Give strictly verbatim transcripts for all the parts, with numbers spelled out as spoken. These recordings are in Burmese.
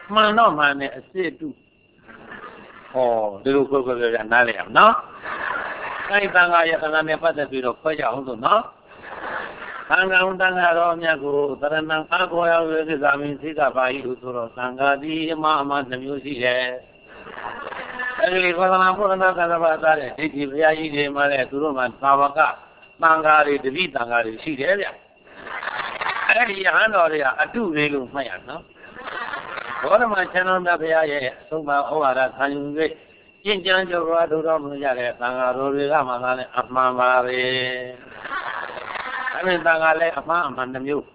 man no man a say do. Oh, the local and Naliam, no? I think I have never been of Koya also, no? Tanga Tanga Romyago, Taranang Agoya with the Amin Sita by Uturo, Tanga, the Mama, the music. Every one of them about that, if you are eating Mare to Room and Pavaka, Mangari, the Vitangari, she area. Every Hanoria, a two real fire, no? What am I telling the so my Oara can you in Janjo Radu Yare, Tanga Rama, Amamare. I mean, Tangale, Amam, and the Mu.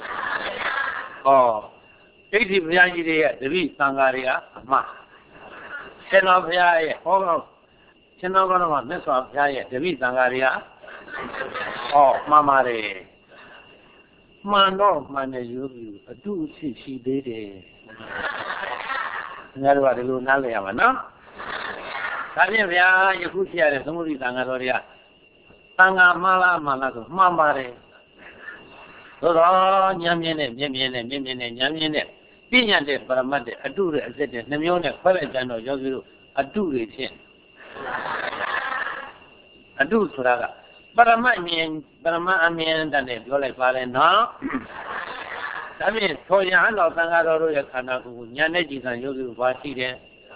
Oh, eighty Viagi, the V Tangaria, Ma. Ten of Yaya, all of Chenogana, this of Yaya, the V Tangaria. Oh, Mamare. Man, no, man, you do see she did it. Never do Nalia, no? Tanya, you could hear some of the Tangaroria. Tanga Mala Malago, Mamare. So, Yamine, Yamine, Yamine, Yamine. Pinya de Paramade, a do it, Namione, Paladano, Yogu, a do it. A do Suraga. But I mean, but I mean, that they go like Valena. I mean, Toyano, Tangaro, Yakanaku, Yanegi, and Yogu, Vati.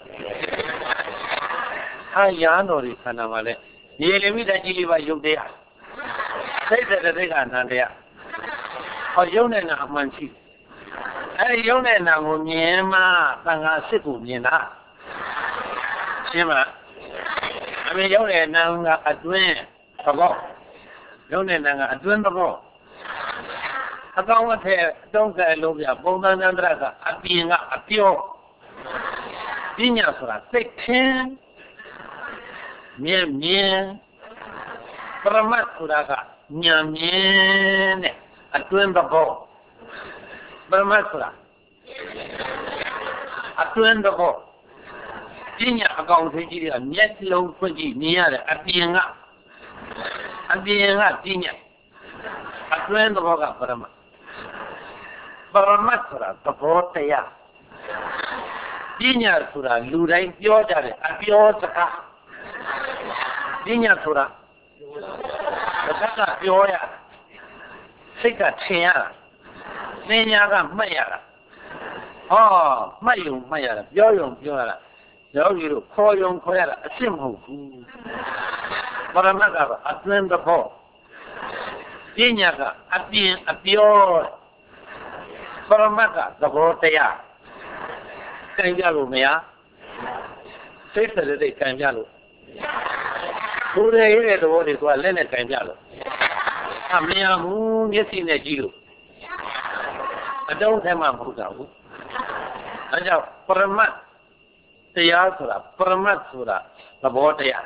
Hayano, Kanamale. Nearly with a Giliva, you there. Say that they are there. Or Yona Manchi. I Yona Namuniema, Tanga Sipu, Nina. Shima. I mean, Yona Nanga Adwin, Pabo. Yona Nanga Adwin Pabo. I don't want to don't get Lubia, Bogan and Draga, a being a pure. Dinyasura, take ten. Mien mien, Brahmasuraga, Nyan mien, a twin babo. Brahmasura, a twin babo. Dinya account Nigeria, yet low twenty near a being up. A being up, Dinya. A twin babo, Brahma. Brahmasura, the Portea. Dinya Sura, Lurai, Yodare, a Piotaka. Dinya Sura, the Saka Pioya, Sika Chia, Nyaga Mayara. Oh, Mayum Mayara, Yoyum Yola, Yoyu, Koyum Koyara, a simple. But another, a twin the poor. Dinyaga, a being a pure. For a matter, the Portea. Kangalu Mea. Say that they Kangalu. Who they hear the word is what Leonard Kangalu. A mere moon, yes, in a Jew. I don't have my Mugabu. I know, for a month, the Yasura, for a month, Sura, the Botea.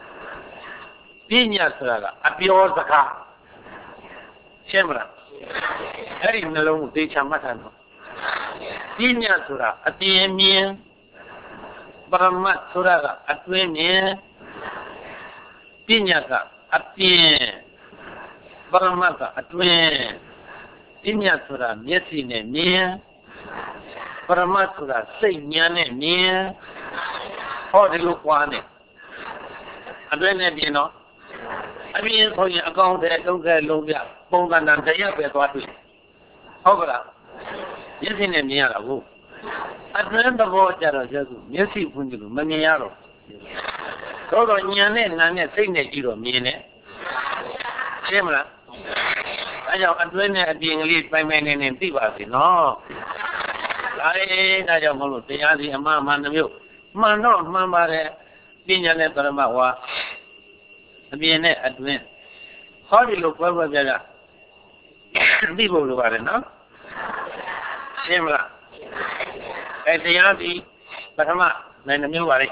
Pina Sura, a pure Zaka. Shemra. I didn't know the Chamatano. Pina Sura, a Tiemian. Brahmat Sura, a Twemian. Pinyaka, a Tien. Brahmata, a Twin. Pinyasura, Yesine, near. Brahmasura, say Yane, near. Or the look one. And then, you know, I mean, for your account, I don't get Lubia, Bongan and Tayaka, what we. However, Yesine, near a woo. At the end of all, Jarajazu, Yesi Punju, Maniaro. Todo Yane, Nane, signature of Mine. Shemra. I don't know being lead by men in Tibasi, no. I don't know the Yadi Mamma and you. Man, no, Mamma, Pinya Paramawa. A B N A at win. How do you look over there? People who are enough. Shemra. At the Yadi, but I'm not, then a new worry.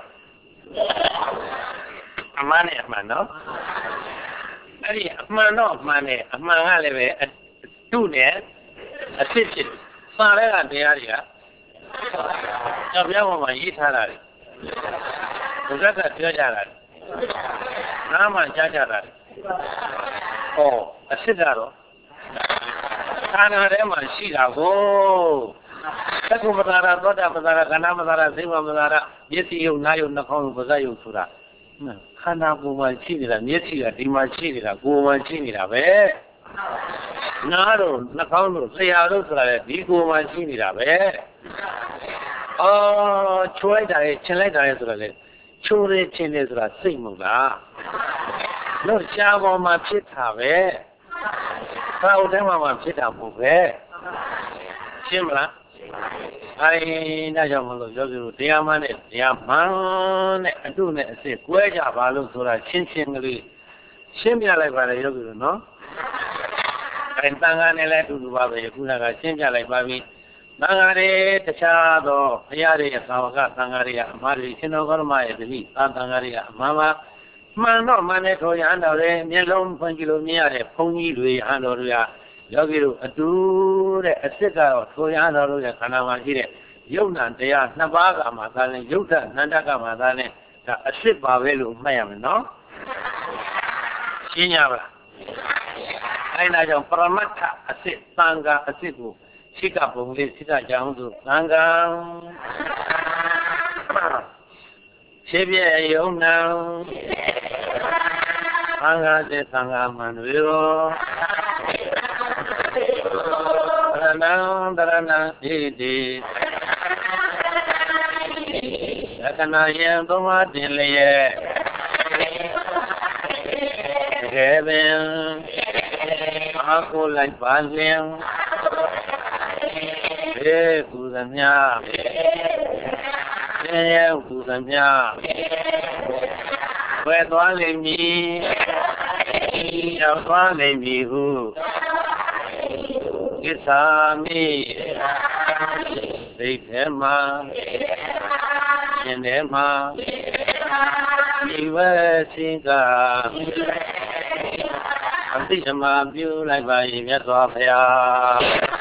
A man, man, no? Ari, mano, mane, mangaleve, a tuner, a sitchin, Sara de Aria. Abbiamo mai salari. Cosa ti ho già Nama già Oh, a sigaro. Kana rema sigaro. သက်ကုပ္ပဒါရသောတာပဒါရကဏ္ဍပဒါရသိဝပဒါရမျက်စိယုံနားယုံနှာခေါင်းယုံပါးစပ်ယုံဆိုတာခန္ဓာကိုယ်မှာရှိနေတာမျက်စိကဒီမှာရှိနေတာကိုယ်မှာရှိနေတာပဲနားတို့နှာခေါင်းတို့ဆရာတို့ဆိုတာလေဒီကိုယ်မှာရှိနေတာပဲအော်ချိုးလိုက်တာလေချင်လိုက်တာလေဆိုတာလေချိုးရချင်းလေဆိုတာစိတ်မဟုတ်လားလို့ရှားပေါ်မှာဖြစ်တာပဲသာဥထဲမှာမှဖြစ်တာမဟုတ်ပဲရှင်းမလားအဲဒါကြောင့်မလို့ယောဂီတို့တရားမှန်နဲ့တရားမှန်နဲ့အတုနဲ့အစစ်ကွဲကြပါလို့ဆိုတာရှင်းရှင်းကလေးရှင်းပြလိုက်ပါလေယောဂီတို့နော်အဲတန်ခါနဲ့လည်းအတူတူပါပဲခုနကရှင်းပြလိုက်ပါပြီတန်ခါတွေတခြားသောဘုရားရဲ့သာဝကတန်ခါတွေကအမှားတွေရှင်တော်ကောရမရဲ့တတိသာတန်ခါတွေကအမှားပါမှန်တော့မှန်တဲ့ထော်ရဟန်းတော်တွေမျက်လုံးဖွင့်ကြည့်လို့မြင်ရတဲ့ဘုန်းကြီးတွေဟန်တော်တွေကယောဂီတို့အတူတဲ့အစ်စ်ကတော့ထော်ရဟန်းတော်တို့ရဲ့ခန္ဓာမှာရှိတဲ့ယုတ်နံတရားနှစ်ပါးကမှသာလဲယုတ်တနန္တကမှသာလဲဒါအစ်စ်ပါပဲလို့မှတ်ရမယ်နော်ရှင်းကြပါလားအဲဒါကြောင့်ပရမတ္ထအစ်စ်သံဃာအစ်စ်ကိုရှိကပုံလေးစိတ္တကြောင့်ဆိုသံဃာရှင်းပြယုံနံသံဃာစေသံဃာမန္တေရောရဏံတရဏံဣတိသက္ကနာယံသုံးပါးတင်လျက်တကယ်ပင်အာကိုလိုက်ပါလျင်ဘေကုသမြဆင်းရဲကုသမြဝဲသွားလိမ့်မည်ရောက်သွားလိမ့်မည်ဟုကိစ္ဆာမိသိထဲမှာရှင်ထဲမှာဒီဝဲရှင်ကအသိဓမ္မာပြုလိုက်ပါ၏မြတ်စွာဘုရား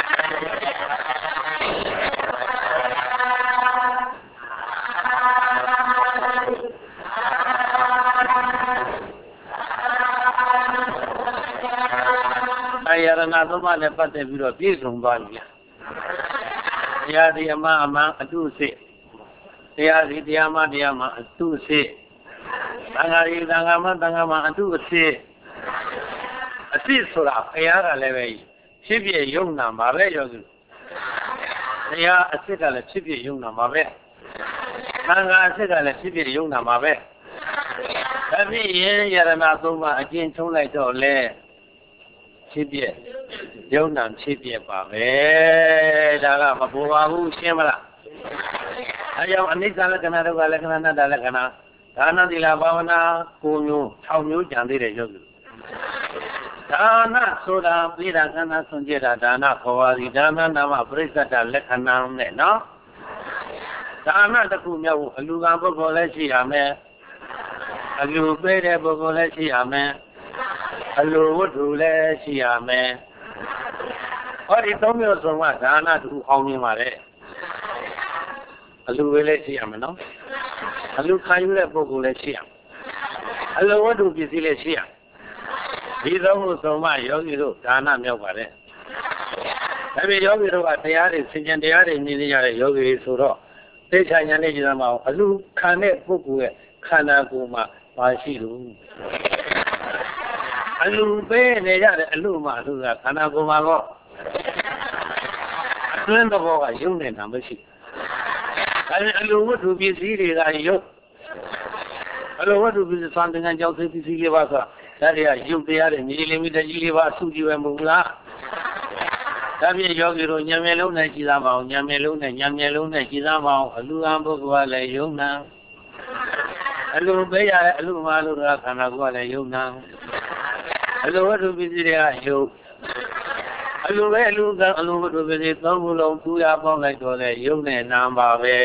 အယရဏသုံးပါးနဲ့ပတ်သက်ပြီးတော့ပြည့်စုံသွားပြီ။တရားဒီအမှန်အမှန်အတုစစ်တရားဒီတရားမှတရားမှအတုစစ်သံဃာဒီသံဃာမှသံဃာမှအတုစစ်အစစ်ဆိုတာဘုရားကလည်းပဲဖြစ်ဖြစ်ယုံနာမှာပဲယောဂီတရားအစစ်ကလည်းဖြစ်ဖြစ်ယုံနာမှာပဲသံဃာအစစ်ကလည်းဖြစ်ဖြစ်ယုံနာမှာပဲဒါဖြစ်ရင်ယရဏသုံးပါးအကျဉ်းချုံးလိုက်တော့လေဖြစ်ပြယုံနာဖြစ်ပြပါပဲဒါကမပေါ်ပါဘူးရှင်းမလားအဲကြောင့်အနိစ္စလက္ခဏာဒုက္ခလက္ခဏာအနတ္တလက္ခဏာဒါနသီလဘာဝနာကိုမျိုး၆မျိုးကြံသေးတယ်ယောဂီဒါနဆိုတာပြည်တာခန္ဓာဆွန်ကြတာဒါနခေါ်ပါသည်ဒါနနာမပရိစ္ဆတလက္ခဏာနဲ့နော်ဒါနတစ်ခုမြောက်အလူကံပုဂ္ဂိုလ်လည်းရှိရမယ်အလူပေးတဲ့ပုဂ္ဂိုလ်လည်းရှိရမယ်အလိုဝတ္ထုလည်းရှိရမယ်ဟောဒီသုံးမျိုးဆုံးကဒါနတစ်ခုအောင်မြင်ပါတယ်အလူပဲလည်းရှိရမယ်နော်အလူခံယူတဲ့ပုဂ္ဂိုလ်လည်းရှိရမယ်အလိုဝတ္ထုပစ္စည်းလည်းရှိရမယ်ဒီသုံးခုဆုံးမယောဂီတို့ဒါနမြောက်ပါတယ်ဒါပေမဲ့ယောဂီတို့ကတရားတွေသင်္ကြန်တရားတွေမြင်နေရတဲ့ယောဂီတွေဆိုတော့သိချာဉာဏ်နဲ့ကြည့်ရမှာအလူခံတဲ့ပုဂ္ဂိုလ်ရဲ့ခန္ဓာကိုယ်မှာပါရှိလို့အလူပေးနေကြတဲ့အလူမှအလူကခန္ဓာကိုယ်မှာတော့အတွင်းတော့ကယုံနေတာမရှိဒါပေမဲ့အလူဝတ္ထုပစ္စည်းတွေကယုံအလူဝတ္ထုပစ္စည်းသံသင်္ကန်းကြောင့်သိပစ္စည်းလေးပါဆိုတာဒါတွေကယုတ်တရားတွေမြေလင်းမိတကြီးလေးပါအစုကြည့်ပဲမဟုတ်လားဒါဖြင့်ယောဂီတို့ညံမျက်လုံးနဲ့ကြည်သားမအောင်ညံမျက်လုံးနဲ့ညံမျက်လုံးနဲ့ကြည်သားမအောင်အလူအံပုဂ္ဂိုလ်ကလည်းယုံနာအလူပေးရတဲ့အလူမလူကခန္ဓာကိုယ်ကလည်းယုံနာအလူဝတ္ထုပစ္စည်းတွေကယုတ်အလူပဲအလူကအလူဝတ္ထုပစ္စည်းသုံးခုလုံးပူရပေါင်းလိုက်တော့လေယုံနဲ့နာပါပဲ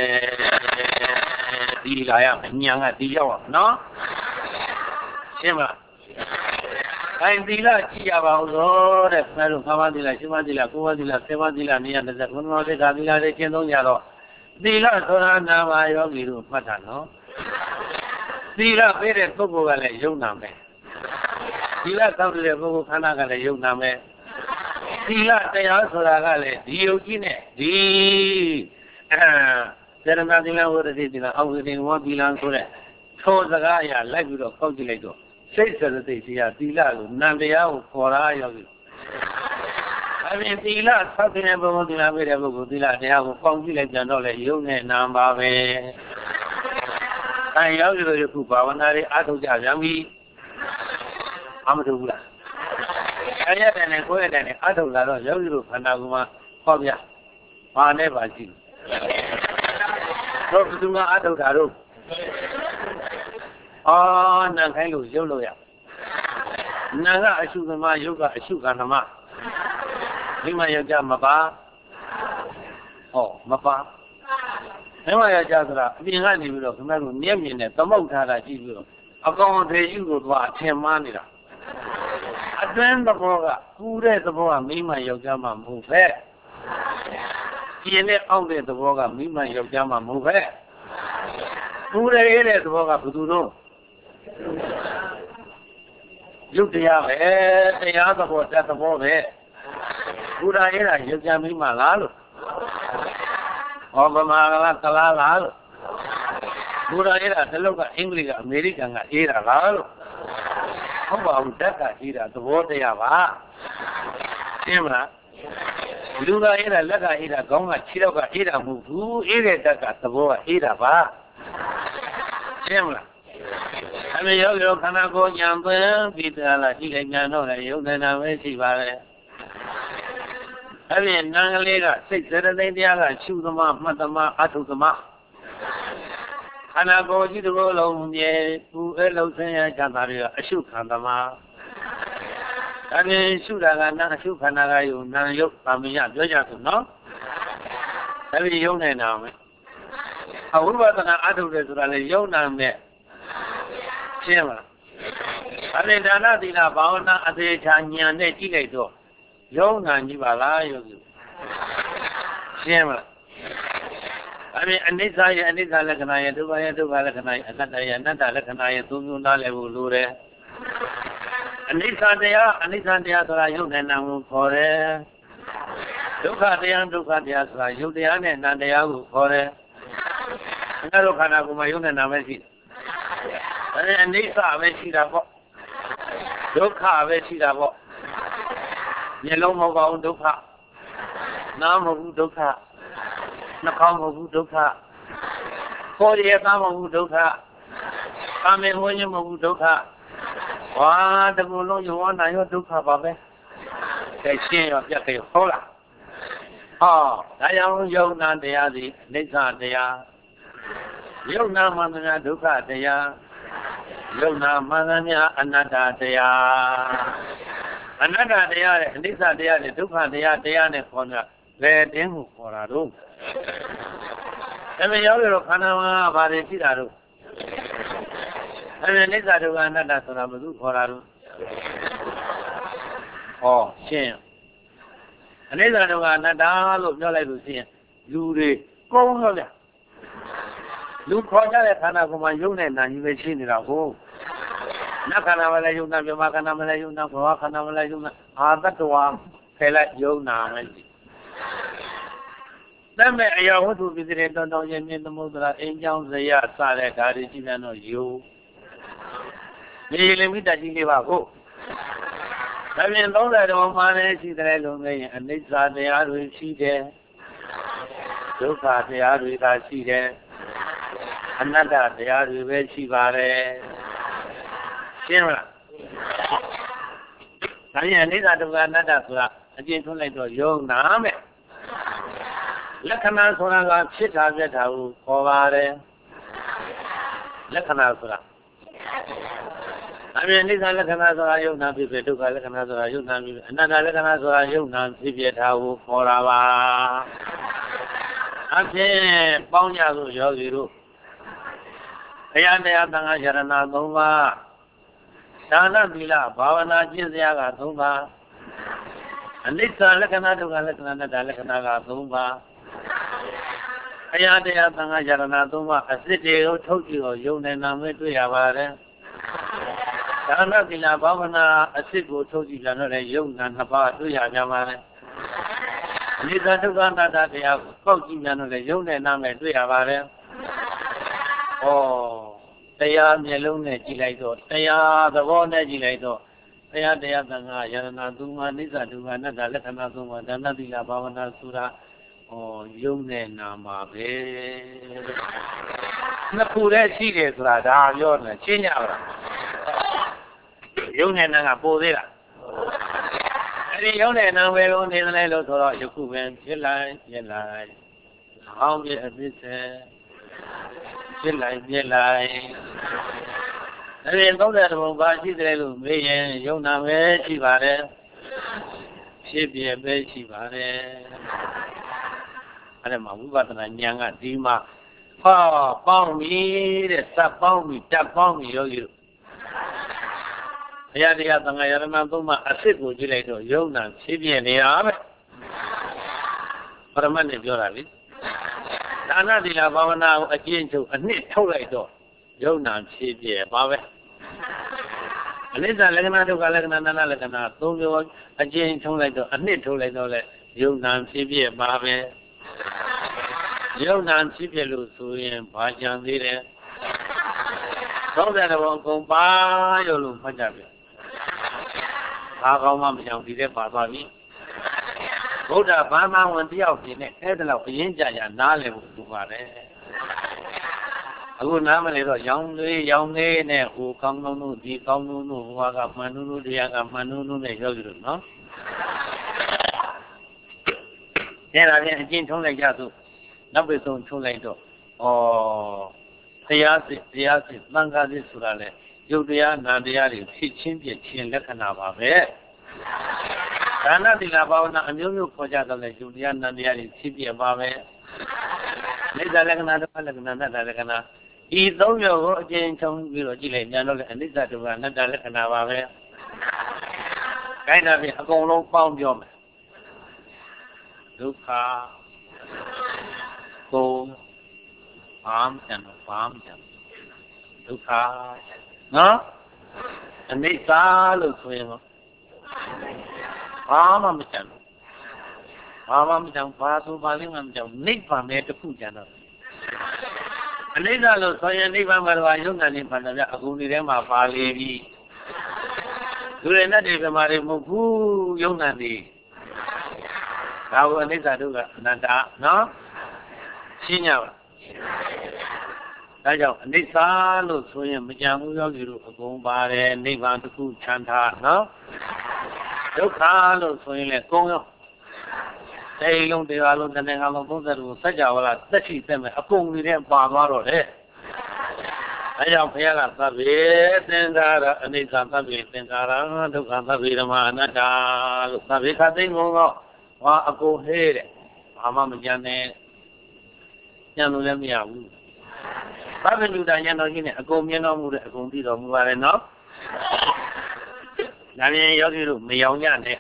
ဒီလာရမညံကဒီရောက်အောင်နော်ရှင်းမလားအဲသီလကြည့်ရပါဦးသောတဲ့ခင်ဗျားတို့၅ပါးသီလ၈ပါးသီလ၉ပါးသီလ၁၀ပါးသီလနေရာတစ်ခုပါးသီလသီလတွေကျင့်သုံးကြတော့သီလဆိုတာနာမယောဂီတို့မှတ်တာနော်သီလပေးတဲ့ပုဂ္ဂိုလ်ကလည်းယုံနာမယ်သီလတောက်တဲ့ပုဂ္ဂိုလ်ခန္ဓာကလည်းယုံနာမယ်သီလတရားဆိုတာကလေဒီယုတ်ကြီးနဲ့ဒီအဲစေရနာသီလဝရတိသီလအောက်သီလဝသီလဆိုတဲ့ထိုစကားအရာလိုက်ပြီးတော့ကောက်ကြည့်လိုက်တော့စိတ်စရတိစီကသီလကိုနံတရားကိုခေါ်ရရောက်ပြီအပြင်သီလဆောက်တဲ့ဘုံသီလပြတဲ့ပုဂ္ဂိုလ်သီလတရားကိုပေါင်းကြည့်လိုက်ကြတော့လေယုံနဲ့နာပါပဲအဲရောက်ရတဲ့ခုဘာဝနာတွေအားထုတ်ကြပြန်ပြီအမထုတ်ဘူးလားအဲ့ရတဲ့နဲ့ကိုယ့်ရတဲ့နဲ့အားထုတ်လာတော့ရောက်ရလို့ခန္ဓာကိုယ်မှာဟောပြဘာနဲ့ပါရှိတော့ဘယ်သူမှအားထုတ်တာတော့အော်နံခိုင်းလို့ရုပ်လို့ရနံကအရှုသမားရုပ်ကအရှုကံသမားဒီမှာယောက်ျားမပါဟောမပါဒီမှာယောက်ျားဆိုတာအပြင်ကနေပြီးတော့ခင်ဗျားတို့မျက်မြင်နဲ့သမုတ်ထားတာကြည့်ပြီးတော့အကောင်အထည်ယူကိုသွားအထင်မှားနေတာအတွင်းသဘောကပူတဲ့သဘောကမိမယောက်ျားမှမဟုတ်ပဲကျင်တဲ့အောင့်တဲ့သဘောကမိမယောက်ျားမှမဟုတ်ပဲပူတဲ့ရဲတဲ့သဘောကဘယ်သူတော့ရုပ်တရားပဲတရားသဘောတက်သဘောပဲဘုရားရဲတာယောက်ျားမိမလားလို့ဟောဗမာကလားကလားလားလို့ဘုရားရဲတာတလုတ်ကအင်္ဂလိပ်ကအမေရိကန်ကအေးတာလားလို့ဟုတ်ပါဘူးတက်ကအေးတာသဘောတရားပါရှင်းမလားလူကအေးတာလက်ကအေးတာခေါင်းကခြေတော့ကအေးတာမဟုတ်ဘူးအေးတဲ့တက်ကသဘောကအေးတာပါရှင်းမလားအမေရောက်ရောခန္ဓာကိုယ်ညာသွင်းပြီးသားလားရှိတယ်ညာတော့လည်းယုံနေတာပဲရှိပါလေအဲ့ဒီနံကလေးကစိတ်စရသိတရားကရှုသမားမှတ်သမားအထုသမားခန္ဓာကိုယ်ကြီးတစ်ခုလုံးမြဲပူအဲလုံးဆင်းရဲကြတာတွေကအရှုခံသမားအဲ့ဒီရှုတာကနံအရှုခန္ဓာကယုံနံယုတ်ပါမယပြောကြဆိုနော်အဲ့ဒီယုံနေတာမယ်အဝိပဿနာအထုတယ်ဆိုတာလေယုံနာနဲ့ရှင်းမလားအဲ့ဒီဒါနသီလဘာဝနာအသေးချာဉာဏ်နဲ့ကြည့်လိုက်တော့ယုံနာကြီးပါလားယောဂီရှင်းမလားအဲ့ဒီအနိစ္စရဲ့အနိစ္စလက္ခဏာရဲ့ဒုက္ခရဲ့ဒုက္ခလက္ခဏာရဲ့အနတ္တရဲ့အနတ္တလက္ခဏာရဲ့သုံးမျိုးနားလည်ဖို့လိုတယ်အနိစ္စတရားအနိစ္စတရားဆိုတာယုံနဲ့နာကိုခေါ်တယ်ဒုက္ခတရားဒုက္ခတရားဆိုတာယုတ်တရားနဲ့နာတရားကိုခေါ်တယ်ငါတို့ခန္ဓာကိုယ်မှာယုံနဲ့နာပဲရှိတယ်အဲ့ဒီအနိစ္စပဲရှိတာပေါ့ဒုက္ခပဲရှိတာပေါ့မျက်လုံးမဟုတ်ပါဘူးဒုက္ခနားမဟုတ်ဘူးဒုက္ခနှာခေါင်းမဟုတ်ဘူးဒုက္ခကိုယ်ရဲ့သားမဟုတ်ဘူးဒုက္ခကာမေဝိညာဉ်မဟုတ်ဘူးဒုက္ခဝါတကူလုံးယောနာရောဒုက္ခပါပဲကဲရှင်းရောပြတ်ကြဟုတ်လားဟောဒါကြောင့်ယုံနာတရားစီအနိစ္စတရားယုံနာမှန်တရားဒုက္ခတရားယုံနာမှန်တရားအနတ္တတရားအနတ္တတရားနဲ့အနိစ္စတရားနဲ့ဒုက္ခတရားတရားနဲ့ခေါ်တာဘယ်တင်းကိုခေါ်တာတော့အဲ့ဒီရောက်ရတော့ခန္ဓာမှာဘာတွေရှိတာတော့အဲ့ဒီအနိစ္စဒုက္ခအနတ္တဆိုတာဘယ်သူခေါ်တာတော့ဟောရှင်းအနိစ္စဒုက္ခအနတ္တလို့ပြောလိုက်လို့ရှိရင်လူတွေကုန်းတော့ဗျလူခေါ်ကြတဲ့ခန္ဓာကိုယ်မှာယုံနဲ့နာကြီးပဲရှိနေတာကိုနတ်ခန္ဓာမလည်းယုံနာမြမခန္ဓာမလည်းယုံနာဘဝခန္ဓာမလည်းယုံနာအာတ္တဝါဖယ်လိုက်ယုံနာမယ်တမဲ့အရာဝတ္ထုပိစိရေတောင်းတောင်းရင်မြင်သမုဒ္ဒရာအင်းကြောင်းဇယစတဲ့ဓာရီရှိပြန်တော့ယုံမြေလင်မိတ္တကြီးလေးပါကိုဒါပြင်သုံးဆယ်တော်မှလည်းရှိတယ်လုံးနဲ့အနိစ္စတရားတွေရှိတယ်ဒုက္ခတရားတွေသာရှိတယ်အနတ္တတရားတွေပဲရှိပါတယ်ရှင်းမလားဒါပြန်အနိစ္စဒုက္ခအနတ္တဆိုတာအကျဉ်းထွန်းလိုက်တော့ယုံနာမယ်လက္ခဏာဆိုတာကဖြစ်တာပြက်တာကိုခေါ်ပါတယ်လက္ခဏာဆိုတာဒါပြန်အနိစ္စလက္ခဏာဆိုတာယုံနာဖြစ်ဖြစ်ဒုက္ခလက္ခဏာဆိုတာယုံနာဖြစ်ဖြစ်အနတ္တလက္ခဏာဆိုတာယုံနာဖြစ်ဖြစ်တာကိုခေါ်တာပါအဖြစ်ပေါင်းကြလို့ယောဂီတို့ဘုရားတရားသံဃာယရဏသုံးပါးဒါနသီလဘာဝနာကျင့်စရာကသုံးပါးအနိစ္စလက္ခဏာဒုက္ခလက္ခဏာအနတ္တလက္ခဏာကသုံးပါးဘုရားတရားသံဃာယရဏသုံးပါးအစစ်တွေကိုထုတ်ကြည့်တော့ယုံနေနာမဲ့တွေ့ရပါတယ်ဒါနသီလဘာဝနာအစစ်ကိုထုတ်ကြည့်ကြတော့လေယုံနာနှစ်ပါးတွေ့ရကြပါတယ်နိစ္စဒုက္ခအနတ္တတရားကိုကောက်ကြည့်မြန်လို့လေယုံနဲ့နာမဲ့တွေ့ရပါတယ်ဩတရားမျက်လုံးနဲ့ကြည့်လိုက်တော့တရားသဘောနဲ့ကြည့်လိုက်တော့တရားတရားသံဃာယရဏသူမနိစ္စဒုက္ခအနတ္တလက္ခဏာသုံးပါးဒါနသီလဘာဝနာဆိုတာဩယုံနဲ့နာမှာပဲနှစ်ခုတည်းရှိတယ်ဆိုတာဒါပြောနေရှင်းကြပါလားယုံနဲ့နာကပိုသေးလားအဲ့ဒီယုံနဲ့နာပဲလို့နေတယ်လို့ဆိုတော့ယခုပဲဖြစ်လိုက်ဖြစ်လိုက်ဟောင်းပြအဖြစ်စေဖြစ်လိုက်ဖြစ်လိုက်အဲ့ဒီသုံးတဲ့ဘုံပါရှိတယ်လို့မေးရင်ယုံနာပဲရှိပါတယ်ဖြစ်ပြပဲရှိပါတယ်အဲ့ဒါမှဝိပဿနာဉာဏ်ကဒီမှာဟောပေါင်းပြီတဲ့စပ်ပေါင်းပြီတက်ပေါင်းပြီယောဂီတို့ဘုရားတရားသံဃာယရဏသုံးပါးအစ်စ်ကိုကြည့်လိုက်တော့ယုံနာဖြစ်ပြနေတာပဲပရမတ်နဲ့ပြောတာလေဒါနသီလဘာဝနာကိုအကျဉ်းချုပ်အနှစ်ထုတ်လိုက်တော့ယုံနာဖြစ်ပြပါပဲအနိစ္စလက္ခဏာဒုက္ခလက္ခဏာနာနာလက္ခဏာသုံးမျိုးအကျဉ်းထုတ်လိုက်တော့အနှစ်ထုတ်လိုက်တော့လေယုံနာဖြစ်ပြပါပဲယုံနာဖြစ်ပြလို့ဆိုရင်ဘာကြံသေးတယ်သုံးတဲ့ဘောအကုန်ပါရုပ်လို့မှတ်ကြပြီဘာကောင်းမှမကြောင်ဒီတဲ့ပါသွားပြီဗုဒ္ဓဘာသာဝင်တယောက်ပြင်နဲ့အဲ့ဒါလောက်အရင်ကြကြနားလည်ဖို့လိုပါတယ်အခုနားမလဲတော့ရောင်လေးရောင်လေးနဲ့ဟိုကောင်းကောင်းတို့ဒီကောင်းကောင်းတို့ဟိုကမှန်နုနုတရားကမှန်နုနုနဲ့ရောက်ကြလို့နော်အဲ့ဒါပြန်အကျဉ်းထုံးလိုက်ကြသို့နောက်ပိဆုံးထုံးလိုက်တော့ဩတရားစစ်တရားစစ်သံဃာစစ်ဆိုတာလေယုတ်တရားနာတရားတွေဖြစ်ချင်းပြချင်းလက္ခဏာပါပဲဒါနသီလဘာဝနာအမျိုးမျိုးခေါ်ကြတော့လေယုတ်တရားနာတရားတွေဖြစ်ပြပါပဲနိစ္စလက္ခဏာဒုက္ခလက္ခဏာအနတ္တလက္ခဏာဤသုံးမျိုးကိုအကျဉ်းချုံပြီးတော့ကြည့်လိုက်ညာတော့လေအနိစ္စဒုက္ခအနတ္တလက္ခဏာပါပဲခိုင်းတာဖြင့်အကုန်လုံးပေါင်းပြောမယ်ဒုက္ခကိုဘာမှမဘာမှမဒုက္ခနော်အနိစ္စလို့ဆိုရင်ဘာမှမကြံဘာမှမကြံဘာဆိုဘာလေးမှမကြံနိဗ္ဗာန်ပဲတစ်ခုကြံတော့အနိစ္စလို့ဆိုရင်နိဗ္ဗာန်မှာတော့ယုံနာနိဗ္ဗာန်တော့အကုန်ဒီထဲမှာပါလေပြီလူတွေနဲ့ဒီပြမာတွေမဟုတ်ဘူးယုံနာနေဒါကိုအနိစ္စဒုက္ခအနတ္တနော်ရှင်းကြပါဒါကြောင့်အနိစ္စလို့ဆိုရင်မကြံဘူးယောဂီတို့အကုန်ပါတယ်နိဗ္ဗာန်တစ်ခုချမ်းသာနော်ဒုက္ခလို့ဆိုရင်လည်းကုန်ရောတိတ်လုံးတရားလုံးတဏှာလုံးသုံးသက်ကိုစัจ java လာသက်ရှိသက်မဲ့အကုန်ကြီးနဲ့ပါသွားတော့တယ်အဲကြောင့်ဘုရားကသဗ္ဗေသင်္ခါရအနိစ္စသဗ္ဗေသင်္ခါရဒုက္ခသဗ္ဗေဓမ္မအနတ္တလို့သဗ္ဗေခသိငုံတော့ဟောအကုန်ဟဲတဲ့ဘာမှမကြံနဲ့ကြံလို့လည်းမရဘူးသဗ္ဗညုတဉာဏ်တော်ကြီးနဲ့အကုန်မြင်တော်မူတဲ့အကုန်သိတော်မူပါတယ်နော်ဒါပြင်ယောဂီတို့မယောင်ညနဲ့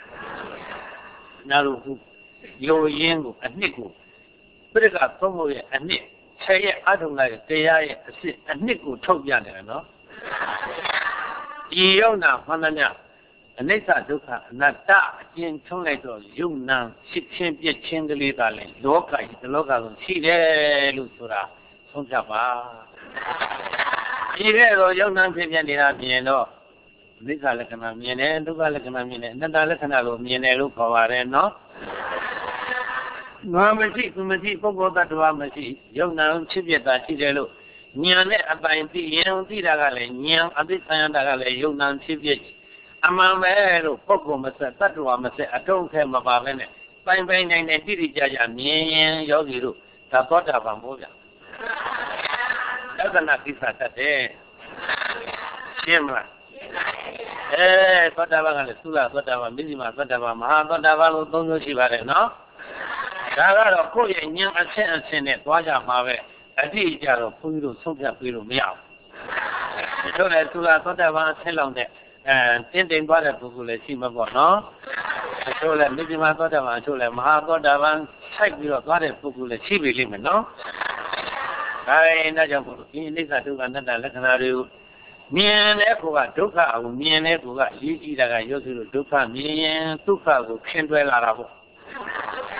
နာလို့ယုံရင်းကိုအနှစ်ကိုပြိက္ခသုံးဖို့ရဲ့အနှစ်ဆယ်ရဲ့အထုံလိုက်တရားရဲ့အစစ်အနှစ်ကိုထုတ်ပြတယ်နော်ဒီယုံနာမှန်တယ်များအနိစ္စဒုက္ခအနတ္တအကျဉ်းချုံးလိုက်တော့ယုံနာဖြစ်ချင်းပြည့်ချင်းကလေးသာလဲလောကကြီးဒီလောကဆုံးရှိတယ်လို့ဆိုတာဆုံးဖြတ်ပါဒီတဲ့တော့ယုံနာဖြစ်ပြနေတာမြင်တော့အနိစ္စလက္ခဏာမြင်တယ်ဒုက္ခလက္ခဏာမြင်တယ်အနတ္တလက္ခဏာကိုမြင်တယ်လို့ခေါ်ပါတယ်နော်ငါမရှိသူမရှိပုဂ္ဂိုလ်တ attva မရှိယုံနာဖြစ်ပြတာရှိတယ်လို့ဉာဏ်နဲ့အပိုင်သိရင်သိတာကလည်းဉာဏ်အသိဉာဏ်တာကလည်းယုံနာဖြစ်ပြအမှန်ပဲလို့ပုဂ္ဂိုလ်မဆက်တ attva မဆက်အတုံးခဲမပါပဲနဲ့ပိုင်ပိုင်နိုင်နိုင်တိတိကျကျမြင်ရင်ယောဂီတို့ဒါသောတာပန်ဘုရားလက္ခဏာကိစ္စတတ်တယ်ရှင်းမလားအဲသောတာပန်ကလည်းသုလသောတာပန်မိဇိမသောတာပန်မဟာသောတာပန်လို့သုံးမျိုးရှိပါတယ်နော်ဒါကတော့ကိုယ့်ရဲ့ဉာဏ်အဆင့်အဆင့်နဲ့သွားကြမှာပဲအတိအကျတော့ဘုန်းကြီးတို့ဆုံးဖြတ်ပေးလို့မရဘူးတို့လည်းသုလသောတာပန်အဆင့်လောက်နဲ့အဲတင်းတင်းသွားတဲ့ပုဂ္ဂိုလ်လည်းရှိမှာပေါ့နော်အချို့လည်းမိဇိမသောတာပန်အချို့လည်းမဟာသောတာပန်ဆိုင်ပြီးတော့သွားတဲ့ပုဂ္ဂိုလ်လည်းရှိပြီလိမ့်မယ်နော်ဒါရင်ဒါကြောင့်ဒီအိဋ္ဌဒုက္ခအနတ္တလက္ခဏာတွေကိုမြင်တဲ့ကိုကဒုက္ခကိုမြင်တဲ့ကိုကအရေးကြီးတာကရုပ်စုလို့ဒုက္ခမြင်ရင်ဒုက္ခကိုခင်တွဲလာတာပေါ့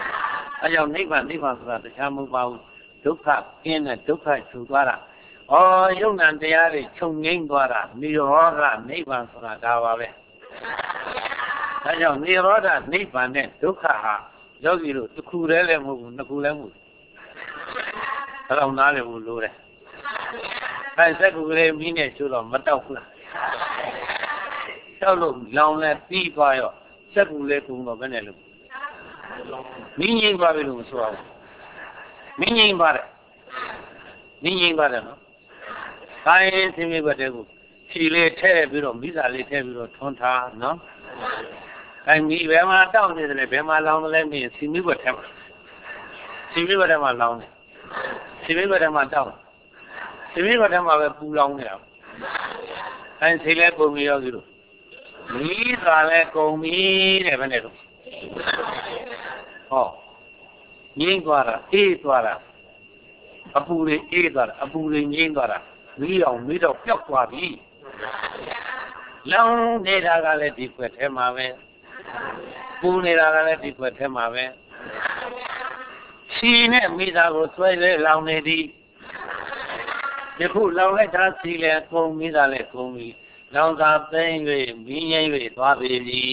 အဲကြောင့်နိဗ္ဗာန်နိဗ္ဗာန်ဆိုတာတရားမဟုတ်ပါဘူးဒုက္ခကင်းတဲ့ဒုက္ခချုပ်သွားတာဩယုံနာတရားတွေချုပ်ငိမ့်သွားတာနိရောဓနိဗ္ဗာန်ဆိုတာဒါပါပဲအဲကြောင့်နိရောဓနိဗ္ဗာန်နဲ့ဒုက္ခဟာယောဂီတို့တစ်ခုတည်းလည်းမဟုတ်ဘူးနှစ်ခုလည်းမဟုတ်ဘူးအဲ့တော့နားလည်ဖို့လိုတယ်အဲစက်ကူကလေးမီးနဲ့ချိုးတော့မတောက်ဘူးလားတောက်လို့လောင်လဲပြီးသွားရောစက်ကူလေးကုံတော့ဘယ်နဲ့လို့မင်းငိမ့်သွားပြီလို့မဆိုရဘူးမင်းငိမ့်ပါတယ်မင်းငိမ့်ပါတယ်နော်ခိုင်းသင်္မေဘတ်တဲ့ကိုဖြီလေးထည့်ပြီးတော့မိစာလေးထည့်ပြီးတော့ထွန်းထားနော်ခိုင်းမိဘယ်မှာတောက်နေတယ်လဲဘယ်မှာလောင်တယ်လဲမင်းစီမိဘတ်ထဲမှာစီမိဘတ်ထဲမှာလောင်တယ်စီမိဘတ်ထဲမှာတောက်စီမိဘတ်ထဲမှာပဲပူလောင်နေတာခိုင်းစီလဲပုံပြီးရောကြည့်လို့မိစာလဲကုန်ပြီတဲ့ဘယ်နဲ့တော့ဟောငိမ့်သွားတာအေးသွားတာအပူတွေအေးသွားတာအပူတွေငိမ့်သွားတာမီးအောင်မီးတော့ပျောက်သွားပြီလောင်နေတာကလည်းဒီခွက်ထဲမှာပဲပူနေတာကလည်းဒီခွက်ထဲမှာပဲစီနဲ့မိသားကိုဆွဲလဲလောင်နေသည်ယခုလောင်လိုက်တာစီလဲကုန်မိသားလဲကုန်ပြီလောင်သာသိမ့်၍မီးငိမ့်၍သွားပြီ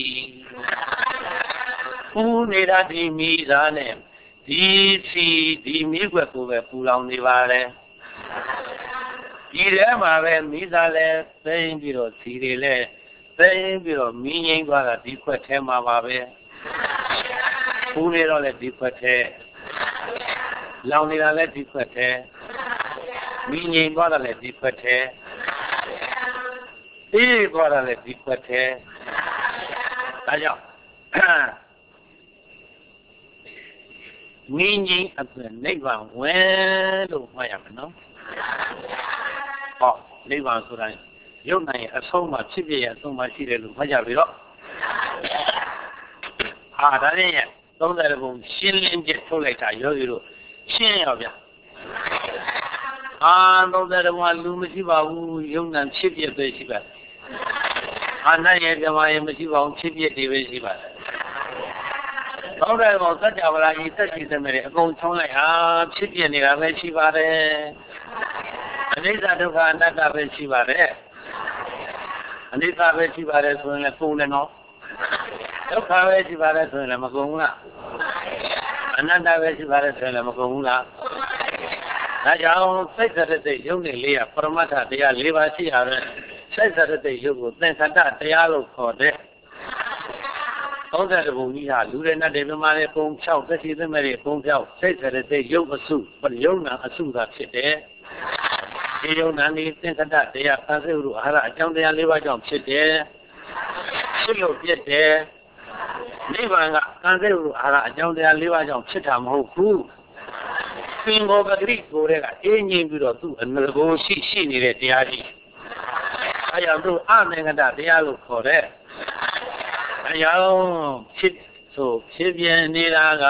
ပူနေတာဒီမိသားနဲ့ဒီစီဒီမိခွက်ကိုပဲပူလောင်နေပါလေဒီထဲမှာပဲမိသားလဲသိမ့်ပြီးတော့စီတွေလဲသိမ့်ပြီးတော့မီးငိမ့်သွားတာဒီခွက်ထဲမှာပါပဲပူနေတော့လဲဒီခွက်ထဲလောင်နေတာလဲဒီခွက်ထဲမီးငိမ့်သွားတာလဲဒီခွက်ထဲအေးသွားတာလဲဒီခွက်ထဲဒါကြောင့်မင်းကြီးအပြင်နိဗ္ဗာန်ဝင်လို့မှတ်ရမယ်နော်ဟောနိဗ္ဗာန်ဆိုတာရုပ်နိုင်အဆုံးမှာဖြစ်ဖြစ်ရအဆုံးမှာရှိတယ်လို့မှတ်ကြပြီတော့ဟာဒါနဲ့သုံးဆယ်ဘုံရှင်းလင်းချက်ထုတ်လိုက်တာယောဂီတို့ရှင်းရောဗျအာသုံးဆယ်ဘုံကလူမရှိပါဘူးရုပ်နိုင်ဖြစ်ဖြစ်ပဲရှိပါတယ်အာနတ်ရဲ့ပြမရဲ့မရှိပါဘူးဖြစ်ဖြစ်တွေပဲရှိပါတယ်သောက်တဲ့ကောင်စัจ java လာကြီးတက်ကြည့်စမယ်အကုန်ချုံးလိုက်ဟာဖြစ်ပြနေတာပဲရှိပါတယ်အနိစ္စဒုက္ခအနတ္တပဲရှိပါတယ်အနိစ္စပဲရှိပါတယ်ဆိုရင်လည်းကုန်တယ်နော်ဒုက္ခပဲရှိပါတယ်ဆိုရင်လည်းမကုန်ဘူးလားအနတ္တပဲရှိပါတယ်ဆိုရင်လည်းမကုန်ဘူးလားဒါကြောင့်စိတ်သတ္တိယုံနေလေးကပရမတ္ထတရား၄ပါးရှိရတယ်စိတ်သတ္တိယုတ်ကိုသင်္ခတ္တတရားလို့ခေါ်တယ်သုံးဆယ်ဘုံကြီးဟာလူတွေနဲ့တေပြမာတွေပုံဖြောက်သက်ရှိသမတွေပုံဖြောက်စိတ်ဆရတဲ့ရုပ်အစုယုံနာအစုသာဖြစ်တယ်ဒီယုံနာនេះသင်္ခတ္တတရားသံဃာတို့အာဟာရအကြောင်းတရား၄ပါးကြောင့်ဖြစ်တယ်ဖြစ်လို့ဖြစ်တယ်နိဗ္ဗာန်ကသံဃာတို့အာဟာရအကြောင်းတရား၄ပါးကြောင့်ဖြစ်တာမဟုတ်ဘူးသင်္ဘောပဂရိကိုယ်တဲ့ကအင်းငြိမ်ပြီးတော့သူ့အနကိုရှိရှိနေတဲ့တရားကြီးအဲကြောင့်သူအနန္တတရားလို့ခေါ်တဲ့အကြောင်းဖြစ်ဆိုဖြစ်ပြနေတာက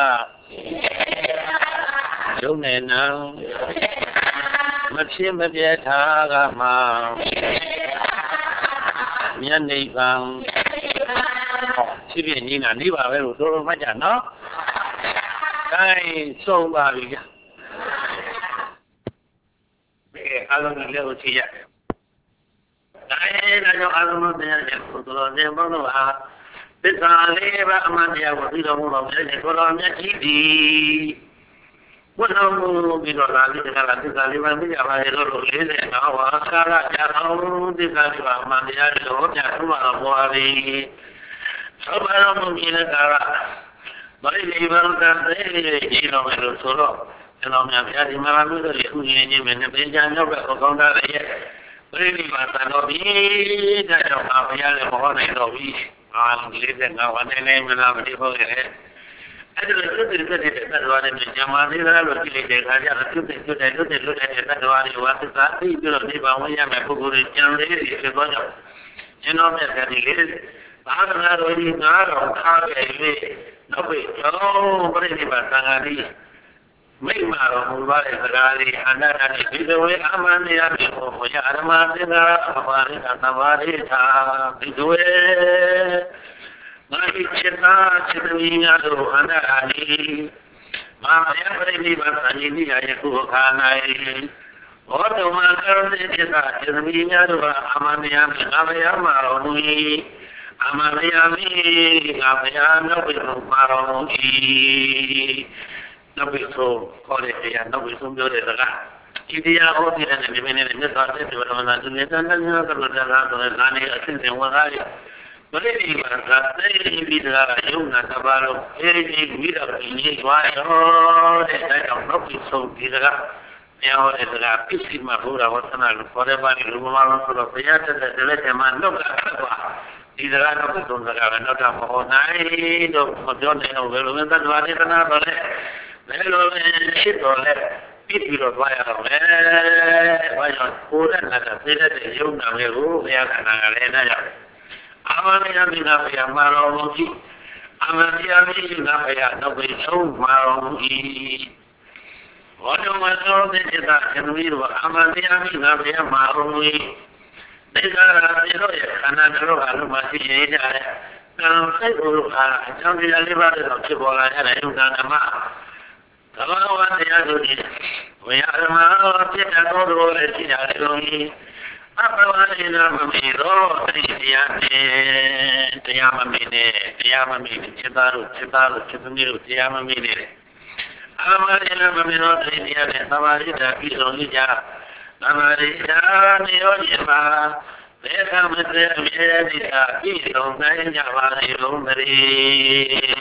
ယုံနေနာမဖြစ်မပြတ်ထားကမှမြတ်နိဗ္ဗာန်ဖြစ်ပြနေတာနေပါပဲလို့တော်တော်မှတ်ကြနော်။ဒါဆုံးပါပြီဗျာ။ဘယ်အလုံးလေးကိုကြည့်ရတယ်။ဒါနဲ့ဒါကြောင့်အလုံးတရားတွေကိုတော်နေမလို့ဟာသစ္စာလေးပါအမှန်တရားကိုသိတော်မူတော်မြတ်ကိုတော်မြတ်ကြီးသည်ဘုရားမူပြီးတော့လာပြီးတကလားသစ္စာလေးပါသိကြပါလေလို့လေးနဲ့တော့ဝါကာရကြာတော်သစ္စာလေးပါအမှန်တရားကိုဟောပြထုမှာတော့ပေါ်ပြီသောဘာတော်မူကြီးလည်းကာရဘာလို့ဒီဘုရားတဲ့ကြီးတော်မယ်လို့ဆိုတော့ကျွန်တော်များဘုရားဒီမှာလာလို့ဆိုရခုရင်ချင်းမယ်နဲ့ပင်ချာမြောက်ပဲကောင်းတာရဲ့ပရိနိဗ္ဗာန်တော်ပြီတဲ့တော့ဘုရားလည်းမဟောနိုင်တော့ဘူးအာလေးတဲ့ငါဝန်နေမလားမသိဘူးလေအဲ့ဒါလို့သူတို့တဲ့တတ်တော်နဲ့ညမာသေးလားလို့ကြည့်လိုက်တဲ့အခါကျတော့သူ့တဲ့သူ့တဲ့သူ့တဲ့တတ်တော်တွေဝါသစ္စာသိပြီးတော့ဒီပါဝင်ရမယ်ပုဂ္ဂိုလ်တွေကြံလေးတွေဖြစ်သွားကြကျွန်တော်မြတ်တဲ့လေးဘာသာတော်ကြီးငါတော်ခါခဲ့လေနောက်ပြီးတော့ပြိဋိဘာသံဃာကြီးမိမတော်မူပါတဲ့စကားလေးအနာတတိဒီလိုဝေအမှန်တရားကိုဘုရားအရမသင်္ဃာအပါရိသသဘာရိသာဒီလိုဝေငါဤจิตာจิตဝိညာဉ်တို့အနာအာနိမာယာပရိနိဗ္ဗာန်သံဃိနိယယခုအခါ၌ဘောဓမကရုဏိတိသာသသမီများတို့ကအမန္တယမိငါဘုရားမှာတော်မူ၏အမန္တယမိငါဘုရားနောက်ပိဆုံးမှာတော်မူ၏နောက်ပိဆုံးခေါ်တဲ့တရားနောက်ပိဆုံးပြောတဲ့စကားဒီတရားဟောတဲ့နဲ့ဒီမင်းနဲ့မြတ်စွာဘုရားပြောတော်မူတာသူနဲ့တန်တန်များတော်တဲ့ကားဆိုတဲ့ဇာနေအစဉ်စဉ်ဝင်ကားရပရိနိဗ္ဗာန်သာသိပြီးတကားယုံနာတပါလုံးအဲဒီမိတော်ကြီးကြီးသွားရောတဲ့အဲကြောင့်နောက်ပိဆုံးဒီစကားမြောက်တဲ့စကားပစ္စည်းမှာဘုရားဝသနာလို့ခေါ်တဲ့ပါဠိလိုမလောဆိုတော့ဘုရားတက်တဲ့လက်ထမှာနှုတ်ကထွက်သွားဒီစကားတော့ဘုသုံးစကားပဲနောက်တော့မဟောနိုင်တော့မပြောနိုင်တော့ဘယ်လိုလဲသတ္တဝါဒေသနာတော့လဲဘယ်လိုလဲဖြစ်တော့လဲပြီးပြီးတော့သွားရတော့လေဘာကြောင့်ကိုယ်နဲ့ကသိတဲ့ယုံနာလေးကိုဘုရားခန္ဓာကလည်းနဲ့ရောက်အာမနိယမိနာဘုရားမှာတော်မူ၏အာမနိယမိနာဘုရားတော့ပဲဆုံးမှာတော်မူ၏ဘောဓမသောတိတ္တသနဝိရောအာမနိယမိနာဘုရားမှာတော်မူ၏သေကာရသေတို့ရဲ့ခန္ဓာတော်အလုံးမရှိရကြတဲ့ကံစိတ်ဥရအားအကြောင်းတရားလေးပါးတော့ဖြစ်ပေါ်လာတဲ့ယုံနာဓမ္မသဘာဝတရားတို့ဒီဝိရမပြည့်တဲ့တော်တော်လေးရှိတယ်လို့အပဝိနာမမေရောတိတရားနဲ့တရားမမေနဲ့တရားမမေနဲ့จิตတို့จิตတို့จิตမျိုးတို့တရားမမေနဲ့အမရိနာမမေရောတိတရားနဲ့သမာဓိဓာတ်ပြီးဆုံးကြသမာဓိဓာတ်နေရောခြင်းပါဘယ်ကမှတည်းအမြဲတည်းအပြီးဆုံးနိုင်ကြပါစေလုံးတည်း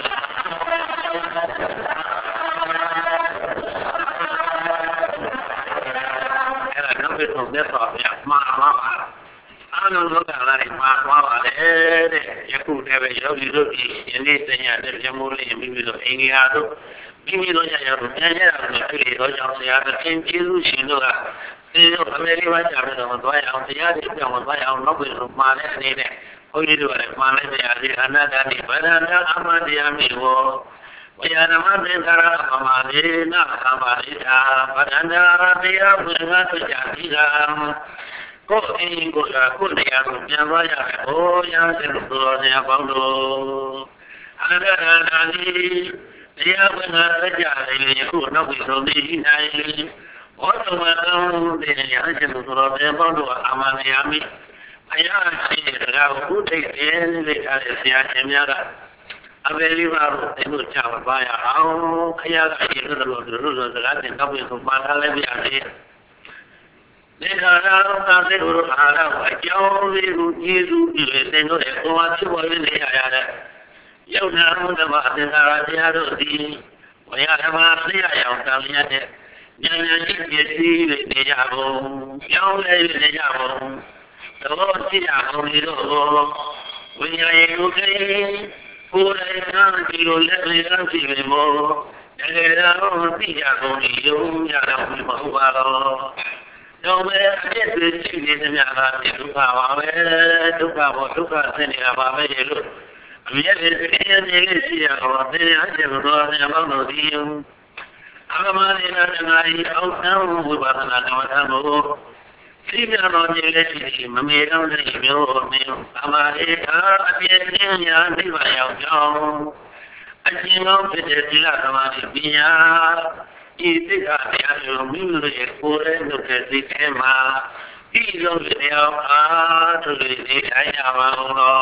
ဖြစ်ဆုံးတဲ့တော့ပြမှားပါပါအားလုံးလောကလည်းမှားသွားပါလေတဲ့ယခုတည်းပဲယောဂီတို့ဒီယနေ့တညတဲ့ပြမိုးလေးမိမိတို့အင်္ဂါတို့မိမိတို့ရရတို့ပြန်ရတာကိုတွေ့ရတော့ကြောင့်ဆရာသခင်ကျေးဇူးရှင်တို့ကဒီလိုအမေရိကန်ကြာပြီးတော့သွားရအောင်တရားတွေပြောင်းသွားရအောင်နောက်ပြီးတော့မှားတဲ့အနေနဲ့ဘုန်းကြီးတို့ကလည်းမှားလိုက်ကြရစီအနာတ္တိဗဒနာအမတရားမိဟောဝိယဓမ္မသင်္ခါရအမလေနသမာရိတာဗဒနာတရားဘုရားတို့ကြာပြီးတာကိုယ်အင်းကိုယ်ကကိုယ်တရားကိုပြန်သွားရတယ်။ဘိုးရတဲ့လူတော်များပေါင်းတို့အန္တရာယ်နာတိတရားဘုရားတို့ကြာတယ်ခုနောက်ပြီးဆုံးနေနိုင်ဘောဓမတောင်းတဲ့ရဟန်းရှင်လူတော်များပေါင်းတို့အာမဏယာမိအရာရှိတရားကိုဥဒိတ်တယ်လေထားတဲ့ဆရာရှင်များကအဘယ်လေးပါတော့ဒီလိုချပါရအောင်ခရကရေလို့လို့လို့စကားတင်တော့ပြီးဆိုပါလာလည်းပြရတယ်ဒီခါတော့သာသေတို့အားတော့အကြောင်းလေးကိုကျေးဇူးပြုတဲ့တင်တို့ရဲ့ကိုယ်ဟာဖြစ်ပေါ်နေရတဲ့ယုံနာမှုဓမ္မအသင်္ခါရတရားတို့သည်ဝိရဓမ္မသိရအောင်တောင်းရတဲ့ဉာဏ်ဉာဏ်ရှိပြည့်စည်နေကြကုန်ကြောင်းလဲနေကြကုန်တော့သိရအောင်ဒီတို့ဝိညာဉ်ကိုသိကိုယ်တိုင်ကဒီလိုလက်တွေကကြည့်နေမို့တကယ်တော့သိရကုန်ဒီယုံရတော့မဟုတ်ပါတော့တော့ပဲအပြည့်တွေရှိနေတဲ့များကဒုက္ခပါပဲဒုက္ခဘောဒုက္ခဆင်းနေတာပါပဲလို့အမြဲတည်းတရားနေလေးရှိရတော့တရားကျတော့များပေါင်းလို့ဒီယုံအမမလေးနဲ့ငါဤအောက်ဆန်းဝိပဿနာဓမ္မထံကိုသိပြတော်ခြင်းလေးရှိမမေတော့တဲ့မျိုးမျိုးအမလေးအားအပြည့်အင်းညာနိဗ္ဗာန်ရောက်ကြောင်းအကျဉ်းကောင်းဖြစ်တဲ့သီလသမာဓိပညာဤသိက္ခာတရားတို့မိမိတို့ရဲ့ကိုယ်ရဲ့လုပ်တဲ့သိခဲမှာဤလိုတရားအားထုတ်နေထိုင်ရပါအောင်လို့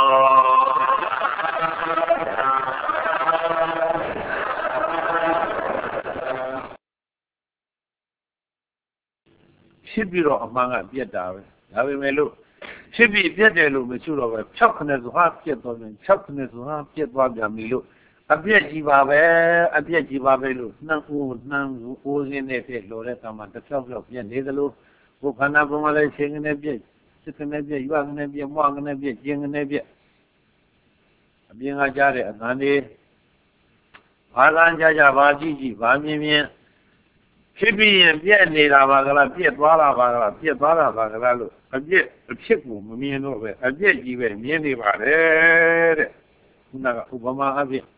ဖြစ်ပြီးတော့အမှန်ကပြက်တာပဲဒါပေမဲ့လို့ဖြစ်ပြီးပြက်တယ်လို့မရှိတော့ပဲဖြောက်ခနဲ့သွားပြက်သွားပြန်ဖြောက်ခနဲ့သွားပြက်သွားပြန်ပြီလို့အပြက်ကြီးပါပဲအပြက်ကြီးပါပဲလို့နှံ့ဦးနှံ့ဦးအိုးစင်းနဲ့ပြက်လို့တဲ့ကမှတစ်ဖြောက်ဖြောက်ပြက်နေသလိုဘုခန္ဓာပုံကလည်းရှင်ကနေပြက်စစ်ကနေပြက်ရွာကနေပြက်မွားကနေပြက်ကျင်းကနေပြက်အပြင်ကကြားတဲ့အသံတွေဘာသာကြကြဘာကြည့်ကြည့်ဘာမြင်မြင်ဖြစ်ပြီးရင်ပြက်နေတာပါကလားပြက်သွားတာပါကလားပြက်သွားတာပါကလားလို့အပြက်အဖြစ်ကိုမမြင်တော့ပဲအပြက်ကြီးပဲမြင်နေပါတယ်တဲ့ခုနကဥပမာအဖြစ်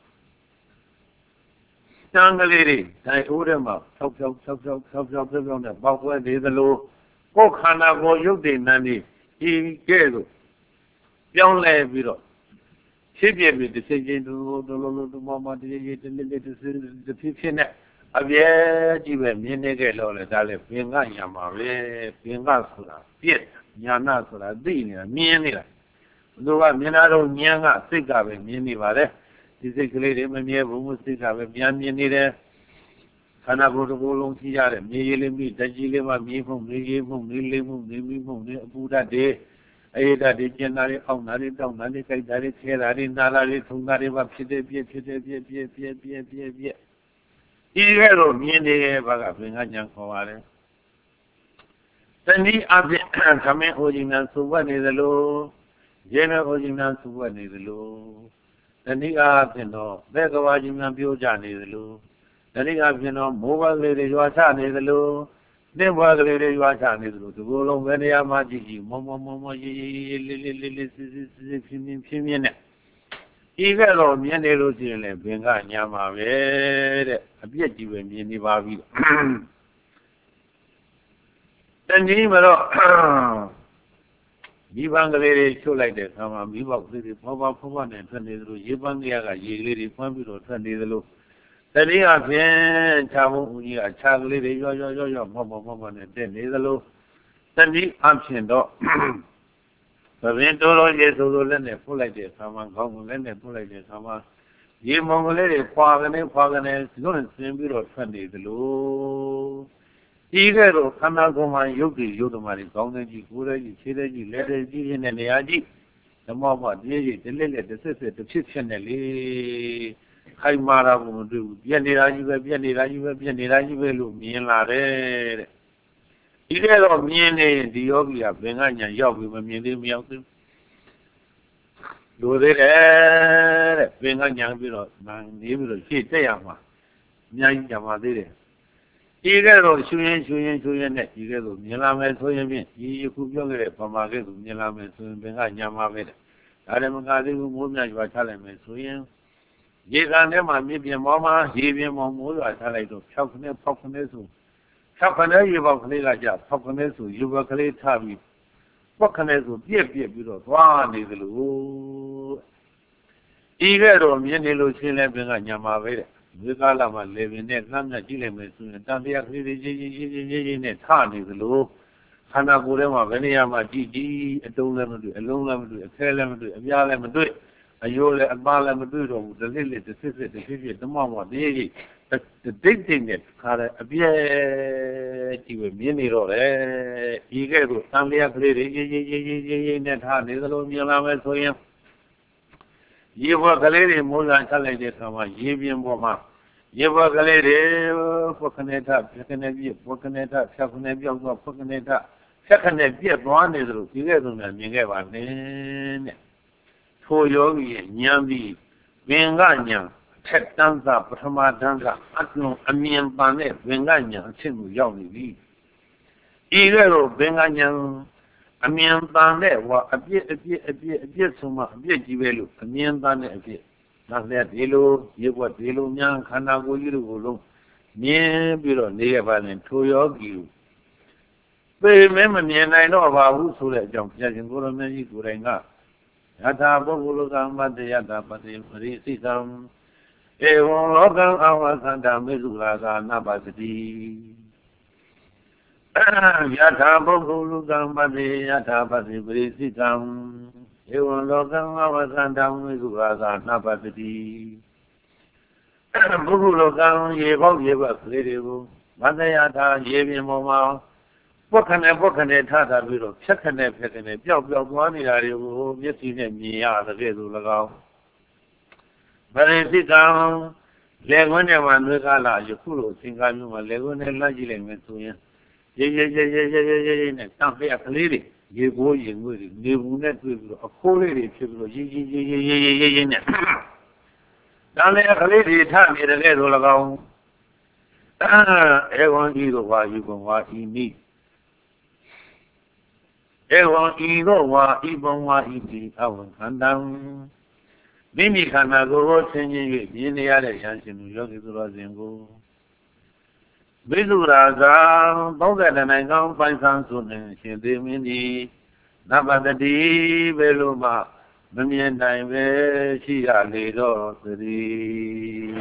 တန်ကလေးတွေဒိုင်အိုးထဲမှာဖြောက်ဖြောက်ဖြောက်ဖြောက်ဖြောက်ဖြောက်ဖြောက်ဖြောက်နဲ့ပေါက်ကွဲသေးသလိုကိုယ်ခန္ဓာကိုယ်ရုပ်တည်နန်းနေဒီကဲ့သို့ပြောင်းလဲပြီးတော့ဖြစ်ပြပြီးတစ်စိတ်ချင်းတို့တို့လို့တို့မမတည်းတည်းတည်းတည်းဖြစ်ဖြစ်နဲ့အပြဲကြည့်ပဲမြင်နေကြလို့လေဒါလည်းပင်ကညာမှာပဲပင်ကဆိုတာပြည့်ညာနာဆိုတာသိနေတာမြင်နေတာသူကမြင်တာတော့ဉာဏ်ကစိတ်ကပဲမြင်နေပါတယ်ဒီစိတ်ကလေးတွေမမြဲဘူးစိတ်ကပဲပြန်မြင်နေတယ်ခန္ဓာကိုယ်တစ်ခုလုံးကြည့်ရတယ်မြေရည်လေးမိတကြီးလေးမှမြေမှုမြေရည်မှုမြေလေးမှုမြေမိမှုမြေအပူဓာတ်တွေအေးဓာတ်တွေကျင်တာတွေအောက်နာတွေတောက်နာတွေကြိုက်တာတွေခဲတာတွေနာတာတွေထုံတာတွေပါဖြစ်တဲ့ပြည့်ဖြစ်တဲ့ပြည့်ပြည့်ပြည့်ပြည့်ပြည့်ပြည့်ဒီကဲတော့မြင်နေရဲ့ဘာကပင်ကညာခေါ်ပါတယ်တနည်းအားဖြင့်ခမင်းဟိုကြီးများစုဝတ်နေသလိုရေနဟိုကြီးများစုဝတ်နေသလိုတနည်းအားဖြင့်တော့ဘက်ကဝါကြီးများပြောကြနေသလိုတနည်းအားဖြင့်တော့မိုးပါးကလေးတွေရွာချနေသလိုနှင်းပါးကလေးတွေရွာချနေသလိုဒီလိုလုံးပဲနေရာမှာကြည့်ကြည့်မောမောမောမောရေးရေးလေးလေးလေးလေးစစ်စစ်စစ်ဖြင်းဖြင်းဖြင်းဖြင်းနဲ့ဒီကတော့မြင်နေလို့ရှိရင်လည်းဘင်ကညာမှာပဲတဲ့အပြည့်ကြီးပဲမြင်နေပါပြီတနည်းမတော့မိဘကလေးတွေချွတ်လိုက်တဲ့အခါမှာမိဘကလေးတွေဖွားဖွားဖွားဖွားနဲ့ထွက်နေသလိုရေပန်းကြီးကရေကလေးတွေဖွမ်းပြီးတော့ထွက်နေသလိုတနည်းအားဖြင့်ခြားမုံဦးကြီးကခြားကလေးတွေရောရောရောရောမောမောမောမောနဲ့တက်နေသလိုတနည်းအားဖြင့်တော့သဘင်တော်တော်ရေဆိုလိုလက်နဲ့ဖုတ်လိုက်တဲ့အခါမှာခေါင်းကလက်နဲ့ဖုတ်လိုက်တဲ့အခါမှာရေမောင်ကလေးတွေဖွာကနေဖွာကနေလွတ်ဆင်းပြီးတော့ထွက်နေသလိုဒီကဲတော့ခန္ဓာကိုယ်မှာရုပ်တွေရုပ်ဓမ္မတွေကောင်းတဲ့ကြီးကိုယ်တဲ့ကြီးခြေတဲ့ကြီးလက်တဲ့ကြီးတဲ့နေရာကြီးဓမ္မဘတည်းကြီးတလက်လက်တစ်ဆက်ဆက်တစ်ဖြစ်ဖြစ်နဲ့လေခိုင်မာတာကိုမတွေ့ဘူးပြက်နေတာကြီးပဲပြက်နေတာကြီးပဲပြက်နေတာကြီးပဲလို့မြင်လာတယ်တဲ့ဒီကဲတော့မြင်နေဒီယောဂီကဘင်္ဂညာရောက်ပြီမမြင်သေးမရောက်သေးလိုသေးတယ်တဲ့ဘင်္ဂညာပြီးတော့နေပြီးတော့ရှေ့တက်ရမှာအများကြီးကြမှာသေးတယ်ဒီကဲတော့ရှူရင်ရှူရင်ရှူရင်နဲ့ဒီကဲတော့မြင်လာမယ်ဆိုရင်ဖြင့်ဒီယခုပြောခဲ့တဲ့ပမာကဲဆိုမြင်လာမယ်ဆိုရင်ဘင်္ဂညာမှာပဲတဲ့ဒါလည်းမကသေးဘူးမိုးမြရွာချလိုက်မယ်ဆိုရင်ရေကန်ထဲမှာမြစ်ပြင်ပေါ်မှာရေပြင်ပေါ်မိုးရွာချလိုက်တော့ဖြောက်ခနဲ့ဖောက်ခနဲ့ဆိုဖြောက်ခနဲ့ရေပေါက်ကလေးကကြဖောက်ခနဲ့ဆိုရေပေါက်ကလေးထပြီးပောက်ခနဲ့ဆိုပြက်ပြက်ပြီးတော့သွားနေသလိုဒီကဲတော့မြင်နေလို့ရှင်းလဲပင်ကညာမှာပဲတဲ့ဒီကာလမှာလေပင်နဲ့နှမ်းမြကြည့်လိုက်မယ်ဆိုရင်တန်တရားကလေးတွေကြီးကြီးကြီးကြီးကြီးနဲ့ထနေသလိုခန္ဓာကိုယ်ထဲမှာဘယ်နေရာမှာကြည့်ကြည့်အတုံးလည်းမတွေ့အလုံးလည်းမတွေ့အခဲလည်းမတွေ့အပြားလည်းမတွေ့အယိုးလည်းအပါလည်းမတွေ့တော့ဘူးတလေးလေးတစ်စစ်စစ်တစ်ဖြစ်ဖြစ်ဓမ္မမောတည်းကြီးဒိတ်ဒိတ်နဲ့ခါတဲ့အပြဲကြည့်ပဲမြင်နေတော့တယ်ဒီကဲ့သို့တန်လျက်ကလေးတွေရေးရေးရေးရေးရေးနဲ့ထားနေသလိုမြင်လာမယ်ဆိုရင်ရေဘွက်ကလေးတွေမိုးလာဆက်လိုက်တဲ့အခါမှာရေပြင်းပေါ်မှာရေဘွက်ကလေးတွေဖွက်ခနဲ့ထဖြက်ခနဲ့ပြည့်ဖွက်ခနဲ့ထဖြက်ခနဲ့ပြောက်သွားဖွက်ခနဲ့ထဖြက်ခနဲ့ပြည့်သွားနေသလိုဒီကဲ့သို့မြင်ခဲ့ပါနဲ့တဲ့ထိုယောဂီရဲ့ဉာဏ်ပြီးဘင်္ဂညာထက်တန်းသာပထမတန်းကအလုံးအမြင်ပန်တဲ့ဘင်္ဂညာအဖြစ်ကိုရောက်နေပြီဒီကဲ့သို့ဘင်္ဂညာအမြင်ပန်တဲ့ဟောအပြစ်အပြစ်အပြစ်အပြစ်ဆုံးမှအပြစ်ကြီးပဲလို့အမြင်ပန်တဲ့အပြစ်ဒါလည်းဒီလိုရေဘွက်ဒီလိုများခန္ဓာကိုယ်ကြီးတို့ကိုလုံးမြင်ပြီးတော့နေရပါနဲ့ထိုယောဂီကိုပေမဲမမြင်နိုင်တော့ပါဘူးဆိုတဲ့အကြောင်းဘုရားရှင်ကိုရမကြီးကိုယ်တိုင်ကယထာပုဂ္ဂလောကမတ္တယတာပတိပရိစိတံဧဝံလောကံအဝသန္တာမေစုရာဂာနာပတတိယထာပုဂ္ဂလောကမတ္တယတာပတိပရိစိတံဧဝံလောကံအဝသန္တာမေစုရာဂာနာပတတိပုဂ္ဂလောကံရေပေါက်ရေပေါက်ကလေးတွေကိုမတ္တယတာရေပြင်ပေါ်မှာပွက်ခနဲ့ပွက်ခနဲ့ထထပြီးတော့ဖြက်ခနဲ့ဖြက်ခနဲ့ပျောက်ပျောက်သွားနေတာတွေကိုမျက်စိနဲ့မြင်ရတဲ့ကဲ့သို့၎င်းပရိစိတံလေခွန်းထဲမှာနှွေးကားလာယခုလိုအစဉ်ကားမျိုးမှာလေခွန်းနဲ့လှမ်းကြည့်လိုက်မယ်ဆိုရင်ရေရေရေရေရေရေရေနဲ့တန်ဖျက်ကလေးတွေရေကိုးရေငွေတွေနေဘူးနဲ့တွေ့ပြီးတော့အခိုးလေးတွေဖြစ်ပြီးတော့ရေရေရေရေရေရေရေရေနဲ့ဒါလည်းကလေးတွေထနေတဲ့ကဲ့သို့၎င်းအဲဝံဤတို့ဟာယူကုန်ဟာဤမိဧဝံဤသောဝါဤဘဝဤတိအဝံခန္ဓံမိမိခန္ဓာကိုယ်ကိုဆင်းရဲ၍မြင်နေရတဲ့ဉာဏ်ရှင်သူယောဂီသူတော်စင်ကိုဘိသုရာဇံသုံးဆယ်နိုင်ကောင်းပိုင်ဆန်းဆိုနေရှင်သေမင်းသည်နဗတတိဘယ်လိုမှမမြင်နိုင်ပဲရှိရလေတော့သတည်း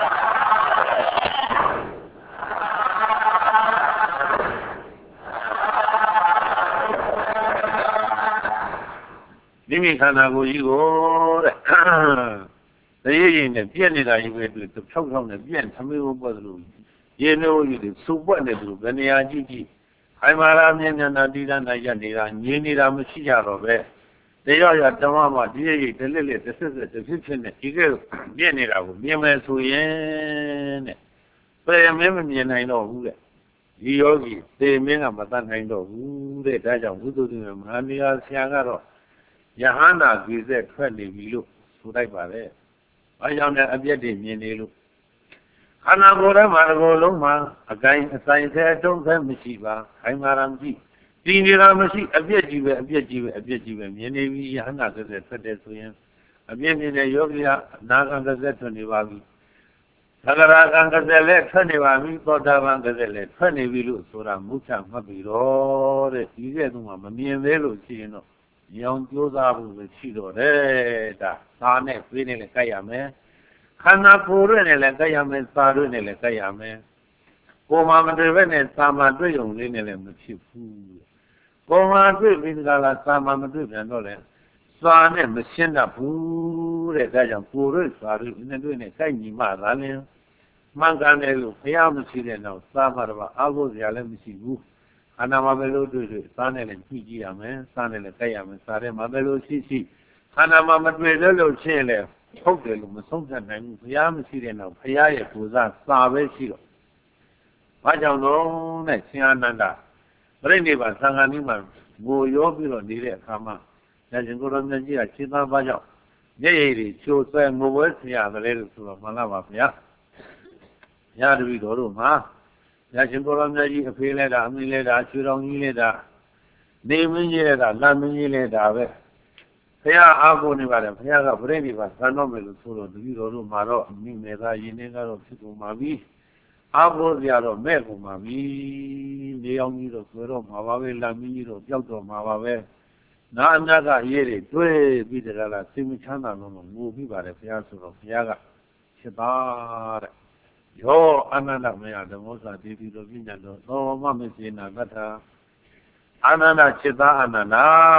မိမိခန္ဓာကိုယ်ကြီးကိုတဲ့တရေရင်နဲ့ပြည့်နေတာကြီးပဲသူဖြောက်ဖြောက်နဲ့ပြည့်သမီးဘုပေါ်သလိုရေမျိုးကြီးတွေစူပွက်နေသူဘယ်နေရာကြည့်ကြည့်ခိုင်မာလာမြင်မြင်သာတိရနိုင်ရနေတာငြင်းနေတာမရှိကြတော့ပဲတရားရဓမ္မမှာဒီရိပ်တလက်လက်တစ်ဆက်ဆက်တစ်ဖြစ်ဖြစ်နဲ့ဒီကဲပြည့်နေတာကိုမြင်မယ်ဆိုရင်တဲ့ပယ်မင်းမမြင်နိုင်တော့ဘူးတဲ့ဒီယောဂီသေမင်းကမတတ်နိုင်တော့ဘူးတဲ့ဒါကြောင့်ဘုသူတွေမဟာနေရာဆရာကတော့ယဟန္တာကြီးဆက်ထွက်နေပြီလို့ဆိုလိုက်ပါလေ။ဘာကြောင့်လဲအပြည့်တွေမြင်နေလို့ခန္ဓာကိုယ်ထဲမှာတစ်ကိုယ်လုံးမှာအကိုင်းအဆိုင်ဆဲအတုံးဆဲမရှိပါခိုင်မာရမရှိတည်နေတာမရှိအပြည့်ကြီးပဲအပြည့်ကြီးပဲအပြည့်ကြီးပဲမြင်နေပြီယဟန္တာကြီးဆက်ထွက်တယ်ဆိုရင်အပြည့်မြင်တဲ့ယောဂီကအနာဂံကြီးဆက်ထွက်နေပါပြီ။သဂရကံကြီးဆက်လည်းထွက်နေပါပြီသောတာပန်ကြီးဆက်လည်းထွက်နေပြီလို့ဆိုတာမုချမှတ်ပြီးတော့တဲ့ဒီကဲသူမှမမြင်သေးလို့ရှိရင်တော့ရောင်ကြိုးစားဖို့ပဲရှိတော့တယ်ဒါသာနဲ့ပြေးနေလည်းကြိုက်ရမယ်ခန္ဓာကိုယ်ရနဲ့လည်းကြိုက်ရမယ်သာရနဲ့လည်းကြိုက်ရမယ်ကိုယ်မှမတွေ့ဘဲနဲ့သာမတွေ့ုံလေးနဲ့လည်းမဖြစ်ဘူးကိုယ်မှတွေ့ပြီးကြလားသာမမတွေ့ပြန်တော့လေသာနဲ့မရှင်းတတ်ဘူးတဲ့ဒါကြောင့်ကိုယ်ရသာရနဲ့တွေ့နဲ့ကြိုက်ညီမှသာလင်းမှန်ကန်တယ်လို့ဘုရားမရှိတဲ့နောက်သာမတော်အာဟုစရာလည်းမရှိဘူးခန္ဓာမှာပဲလို့တွေ့တွေ့စားနဲ့လည်းကြည့်ကြည့်ရမယ်စားနဲ့လည်းကြိုက်ရမယ်စားထဲမှာပဲလို့ရှိရှိခန္ဓာမှာမတွေ့လို့လို့ချင်းလေဟုတ်တယ်လို့မဆုံးဖြတ်နိုင်ဘူးဘုရားမရှိတဲ့နောက်ဘုရားရဲ့ပူဇာစာပဲရှိတော့ဘာကြောင့်တော့နဲ့ရှင်အာနန္ဒပြိဋိဘသံဃာနည်းမှာငိုရောပြီးတော့နေတဲ့အခါမှာညရှင်ကိုယ်တော်မြတ်ကြီးကခြေသားပါကြောင့်မျက်ရည်တွေချိုးဆွဲငိုဝဲဆရာတယ်လို့ဆိုတော့မှန်လားပါဗျာရတပည့်တော်တို့မှာညရှင်ကိုယ်တော်မြတ်ကြီးအဖေးလဲတာအမေလဲတာချွေတော်ကြီးလဲတာနေမင်းကြီးလဲတာလမ်းမင်းကြီးလဲတာပဲဘုရားအားကိုးနေပါတယ်ဘုရားကပြိဋိဘသံတော်မယ်လို့ဆိုတော့တပည့်တော်တို့မှာတော့အမိမေသာယင်းနေကတော့ဖြစ်ကုန်ပါပြီအားကိုးစရာတော့မဲ့ကုန်ပါပြီနေအောင်ကြီးတော့ဆွဲတော့မှာပါပဲလမ်းမင်းကြီးတော့ပျောက်တော့မှာပါပဲနာအနာကရေးတွေတွေးပြီးတကလားစိတ်မချမ်းသာလို့ငိုပြီးပါတယ်ဘုရားဆိုတော့ဘုရားကဖြစ်ပါတဲ့ယောအနန္တမယဓမ္မောစာတိတိတို့ပြညာတော်သောမမစေနာတ္ထာအနန္တจิตသားအနန္တ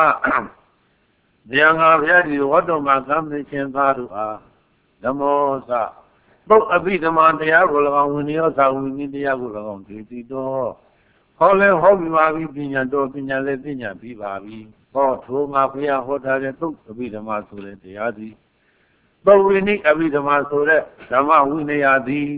ဗျာငါဘုရားဒီဝတ္တမကံမရှင်သားတို့အားဓမ္မောစာပုတ်အဘိဓမ္မာတရားကို၎င်းဝိနည်းစာဝိနည်းတရားကို၎င်းဒီတိတော်ဟောလဲဟောပြီးပါပြီပညာတော်ပညာလည်းပညာပြီးပါပြီဟောထိုငါဘုရားဟောထားတဲ့သုတ်အဘိဓမ္မာဆိုတဲ့တရားသည်ပုတ်ဝိနည်းအဘိဓမ္မာဆိုတဲ့ဓမ္မဝိနည်းသည်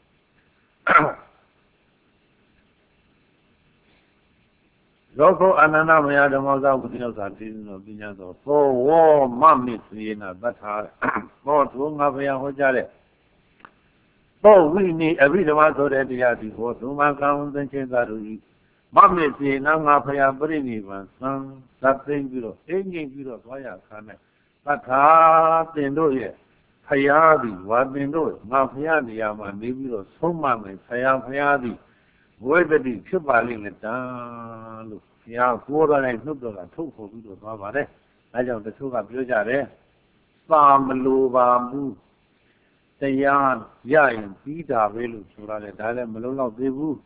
လောကောအနန္တမယဓမ္မောဇဝိညောသာတိနောပညာတော်သောဝောမမိသေနသတ္ထာသောသူငါဘုရားဟောကြားတဲ့သောဝိနိအဘိဓမ္မာဆိုတဲ့တရားဒီဟောသူမကံသင်္ချေသာတို့ဤမမိသေနငါဘုရားပြိဋိဘံသံသတ်သိမ့်ပြီးတော့အင်းငိမ့်ပြီးတော့သွားရခါနဲ့သတ္ထာသင်တို့ရဲ့ဖယားသည်ဝါသင်တို့ငါဖယားနေရာမှာနေပြီးတော့ဆုံးမမယ်ဖယားဖယားသည်ဝိပတိဖြစ်ပါလိမ့်မယ်တန်လို့ဘုရားကိုယ်တော်နဲ့နှုတ်တော်ကထုတ်ဖို့ပြီးတော့သွားပါတယ်။အဲကြောင့်တချို့ကပြောကြတယ်။သာမလိုပါဘူးတရားရရင်ပြီးတာပဲလို့ဆိုရတယ်ဒါလည်းမလုံးတော့သေးဘူး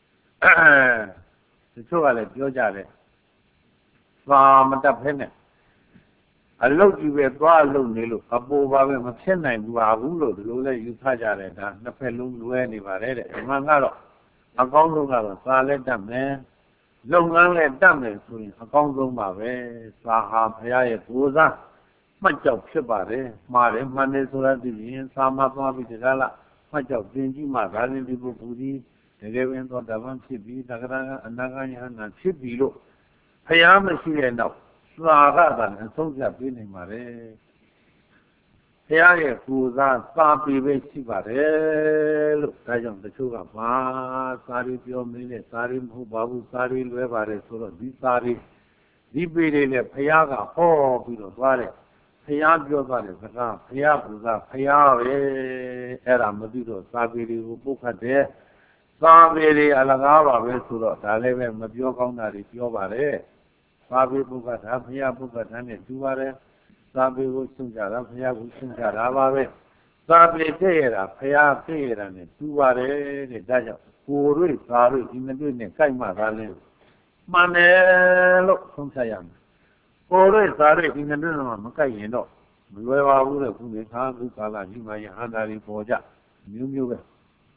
။တချို့ကလည်းပြောကြတယ်။သာမတတ်ဖဲနဲ့အလုတ်ကြီးပဲသွားအလုတ်နေလို့အပေါ်ပါပဲမဖြစ်နိုင်ဘူးပါဘူးလို့ဒီလိုလဲယူဆကြတယ်ဒါနှစ်ဖက်လုံးလွဲနေပါတယ်တဲ့။အမှန်ကတော့အကောင်းဆုံးကတော့စာလက်တတ်မယ်လုပ်ငန်းလည်းတတ်မယ်ဆိုရင်အကောင်းဆုံးပါပဲစာဟာဘုရားရဲ့ကိုယ်စားမှတ်ကြောက်ဖြစ်ပါတယ်မှားတယ်မှန်တယ်ဆိုတာသိရင်စာမသွားပြီးတကားလားမှတ်ကြောက်သင်ကြည့်မှဒါရင်ဒီပုဂ္ဂိုလ်ကြီးတကယ်ပင်တော့တပန်းဖြစ်ပြီးတက္ကရာအနာဂယဟနာဖြစ်ပြီးလို့ဘုရားမရှိတဲ့နောက်စာကသာအဆုံးဖြတ်ပေးနိုင်ပါတယ်ဘုရားရဲ့ကိုယ်စားစာပေပဲရှိပါတယ်လို့ဒါကြောင့်တချို့ကဘာစာရီပြောမင်းနဲ့စာရီမဟုတ်ပါဘူးစာရီလွဲပါတယ်ဆိုတော့ဒီစာရီဒီပေတွေနဲ့ဘုရားကဟောပြီးတော့သွားတယ်ဘုရားပြောသွားတဲ့စကားဘုရားကိုယ်စားဘုရားပဲအဲ့ဒါမသိတော့စာပေတွေကိုပုတ်ခတ်တယ်စာပေတွေအလကားပါပဲဆိုတော့ဒါလည်းပဲမပြောကောင်းတာတွေပြောပါတယ်စာပေပုတ်ခတ်တာဘုရားပုတ်ခတ်တာနဲ့တူပါတယ်သာပေကိုဆုံးကြတာဘုရားကိုဆုံးကြတာပါပဲသာပေတဲ့ရတာဘုရားတဲ့ရတာနဲ့တူပါတယ်တဲ့ဒါကြောင့်ကိုယ်တို့သာတို့ဒီမတွေ့နဲ့ကြိုက်မှသာလဲမှန်တယ်လို့ဆုံးဖြတ်ရမယ်ကိုယ်တို့သာတို့ဒီမတွေ့တော့မကြိုက်ရင်တော့မလွယ်ပါဘူးတဲ့ခုနေခါခုကာလကြီးမှယဟန္တာတွေပေါ်ကြမျိုးမျိုးပဲ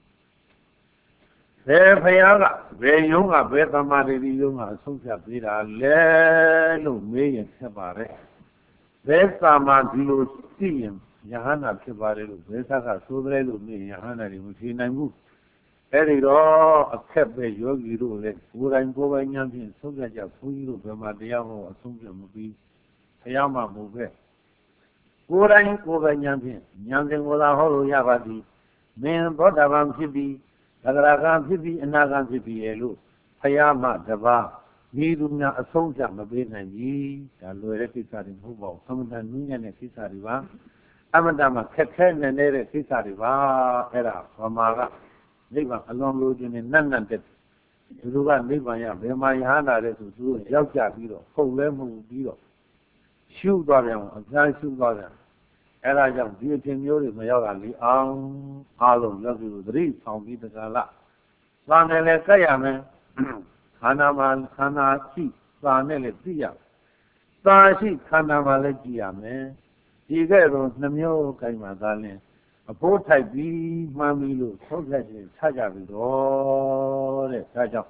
ဘယ်ဖယားကဘယ်ယုံကဘယ်သမာဓိယုံကအဆုံးဖြတ်ပေးတာလဲလို့မေးရင်ဖြစ်ပါတယ်ဘယ်သမာဓိလို့သိရင်ယဟန္တာဖြစ်ပါတယ်လို့ဘယ်သက်ကသိုးတယ်လို့မေးရင်ယဟန္တာတွေမဖြေနိုင်ဘူးအဲ့ဒီတော့အခက်ပဲယောဂီတို့လည်းကိုယ်တိုင်ကိုယ်ပိုင်ဉာဏ်ဖြင့်ဆုံးဖြတ်ကြဘုန်းကြီးတို့ဘယ်မှာတရားဟောအဆုံးဖြတ်မပြီးဖယားမှမဟုတ်ပဲကိုယ်တိုင်ကိုယ်ပိုင်ဉာဏ်ဖြင့်ဉာဏ်စဉ်ကိုသာဟောလို့ရပါသည်မင်းသောတာပန်ဖြစ်ပြီးသဂရကံဖြစ်ပြီးအနာကံဖြစ်ပြီးရဲ့လို့ဖယားမှတပါးမိသူများအဆုံးဖြတ်မပေးနိုင်ဘူးဒါလွယ်တဲ့ကိစ္စတွေမဟုတ်ပါဘူးအမှန်တန်နည်းနဲ့ကိစ္စတွေပါအမှန်တန်မှခက်ခဲနေတဲ့ကိစ္စတွေပါအဲ့ဒါဗမာကနိဗ္ဗာန်အလွန်လိုချင်တဲ့နတ်နတ်တဲ့သူတို့ကနိဗ္ဗာန်ရဘယ်မှာရဟန္တာလဲဆိုသူတို့ရောက်ကြပြီးတော့ဟုတ်လဲမဟုတ်ပြီးတော့ရှုသွားပြန်အပြားရှုသွားပြန်အဲ့ဒါကြောင့်ဒီအဖြစ်မျိုးတွေမရောက်တာလေအောင်အားလုံးရောက်ပြီးသတိဆောင်ပြီးတကလားသာနဲ့လည်းကြက်ရမယ်ခန္ဓာမှာခန္ဓာရှိသာနဲ့လည်းသိရသာရှိခန္ဓာမှာလည်းကြည့်ရမယ်ဒီကဲ့သို့နှမျိုးကိုင်မှသာလင်းအဖိုးထိုက်ပြီးမှန်းပြီးလို့ဆုံးဖြတ်ခြင်းချကြပြီတော့တဲ့ဒါကြောင့်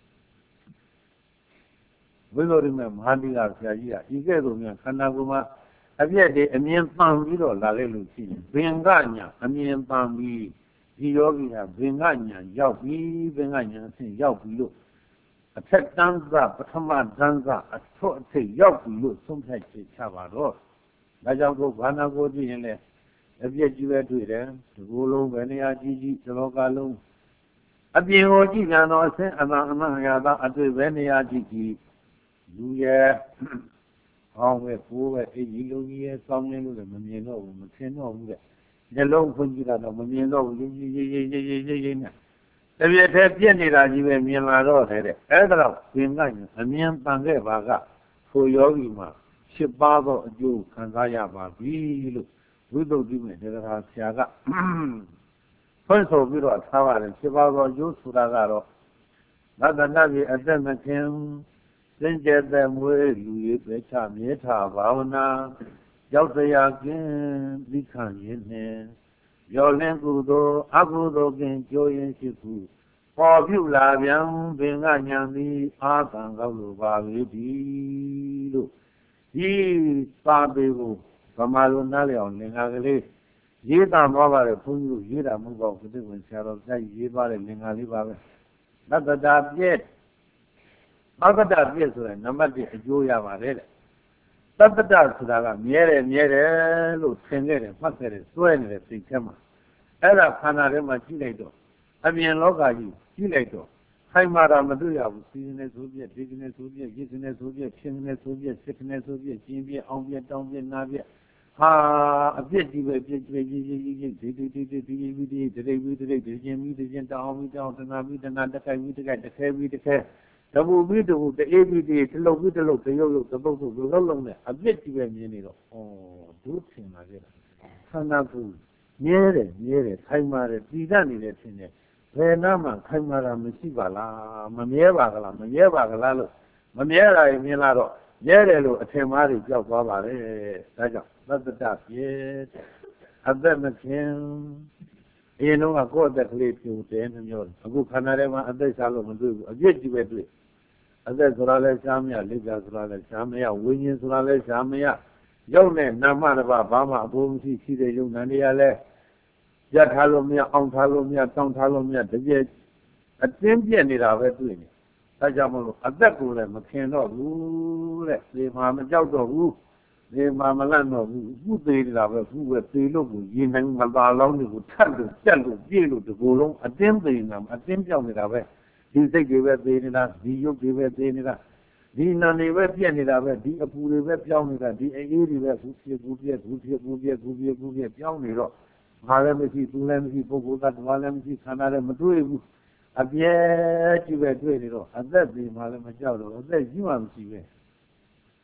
ဝိသုဒ္ဓိမေမဟာတိကဆရာကြီးကဒီကဲ့သို့များခန္ဓာကိုယ်မှာအပြည့်တည်းအမြင်ပန်ပြီးတော့လာခဲ့လို့ရှိရင်ဘင်္ဂညာအမြင်ပန်ပြီးဒီယောဂီဟာဘင်္ဂညာရောက်ပြီးဘင်္ဂညာအဆင့်ရောက်ပြီးလို့အထက်တန်းကပထမတန်းကအထွတ်အထိပ်ရောက်ပြီးလို့ဆုံးဖြတ်ချက်ချပါတော့ဒါကြောင့်ကိုဘာနာကိုကြည့်ရင်လည်းအပြည့်ကြီးပဲတွေ့တယ်ဒီကိုယ်လုံးပဲနေရာကြီးကြီးဒီလောကလုံးအပြင်ကိုကြည့်ကြတော့အဆင့်အမှန်အမှန်ရတာအတွေ့ပဲနေရာကြီးကြီးလူရဲ့ဟောင်းပဲကိုယ်ပဲအေးကြီးလုံးကြီးရဲ့စောင်းနေလို့လည်းမမြင်တော့ဘူးမထင်တော့ဘူးတဲ့ညလုံးဖွင့်ကြည့်တော့မမြင်တော့ဘူးရေးရေးရေးရေးရေးရေးရေးနဲ့တပြည့်တည်းပြည့်နေတာကြီးပဲမြင်လာတော့တယ်တဲ့အဲ့ဒါတော့သင်္ကန်းအမြင်ပန်ခဲ့ပါကဆိုယောဂီမှာရှစ်ပါးသောအကျိုးခံစားရပါပြီလို့ဝိသုဒ္ဓိမေတရားဆရာကဖွင့်ဆိုပြီးတော့ထားပါတယ်ရှစ်ပါးသောအကျိုးဆိုတာကတော့သတ္တနာကြီးအသက်မခင်စင်ကြယ်တဲ့မွေးလူရေးပဲချမြေထာဘာဝနာရောက်တရားကင်းသိခံရင်းနဲ့ရောလင်းကုသိုလ်အကုသိုလ်ကင်းကြိုးရင်ရှိခုပေါ်ပြုလာပြန်ပင်ကညာသည်အာသံကောက်လိုပါပြီဒီလို့ဒီပါပေကိုဗမာလိုနားလည်အောင်လင်္ကာကလေးရေးတာသွားပါတယ်ဘုန်းကြီးတို့ရေးတာမဟုတ်ပါဘူးပြည့်ဝင်ဆရာတော်ကြိုက်ရေးသွားတဲ့လင်္ကာလေးပါပဲသတ္တတာပြည့်သတ္တတာပြည့်ဆိုရင်နံပါတ်တစ်အကျိုးရပါတယ်တဲ့သတ္တတဆိုတာကမြဲတယ်မြဲတယ်လို့သင်ခဲ့တယ်မှတ်ခဲ့တယ်စွဲနေတဲ့စိတ်ထဲမှာအဲ့ဒါခန္ဓာထဲမှာကြည့်လိုက်တော့အပြင်လောကကြီးကြည့်လိုက်တော့ခိုင်မာတာမတွေ့ရဘူးစီးနေဆိုပြည့်ဒီကနေဆိုပြည့်ရစ်ကနေဆိုပြည့်ဖြစ်နေဆိုပြည့်စစ်ကနေဆိုပြည့်ကျင်းပြည့်အောင်ပြည့်တောင်းပြည့်နာပြည့်ဟာအပြစ်ကြီးပဲပြည့်ပြည့်ကြီးကြီးကြီးကြီးဒီဒီဒီဒီဒီဒီဒီဒီဒီဒီဒီဒီချင်းပြီးဒီချင်းတောင်းပြီးတောင်းတနာပြီးတနာတက်ခိုက်ပြီးတက်ခိုက်တခဲပြီးတခဲတပူပြီးတပူတအေးပြီးတတလုတ်ပြီးတလုတ်တရုပ်ရုပ်တပုတ်ပုတ်လုံးလုံးနဲ့အပြစ်ကြီးပဲမြင်နေတော့ဩဒုထင်လာခဲ့တာခန္ဓာကိုယ်မြဲတယ်မြဲတယ်ခိုင်မာတယ်ပြည်တတ်နေတယ်ထင်တယ်ဘယ်နာမှခိုင်မာတာမရှိပါလားမမြဲပါကလားမမြဲပါကလားလို့မမြဲတာရင်မြင်လာတော့မြဲတယ်လို့အထင်မှားတွေကြောက်သွားပါလေဒါကြောင့်သတ္တတပြေအသက်မခင်အရင်တော့ကိုယ့်အသက်ကလေးပြုံတယ်နှမျိုးအခုခန္ဓာထဲမှာအသက်စားလို့မတွေ့ဘူးအပြစ်ကြီးပဲတွေ့အသက်ဆိုတာလည်းရှားမရလိစ္ဆာဆိုတာလည်းရှားမရဝိညာဉ်ဆိုတာလည်းရှားမရရုပ်နဲ့နာမတစ်ပါးဘာမှအဖို့မရှိရှိတဲ့ယုံနာနေရလဲရထားလို့မရအောင်ထားလို့မရတောင်းထားလို့မရတကယ်အတင်းပြက်နေတာပဲတွေ့နေဒါကြောင့်မလို့အသက်ကိုလည်းမခင်တော့ဘူးတဲ့ဒီမှာမကြောက်တော့ဘူးဒီမှာမလန့်တော့ဘူးခုသေးနေတာပဲခုပဲသေလို့ကိုရင်နိုင်မသာလောင်းတွေကိုထပ်လို့ပြက်လို့ပြေးလို့ဒီကိုယ်လုံးအတင်းသေးနေတာအတင်းပြောင်းနေတာပဲဒီစိတ်တွေပဲသေးနေတာဒီရုပ်တွေပဲသေးနေတာဒီနာနေပဲပြက်နေတာပဲဒီအပူတွေပဲပြောင်းနေတာဒီအေးတွေပဲခုဖြစ်ခုပြက်ခုဖြစ်ခုပြက်ခုပြက်ခုပြက်ပြောင်းနေတော့ငါလည်းမရှိသူလည်းမရှိပုဂ္ဂိုလ်သတ္တဝါလည်းမရှိခန္ဓာလည်းမတွေ့ဘူးအပြဲကြီးပဲတွေ့နေတော့အသက်သေးမှလည်းမကြောက်တော့အသက်ကြီးမှမရှိပဲ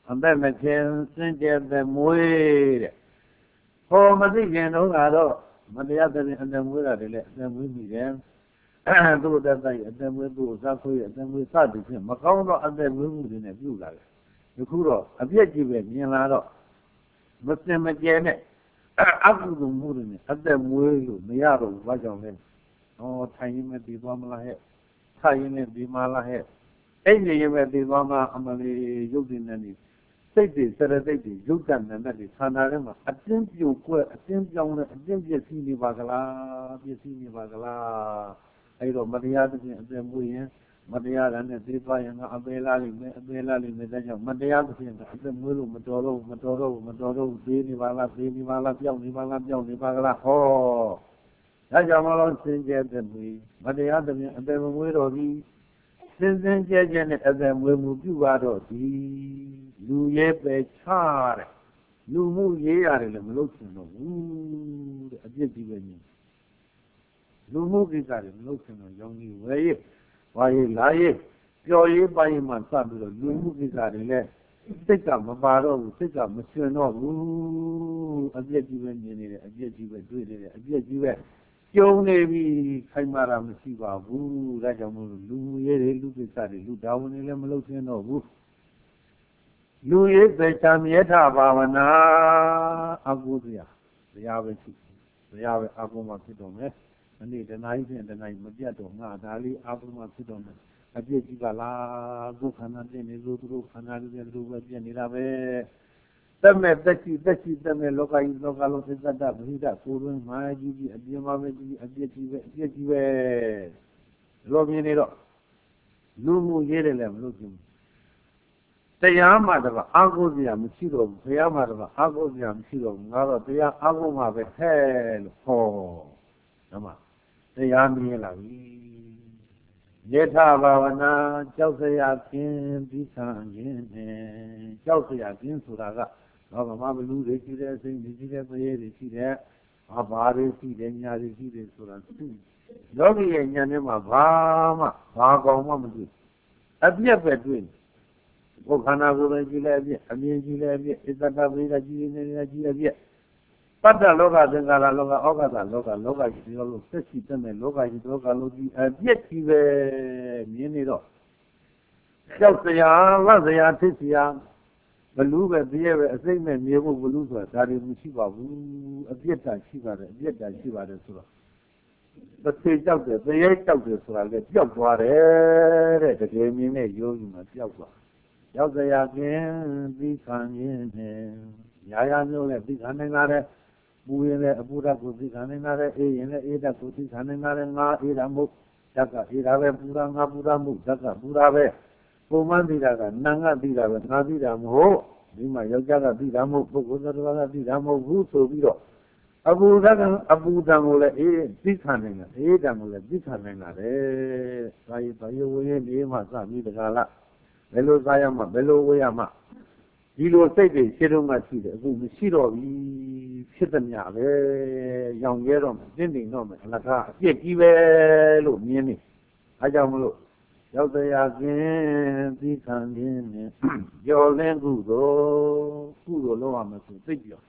အသက်မချင်းစင်ကြယ်တဲ့မွေးတဲ့ဟောမသိခင်တော့ကတော့မတရားတဲ့အသက်မွေးတာတွေလည်းအသက်မွေးမိတယ်သူ့အသက်တိုက်အသက်မွေးသူ့ဇာခွေးအသက်မွေးစသည်ဖြင့်မကောင်းသောအသက်မွေးမှုတွေနဲ့ပြုလာတယ်ဒီခုတော့အပြည့်ကြီးပဲမြင်လာတော့မစင်မကြဲနဲ့အကုသိုလ်မှုတွေနဲ့အသက်မွေးလို့မရတော့ဘူးဘာကြောင့်လဲဟောထိုင်ရင်မတည်သွားမလားဟဲ့ထိုင်ရင်လည်းဒီမလားဟဲ့အဲ့ဒီရင်ပဲတည်သွားမှာအမလေးရုပ်တည်နေနေစိတ်တွေစရစိတ်တွေရုပ်တဏ္ဍနဲ့တွေခန္ဓာထဲမှာအတင်းပြုတ်ကွက်အတင်းပြောင်းလဲအတင်းပြည့်စည်နေပါကလားပြည့်စည်နေပါကလားအဲ့တော့မတရားသဖြင့်အသက်မွေးရင်မတရားတာနဲ့သိသွားရင်ကအပေလာလိမ့်မယ်အပေလာလိမ့်မယ်ဒါကြောင့်မတရားသဖြင့်အသက်မွေးလို့မတော်တော့မတော်တော့မတော်တော့သေးနေပါလားသေးနေပါလားပြောင်းနေပါလားပြောင်းနေပါကလားဟောဒါကြောင့်မလို့စင်ကြယ်တဲ့မွေးမတရားသဖြင့်အသက်မမွေးတော့ဘူးစင်စင်ကြဲကြဲနဲ့အသက်မွေးမှုပြုပါတော့ဒီလူရဲပဲချတဲ့လူမှုရေးရတယ်လည်းမလုပ်ချင်တော့ဘူးတဲ့အပြစ်ကြီးပဲညလူမှုကိစ္စတွေမလုပ်ချင်တော့ရောင်းကြီးဝယ်ရဝါရလာရပျော်ရေးပိုင်းမှစပြီးတော့လူမှုကိစ္စတွေလည်းစိတ်ကမပါတော့ဘူးစိတ်ကမရှင်တော့ဘူးအပြစ်ကြီးပဲမြင်နေတယ်အပြစ်ကြီးပဲတွေ့နေတယ်အပြစ်ကြီးပဲကျုံနေပြီခိုင်မာတာမရှိပါဘူးဒါကြောင့်မို့လူမှုရေးတွေလူကိစ္စတွေလူတာဝန်တွေလည်းမလုပ်ချင်တော့ဘူးလူရေးပေချမ်းမြဲတာဘာဝနာအကုသရာတရားပဲရှိတရားပဲအကုမှဖြစ်တော့မယ်အနည်းတနားကြီးဖြင့်တနားကြီးမပြတ်တော့ငါဒါလေးအကုမှဖြစ်တော့မယ်အပြစ်ကြီးပါလားကိုယ်ခန္ဓာပြည့်နေလို့သူတို့ခန္ဓာတွေသူတို့ပဲပြည့်နေတာပဲသက်မဲ့သက်ရှိသက်ရှိသက်မဲ့လောကကြီးလောကလုံးသစ္စာတပရိဒကိုယ်တွင်မာကြီးကြီးအပြင်းမပဲကြီးအပြစ်ကြီးပဲအပြစ်ကြီးပဲလောမြင်နေတော့လူမှုရေးတယ်လည်းမလုပ်ချင်ဘူးတရားမှတပါအာဟုစရာမရှိတော့ဘူးဘုရားမှတပါအာဟုစရာမရှိတော့ဘူးငါတော့တရားအာဟုမှပဲဟဲ့လို့ဟောဓမ္မတရားမြင်လာပြီယေထဘာဝနာကြောက်စရာကင်းပြီးခံခြင်းနဲ့ကြောက်စရာကင်းဆိုတာကတော့ဗမာဘလူတွေရှိတဲ့စိတ်တွေရှိတဲ့ပရေတွေရှိတဲ့ဘာဘာတွေရှိတဲ့ညာတွေရှိတယ်ဆိုတာသူယောဂီရဲ့ဉာဏ်ထဲမှာဘာမှဘာကောင်မှမတွေ့အပြည့်ပဲတွေ့ဘုခန္ဓာကိုယ်ပဲကြည့်လိုက်အပြည့်အမြင်ကြည့်လိုက်အပြည့်ဣသတ္တပိဒကြည့်နေနေကြည့်အပြည့်ပတ္တလောကသင်္ကာရလောကဩဃတလောကလောကကြီးပြောလို့သက်ရှိတဲ့လောကကြီးလောကလုံးကြီးအပြည့်ကြီးပဲမြင်နေတော့ကြောက်စရာလတ်စရာဖြစ်စရာဘလူးပဲတည်းပဲအစိမ့်မဲ့မြေဖို့ဘလူးဆိုတာဒါတွေမရှိပါဘူးအပြည့်တန်ရှိပါတယ်အပြည့်တန်ရှိပါတယ်ဆိုတော့တစ်သေးကြောက်တယ်တရေကြောက်တယ်ဆိုတာလည်းပျောက်သွားတယ်တဲ့တကယ်မြင်တဲ့ယောဂီမှာပျောက်သွားကြောက်စရာကင်းပြီးခံရင်းနဲ့ညာရမျိုးနဲ့ပြီးခံနေတာတဲ့ပူရင်လည်းအပူဓာတ်ကိုသိခံနေတာတဲ့အေးရင်လည်းအေးဓာတ်ကိုသိခံနေတာတဲ့ငါအေးဓာတ်မဟုတ်ဓာတ်ကအေးဓာတ်ပဲပူတာငါပူတာမဟုတ်ဓာတ်ကပူတာပဲပုံမှန်သိတာကနာငါသိတာပဲငါသိတာမဟုတ်ဒီမှာယောက်ျားကသိတာမဟုတ်ပုဂ္ဂိုလ်သတ္တဝါကသိတာမဟုတ်ဘူးဆိုပြီးတော့အပူဓာတ်ကအပူဓာတ်ကိုလည်းအေးသိခံနေတာအေးဓာတ်ကိုလည်းသိခံနေတာတဲ့ဒါရီဘာယဝေးလေးမှစပြီးတကားလားဘယ်လိုစားရမှဘယ်လိုဝေးရမှဒီလိုစိတ်တွေရှင်းတော့မှရှိတယ်အခုမရှိတော့ဘူးဖြစ်သမျှပဲရောင်ရဲတော့မယ်တင်းတိမ်တော့မယ်အလကားအပြစ်ကြီးပဲလို့မြင်နေအဲကြောင့်မလို့ရောက်တရားကင်းသီးခံခြင်းနဲ့ကြော်လင်းကုသိုလ်ကုသိုလ်လုပ်ရမယ်ဆိုသိပြော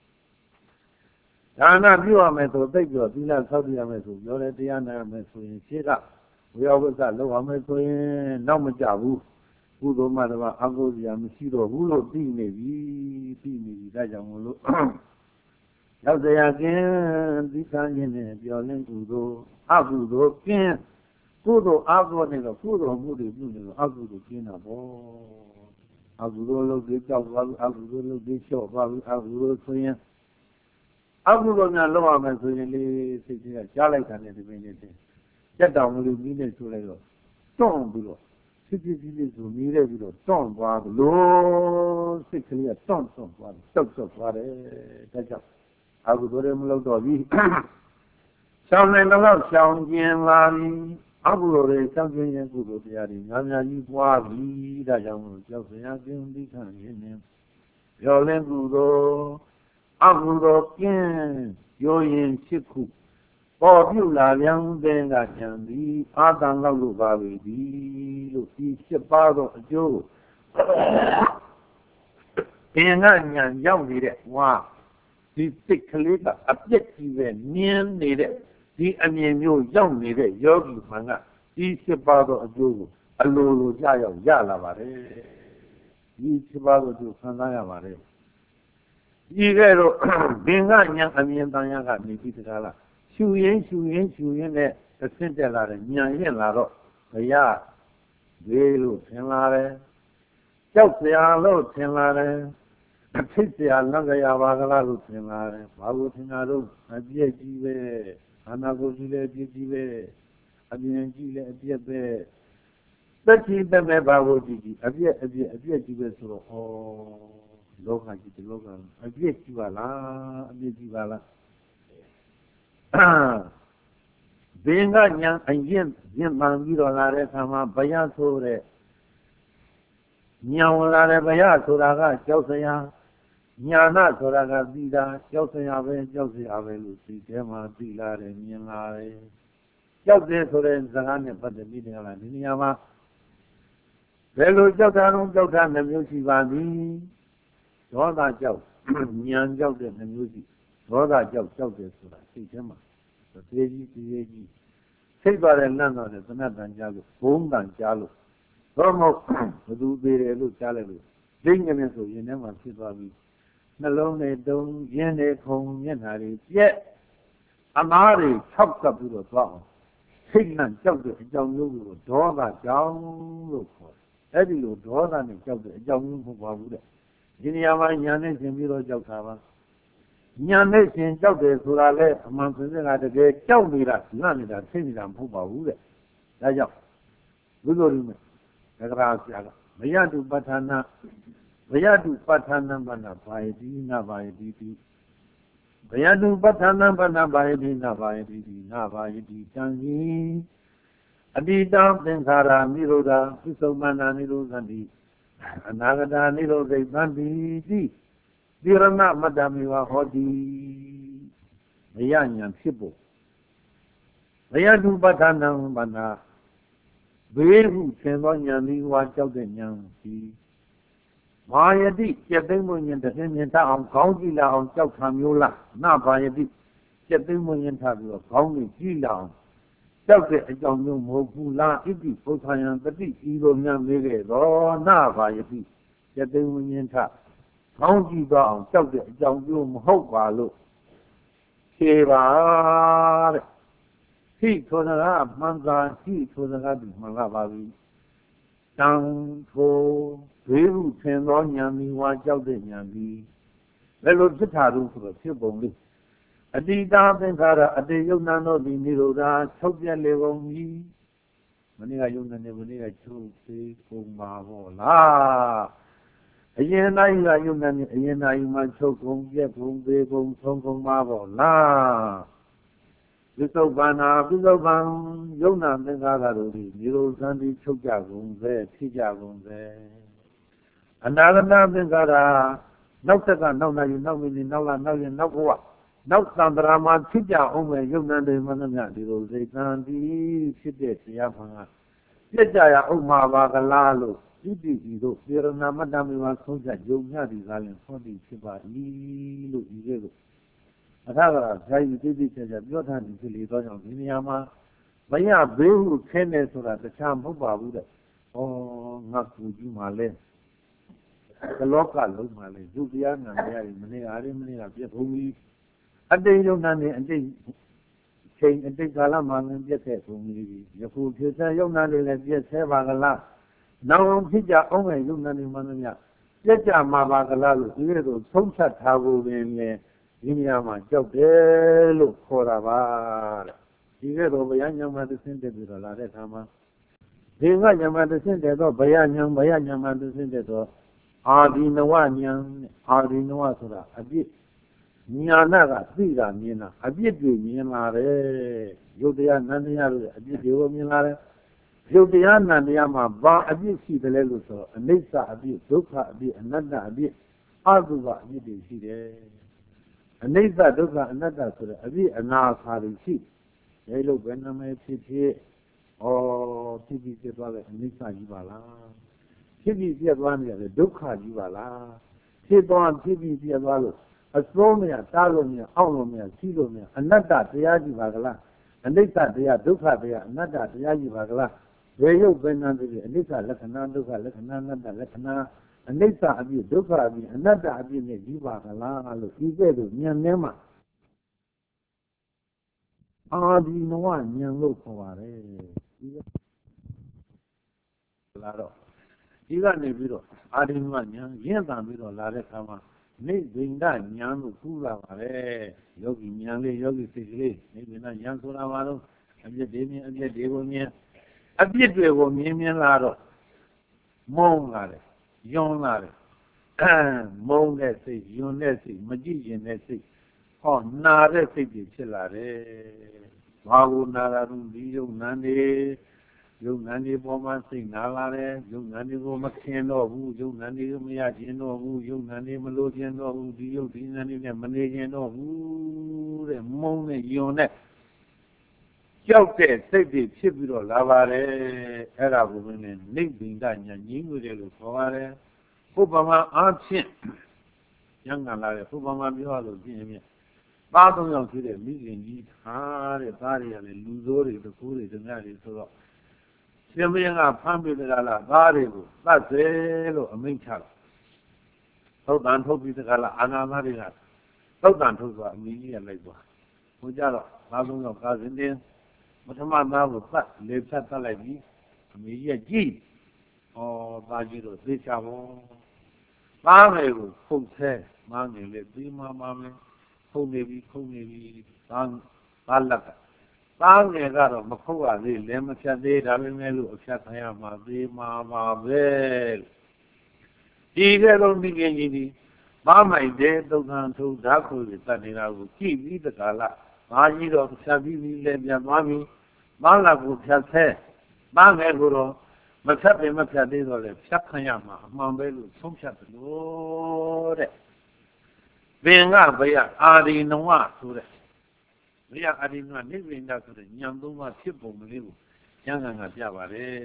ဒါနပြုရမယ်ဆိုသိပြောသီလဆောက်တည်ရမယ်ဆိုပြောတယ်တရားနာရမယ်ဆိုရင်ရှေ့ကဝေယဝိဇ္ဇလုပ်ရမယ်ဆိုရင်နောက်မကြဘူးကုသိုလ်မှတပါအကုသိုလ်ရာမရှိတော့ဘူးလို့သိနေပြီသိနေပြီဒါကြောင့်မလို့ရောက်တရားကင်းသီးခံခြင်းနဲ့ပြောလင်းကုသိုလ်အကုသိုလ်ကင်းကုသိုလ်အကုသိုလ်နဲ့တော့ကုသိုလ်မှုတွေပြုနေတော့အကုသိုလ်ကျင်းတာပေါ့အကုသိုလ်လုပ်ပြီးကြောက်သွားပြီးအကုသိုလ်လုပ်ပြီးလျှော့သွားပြီးအကုသိုလ်ဆိုရင်အကုသိုလ်များလုပ်ရမယ်ဆိုရင်လေစိတ်ကြီးကကြားလိုက်တာနဲ့ဒီပင်လေးတင်စက်တောင်လူကြီးနဲ့ဆိုလိုက်တော့တွန့်ပြီးတော့စစ်စစ်ကြီးလေးဆိုနေလိုက်ပြီးတော့တွန့်သွားလို့စိတ်ကလေးကတွန့်တွန့်သွားတယ်တောက်တောက်သွားတယ်ဒါကြောင့်အကုသိုလ်တွေမလုပ်တော့ဘူးရှောင်းနိုင်တော့ရှောင်းကျင်လာပြီအကုသိုလ်တွေရှောင်းကျင်ရင်ကုသိုလ်တရားတွေများများကြီးပွားပြီဒါကြောင့်မို့ကြောက်စရာကင်းပြီးခံရင်းနဲ့ပြောလင်းကုသိုလ်အကုသိုလ်ကင်းရိုးရင်ဖြစ်ခုပေါ်ပြုလာပြန်တဲ့ကကြံပြီးအာတန်လောက်လို့ပါပြီလို့ဒီရှစ်ပါးသောအကျိုးင်ကညာရောက်နေတဲ့ဝါဒီစိတ်ကလေးကအပြည့်ကြီးပဲနင်းနေတဲ့ဒီအမြင်မျိုးရောက်နေတဲ့ယောဂီမှန်ကဒီစစ်ပါသောအကျိုးကိုအလိုလိုကြရောက်ရလာပါတယ်ဒီစစ်ပါသောအကျိုးခံစားရပါတယ်ဒီကဲတော့ဘင်ကညာအမြင်တန်ရကနေပြီးတကားလားရှူရင်းရှူရင်းရှူရင်းနဲ့အဆင့်တက်လာတယ်ညာရင်လာတော့ဘုရားလေးလို့ထင်လာတယ်ကြောက်စရာလို့ထင်လာတယ်အဖြစ်စရာလက်ကြရပါကလားလို့ထင်လာတယ်ဘာလို့ထင်တာတော့အပြည့်ကြီးပဲခန္ဓာကိုယ်ကြီးလည်းအပြည့်ကြီးပဲအမြင်ကြီးလည်းအပြည့်ပဲသက်ကြီးသက်မဲ့ဘာလို့ကြီးကြီးအပြည့်အပြည့်အပြည့်ကြီးပဲဆိုတော့ဩလောကကြီးဒီလောကအပြည့်ကြီးပါလားအပြည့်ကြီးပါလားဘင်ကညာအရင်ရင်မှန်ပြီးတော့လာတဲ့အခါမှာဘယဆိုတဲ့ညာဝင်လာတဲ့ဘယဆိုတာကကြောက်စရာညာနာဆိုတာကသီတာကြောက်စရာပဲကြောက်စရာပဲလို့ဒီထဲမှာသိလာတယ်မြင်လာတယ်ကြောက်တယ်ဆိုတဲ့စကားနဲ့ပတ်သက်ပြီးနေလားဒီနေရာမှာဘယ်လိုကြောက်တာလုံးကြောက်တာနှမျိုးရှိပါသည်ဒေါသကြောက်ဉာဏ်ကြောက်တဲ့နှမျိုးရှိဒေါသကြောက်ကြောက်တယ်ဆိုတာစိတ်ထဲမှာသေကြီးသေကြီးစိတ်ပါတယ်လန့်တော့တယ်သနတ်တန်ကြားလို့ဘုံတန်ကြားလို့တော့မဟုတ်ဘသူသေးတယ်လို့ကြားလိုက်လို့ဒိဋ္ဌိနဲ့ဆိုရင်ထဲမှာဖြစ်သွားပြီးနှလုံးနဲ့တုံးရင်းနဲ့ခုံမျက်နှာတွေပြက်အမားတွေ၆ကပ်ပြီးတော့သွားအောင်စိတ်နဲ့ကြောက်တဲ့အကြောင်းမျိုးကိုဒေါသကြောင့်လို့ခေါ်တယ်အဲ့ဒီလိုဒေါသနဲ့ကြောက်တဲ့အကြောင်းမျိုးမဟုတ်ပါဘူးတဲ့ဒီနေရာမှာညာနဲ့ရှင်ပြီးတော့ကြောက်တာပါညာနဲ့ရှင်ကြောက်တယ်ဆိုတာလဲအမှန်စင်စစ်ကတကယ်ကြောက်နေတာငတ်နေတာသိနေတာမဟုတ်ပါဘူးတဲ့ဒါကြောင့်ဘုရားရှင်ကဂရာဆရာကမယတုပဋ္ဌာနာဘယတုပဋ္ဌာနံဘာနာဘာယတိနာဘာယတိတိဘယတုပဋ္ဌာနံဘာနာဘာယတိနာဘာယတိတိနာဘာယတိတံဟိအတိတံသင်္ခါရနိရောဓသုစုမန္နာနိရောဓံတိအနာဂတာနိရောဓိသံတိတိသီရဏမတ္တမေဝဟောတိဘယညာဖြစ်ဖို့ဘယတုပဋ္ဌာနံဘာနာဘေးဟုသင်သောဉာဏ်သည်ဝါကြောက်တဲ့ဉာဏ်သည်ဘာယတိကျက်သိမ်းမှုဉာဏ်တစ်ဆင့်မြင်ထအောင်ခေါင်းကြည့်လာအောင်ကြောက်ခံမျိုးလားနဘာယတိကျက်သိမ်းမှုဉာဏ်ထပြီးတော့ခေါင်းကိုကြည့်လာအောင်ကြောက်တဲ့အကြောင်းမျိုးမဟုတ်ဘူးလားဣတိပုထာယံတတိဤလိုများမေးခဲ့တော့နဘာယတိကျက်သိမ်းမှုဉာဏ်ထခေါင်းကြည့်သွားအောင်ကြောက်တဲ့အကြောင်းမျိုးမဟုတ်ပါလို့ဖြေပါတဲ့ဟိထိုစကားမှန်သာဟိထိုစကားဒီမှန်လာပါပြီတံထိုဘေးဟုထင်သောဉာဏ်ဒီဝါကြောက်တဲ့ဉာဏ်ဒီဘယ်လိုဖြစ်တာလို့ဆိုတော့ဖြစ်ပုံလေးအတိတာသင်္ခါရအတေယုံနာတို့ဒီနိရောဓချုပ်ပြက်လေကုန်ပြီမနေ့ကယုံနာနေမနေ့ကချုပ်သေးကုန်ပါဘောလားအရင်တိုင်းကယုံနာနေအရင်တိုင်းမှာချုပ်ကုန်ပြက်ကုန်သေးကုန်ဆုံးကုန်ပါဘောလားဝိသုပ္ပန္နာဝိသုပ္ပံယုံနာသင်္ခါရတို့ဒီနိရောဓံဒီချုပ်ကြကုန်ပဲဖြစ်ကြကုန်ပဲအနာဂတသင်္ခါရနောက်သက်ကနောက်နိုင်နောက်မိနစ်နောက်လာနောက်ရင်နောက်ဘဝနောက်သံတရာမှာဖြစ်ကြအောင်ပဲယုံနာတွေမှန်သမျှဒီလိုစိတ်တန်ဒီဖြစ်တဲ့တရားမှန်ကပြည့်ကြရအောင်မှာပါကလားလို့ဣတိဤတို့ပြေရဏမတ္တမေဝဆုံးဖြတ်ယုံညသည်ကားရင်ဟောသည်ဖြစ်ပါ၏လို့ဤကဲ့သို့အထာကရာဇာယီတိတိကျကျပြောထားသည်ဖြစ်လေသောကြောင့်ဒီနေရာမှာမရဘေးဟုခင်းနေဆိုတာတခြားမဟုတ်ပါဘူးတဲ့ဩငါကူကြီးမှလဲကလောကလုံးမှလဲယုတ်တရားနာရည်မနေ့အားရမနေ့ကပြည့်ဘုံကြီးအတိတ်ယုံနာနေအတိတ်ချိန်အတိတ်ကာလမှာလည်းပြည့်ခဲ့ဘုံကြီးယခုဖြစ်တဲ့ယုံနာတွေလည်းပြည့်ဆဲပါကလားနောက်ဖြစ်ကြအောင်မဲ့ယုံနာတွေမှလည်းပြည့်ကြမှာပါကလားလို့ဒီလိုဆိုသုံးချက်ထားဖို့ပင်လေဒီနေရာမှာကြောက်တယ်လို့ခေါ်တာပါတဲ့ဒီကဲတော့ဘယညံမှာသင်တဲ့ပြီးတော့လာတဲ့အခါမှာဒီကညံမှာသင်တဲ့တော့ဘယညံဘယညံမှာသင်တဲ့တော့အာဒီနဝညံအာဒီနဝဆိုတာအပြစ်ညာနာကသိတာမြင်တာအပြစ်တွေမြင်လာတယ်ယုတ်တရားနန္တရားလို့အပြစ်တွေကိုမြင်လာတယ်ယုတ်တရားနန္တရားမှာဘာအပြစ်ရှိတယ်လဲလို့ဆိုတော့အနိစ္စအပြစ်ဒုက္ခအပြစ်အနတ္တအပြစ်အတုပအပြစ်တွေရှိတယ်အနိစ္စဒုက္ခအနတ္တဆိုတဲ့အပြစ်အနာခါတွေရှိတယ်လို့ဘယ်နာမည်ဖြစ်ဖြစ်ဩဖြစ်ပြီးပြသွားတဲ့အနိစ္စကြီးပါလားဖြစ်ပြီးပြသွားနေတယ်ဒုက္ခကြီးပါလားဖြစ်သွားဖြစ်ပြီးပြသွားလို့အစိုးမရတားလို့မရအောက်လို့မရစီးလို့မရအနတ္တတရားကြီးပါကလားအနိစ္စတရားဒုက္ခတရားအနတ္တတရားကြီးပါကလားဘယ်ရုပ်ပဲနာသည်အနိစ္စလက္ခဏာဒုက္ခလက္ခဏာအနတ္တလက္ခဏာအနိစ္စအပြည့်ဒုက္ခအပြည့်အနတ္တအပြည့်နဲ့ကြီးပါကလားလို့ဒီကဲ့သို့ဉာဏ်ထဲမှာအာဒီနဝဉာဏ်လို့ခေါ်ပါတယ်ဒီကလာတော့ဒီကနေပြီးတော့အာဒီနဝဉာဏ်ရင့်တန်ပြီးတော့လာတဲ့အခါမှာနိဗ္ဗိန္ဒဉာဏ်လို့ကူးလာပါတယ်ယောဂီဉာဏ်လေးယောဂီစိတ်ကလေးနိဗ္ဗိန္ဒဉာဏ်ဆိုတာဘာလို့အပြစ်တွေမြင်အပြစ်တွေကိုမြင်အပြစ်တွေကိုမြင်မြင်လာတော့မုန်းလာတယ်ယွန်းလာတယ်မုန်းတဲ့စိတ်ယွန်းတဲ့စိတ်မကြည့်ရင်တဲ့စိတ်ဟောနာတဲ့စိတ်တွေဖြစ်လာတယ်ဘာကိုနာတာလို့ဒီယုံနန်းနေယုံနန်းနေပေါ်မှာစိတ်နာလာတယ်ယုံနန်းနေကိုမခင်တော့ဘူးယုံနန်းနေကိုမရခြင်းတော့ဘူးယုံနန်းနေမလို့ခြင်းတော့ဘူးဒီယုံဒီနန်းနေနဲ့မနေခြင်းတော့ဘူးတဲ့မုန်းနဲ့ယွန်းတဲ့ကြောက်တဲ့စိတ်တွေဖြစ်ပြီးတော့လာပါတယ်အဲ့ဒါကိုမင်းနဲ့နိဗ္ဗိန္ဒဉာဏ်ကြီးငွေတယ်လို့ခေါ်ပါတယ်ဘုဗ္ဗမအားဖြင့်ဉာဏ်ကလာတယ်ဘုဗ္ဗမပြောရလို့ပြင်းပြင်းသားသုံးယောက်ဖြစ်တဲ့မိခင်ကြီးထားတဲ့သားတွေကလည်းလူစိုးတွေတကူတွေဓမြတွေဆိုတော့ရှင်မင်းကဖမ်းပြီးတကားလားသားတွေကိုသတ်စေလို့အမိန့်ချတာသုတ်တန်ထုတ်ပြီးတကားလားအာနာမတွေကသုတ်တန်ထုတ်သွားအမိကြီးကလိုက်သွားဟိုကြတော့သားသုံးယောက်ကားစင်းတင်းပထမသားကိုသတ်လေဖြတ်သတ်လိုက်ပြီးအမေကြီးကကြည့်ဩသားကြီးတို့သိချပါသားငယ်ကိုဖုတ်ဆဲမငယ်လေးပြီးမှမှမယ်ခုန်နေပြီခုန်နေပြီသားသားလက်ကသားငယ်ကတော့မခုတ်ရသေးလည်းမဖြတ်သေးဒါပေမဲ့လို့အဖြတ်ခံရမှာသေးမှာပါပဲဒီကဲတော့မိခင်ကြီးဒီမမိုက်တဲ့ဒုက္ခထုဓာတ်ကိုတတ်နေတာကိုကြည့်ပြီးတကားလားမာကြီးတော့ဖြတ်ပြီးပြီးလည်းပြန်သွားပြီမလာကိုဖြတ်ဆဲမငယ်ကိုတော့မဖြတ်ပင်မဖြတ်သေးတော့လေဖြတ်ခံရမှာအမှန်ပဲလို့ဆုံးဖြတ်တယ်လို့တဲ့ဘင်ကဘယအာဒီနဝဆိုတဲ့ဘယအာဒီနဝနိဗ္ဗိန္ဒဆိုတဲ့ဉာဏ်သုံးပါးဖြစ်ပုံလေးကိုဉာဏ်ကံကပြပါတယ်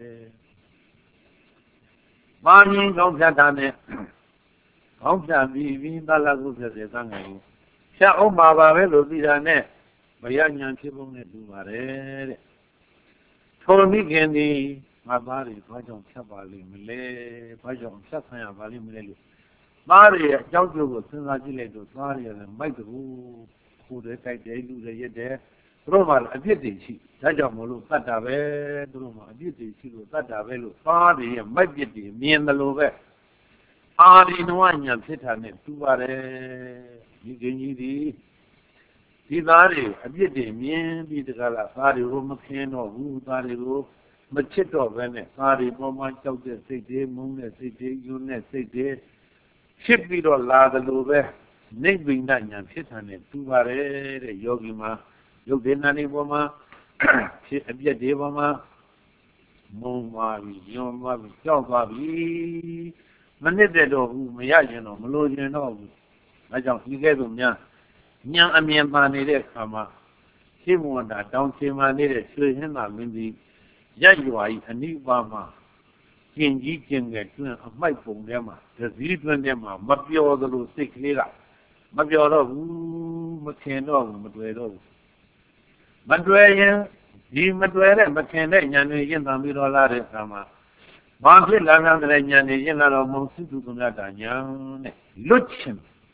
မာငင်းကောင်းဖြတ်တာနဲ့ကောင်းဖြတ်ပြီးပြီးသလာကိုဖြတ်တဲ့သံဃာကိုဖြတ်အောင်ပါပါပဲလို့ပြီးတာနဲ့ဘယဉာဏ်ဖြစ်ပုံနဲ့တူပါတယ်တဲ့ထိုမိခင်ဒီငါသားတွေဘာကြောင့်ဖြတ်ပါလိမ့်မလဲဘာကြောင့်ဖြတ်ခံရပါလိမ့်မလဲလို့သားတွေရဲ့အကြောင်းကျိုးကိုစဉ်းစားကြည့်လိုက်တော့သားတွေလည်းမိုက်တူကိုယ်တွေတိုက်တယ်လူတွေရက်တယ်သူတို့မှအပြစ်တွေရှိဒါကြောင့်မလို့တတ်တာပဲသူတို့မှအပြစ်တွေရှိလို့တတ်တာပဲလို့သားတွေရဲ့မိုက်ပြစ်တွေမြင်တယ်လို့ပဲအာဒီနဝညာဖြစ်တာနဲ့တူပါတယ်ဒီကင်းကြီးဒီဒီသားတွေအပြစ်တွေမြင်ပြီးတကားလားသားတွေကိုမခင်းတော့ဘူးသားတွေကိုမချစ်တော့ဘဲနဲ့သားတွေပေါ်မှာကြောက်တဲ့စိတ်တွေမုန်းတဲ့စိတ်တွေယွန်းတဲ့စိတ်တွေဖြစ်ပြီးတော့လာတယ်လို့ပဲနိဗ္ဗိန္ဒဉာဏ်ဖြစ်တာနဲ့တူပါတယ်တဲ့ယောဂီမှာယုတ်ဒေနာနေပေါ်မှာဖြစ်အပြစ်တွေပေါ်မှာမုန်းသွားပြီယွန်းသွားပြီကြောက်သွားပြီမနစ်တဲ့တော့ဘူးမရရင်တော့မလိုချင်တော့ဘူးဒါကြောင့်ဒီကဲ့သို့များဉာဏ်အမြင်ပါနေတဲ့အခါမှာရှိမဝန္တာတောင်ချေမာနေတဲ့ရွှေဟင်းသာမင်းကြီးရက်ရွာကြီးအနိပါမှာကျင်ကြီးကျင်ငယ်တွင်အမိုက်ပုံထဲမှာဒဇီးတွင်ထဲမှာမပျော်သလိုစိတ်ကလေးကမပျော်တော့ဘူးမခင်တော့ဘူးမတွေ့တော့ဘူးမတွေ့ရင်ဒီမတွေ့တဲ့မခင်တဲ့ဉာဏ်တွေရင့်တန်ပြီးတော့လာတဲ့အခါမှာဘာဖြစ်လာတဲ့ဉာဏ်တွေရင့်လာတော့မုံစုသူကမြတ်တာဉာဏ်နဲ့လွတ်ချင်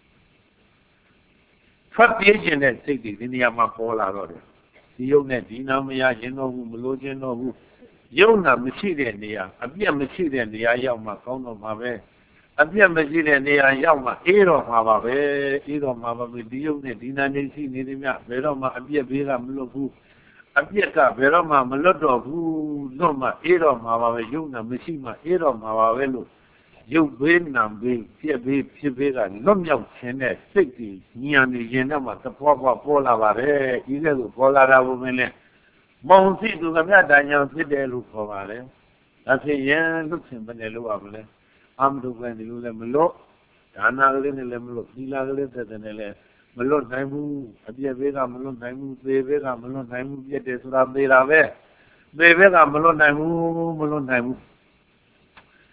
ထွက်ပြေးခြင်းတဲ့စိတ်တွေဒီနေရာမှာပေါ်လာတော့တယ်ဒီယုံနဲ့ဒီနာမရရင်တော့ဘူးမလို့ခြင်းတော့ဘူးယုံနာမရှိတဲ့နေရာအပြတ်မရှိတဲ့နေရာရောက်မှကောင်းတော့မှာပဲအပြတ်မရှိတဲ့နေရာရောက်မှအေးတော့မှာပါပဲအေးတော့မှာပါပဲဒီယုံနဲ့ဒီနာနေရှိနေသည်မြဘယ်တော့မှအပြတ်ဘေးကမလွတ်ဘူးအပြတ်ကဘယ်တော့မှမလွတ်တော့ဘူးလွတ်မှအေးတော့မှာပါပဲယုံနာမရှိမှအေးတော့မှာပါပဲလို့ရုပ်ဘေးနာဘေးပြက်ဘေးဖြစ်ဘေးကလွတ်မြောက်ခြင်းနဲ့စိတ်ကြီးဉာဏ်ကြီးရင်တော့မှသဘောပေါက်ပေါ်လာပါတယ်ဒီကဲ့သို့ပေါ်လာတာဘုမင်းနဲ့မုံစီသူကမြတ်တန်ညာဖြစ်တယ်လို့ခေါ်ပါတယ်ဒါဖြစ်ရင်လွတ်ခြင်းပဲနဲ့လို့ရမလဲအမတုပဲဒီလိုလည်းမလွတ်ဒါနာကလေးနဲ့လည်းမလွတ်သီလာကလေးသက်သက်နဲ့လည်းမလွတ်နိုင်ဘူးအပြည့်ဘေးကမလွတ်နိုင်ဘူးသေဘေးကမလွတ်နိုင်ဘူးပြည့်တယ်ဆိုတာသေတာပဲသေဘေးကမလွတ်နိုင်ဘူးမလွတ်နိုင်ဘူး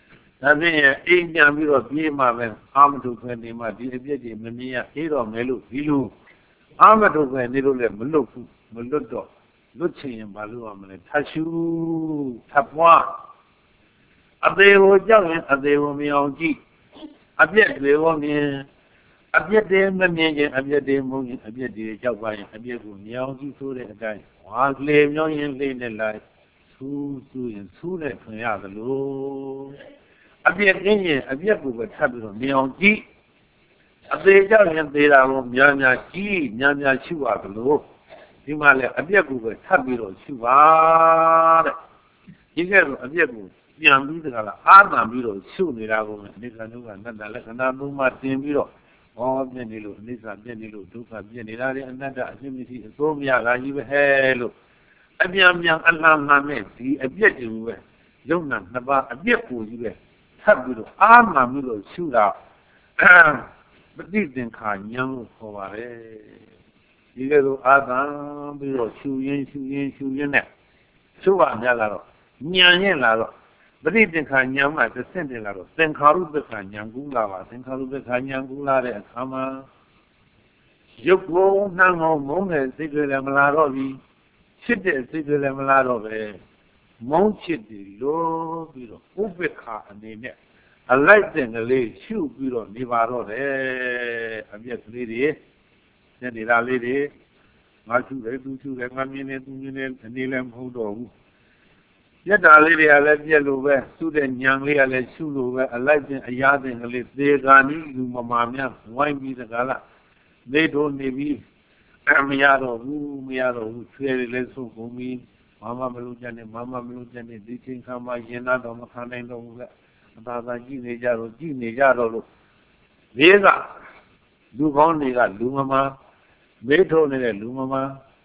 ဒါဖြင့်အိမ်ပြန်ပြီးတော့ပြေးမှပဲအာမထုတ်ခွင့်နေမှဒီအပြစ်တွေမမြင်ရအေးတော့မယ်လို့ဒီလိုအာမထုတ်ခွင့်နေလို့လည်းမလွတ်ဘူးမလွတ်တော့လွတ်ချင်ရင်ဘာလို့ရမလဲထရှူထပွားအသေးကိုကြောက်ရင်အသေးကိုမြင်အောင်ကြည့်အပြစ်တွေကိုမြင်အပြစ်တွေမမြင်ရင်အပြစ်တွေမုန်းရင်အပြစ်တွေကြောက်ပါရင်အပြစ်ကိုမြင်အောင်ကြည့်ဆိုတဲ့အတိုင်းဝါလေမြောင်းရင်လေးနဲ့လိုက်ဆူးဆူးရင်ဆူးနဲ့ထွင်ရသလိုအပြစ်ကင်းရင်အပြစ်ကိုပဲထပ်ပြီးတော့မြင်အောင်ကြည့်အသေးကြောက်ရင်သေးတာကိုများများကြည့်များများရှုရသလိုဒီမှာလည်းအပြစ်ကိုပဲထပ်ပြီးတော့ရှုပါတဲ့ဒီကဲတော့အပြစ်ကိုပြန်ပြီးတကလားအာသံပြီးတော့ရှုနေတာကိုအနေကနုကနတ္တလက္ခဏာသုံးပါးတင်ပြီးတော့ဟောပြည့်နေလို့အနိစ္စပြည့်နေလို့ဒုက္ခပြည့်နေတာလေအနတ္တအဖြစ်မရှိအစိုးမရတာကြီးပဲဟဲလို့အပြန်ပြန်အလံမှန်မဲ့ဒီအပြစ်တွေပဲယုံနာနှစ်ပါးအပြစ်ကိုကြီးပဲထပ်ပြီးတော့အာမှန်ပြီးတော့ရှုတာပฏิသင်္ခါဉာဏ်ကိုခေါ်ပါတယ်ဒီကဲတော့အာသံပြီးတော့ရှုရင်းရှုရင်းရှုရင်းနဲ့ရှုပါများလာတော့ဉာဏ်ရင်လာတော့ပฏิသင်္ခါဉာဏ်မှာတစ်ဆင့်တင်လာတော့သင်္ခါရုပ္ပခဉာဏ်ကူးလာပါသင်္ခါရုပ္ပခဉာဏ်ကူးလာတဲ့အခါမှာရုပ်ကိုနှံ့အောင်မုန်းတဲ့စိတ်တွေလည်းမလာတော့ဘူးချစ်တဲ့စိတ်တွေလည်းမလာတော့ပဲမုန်းချစ်တယ်လို့ပြီးတော့ဥပ္ပခအနေနဲ့အလိုက်တဲ့ကလေးရှုပြီးတော့နေပါတော့တယ်အပြက်ကလေးတွေညနေတာလေးတွေငါရှုတယ်သူရှုတယ်ငါမြင်တယ်သူမြင်တယ်အနေလည်းမဟုတ်တော့ဘူးပြက်တာလေးတွေကလည်းပြက်လို့ပဲရှုတဲ့ညံလေးကလည်းရှုလို့ပဲအလိုက်တဲ့အရာတဲ့ကလေးသေကာနီးလူမမာများဝိုင်းပြီးတကားလားနေတော့နေပြီးမရတော့ဘူးမရတော့ဘူးဆွဲရလဲဆုံးကုန်ပြီးမမမလို့ကြတဲ့မမမလို့ကြတဲ့ဒီချင်းခါမှရင်နာတော့မခံနိုင်တော့ဘူးကအသာသာကြည့်နေကြတော့ကြည့်နေကြတော့လို့ဘေးကလူကောင်းတွေကလူမမာမေးထုတ်နေတဲ့လူမမာ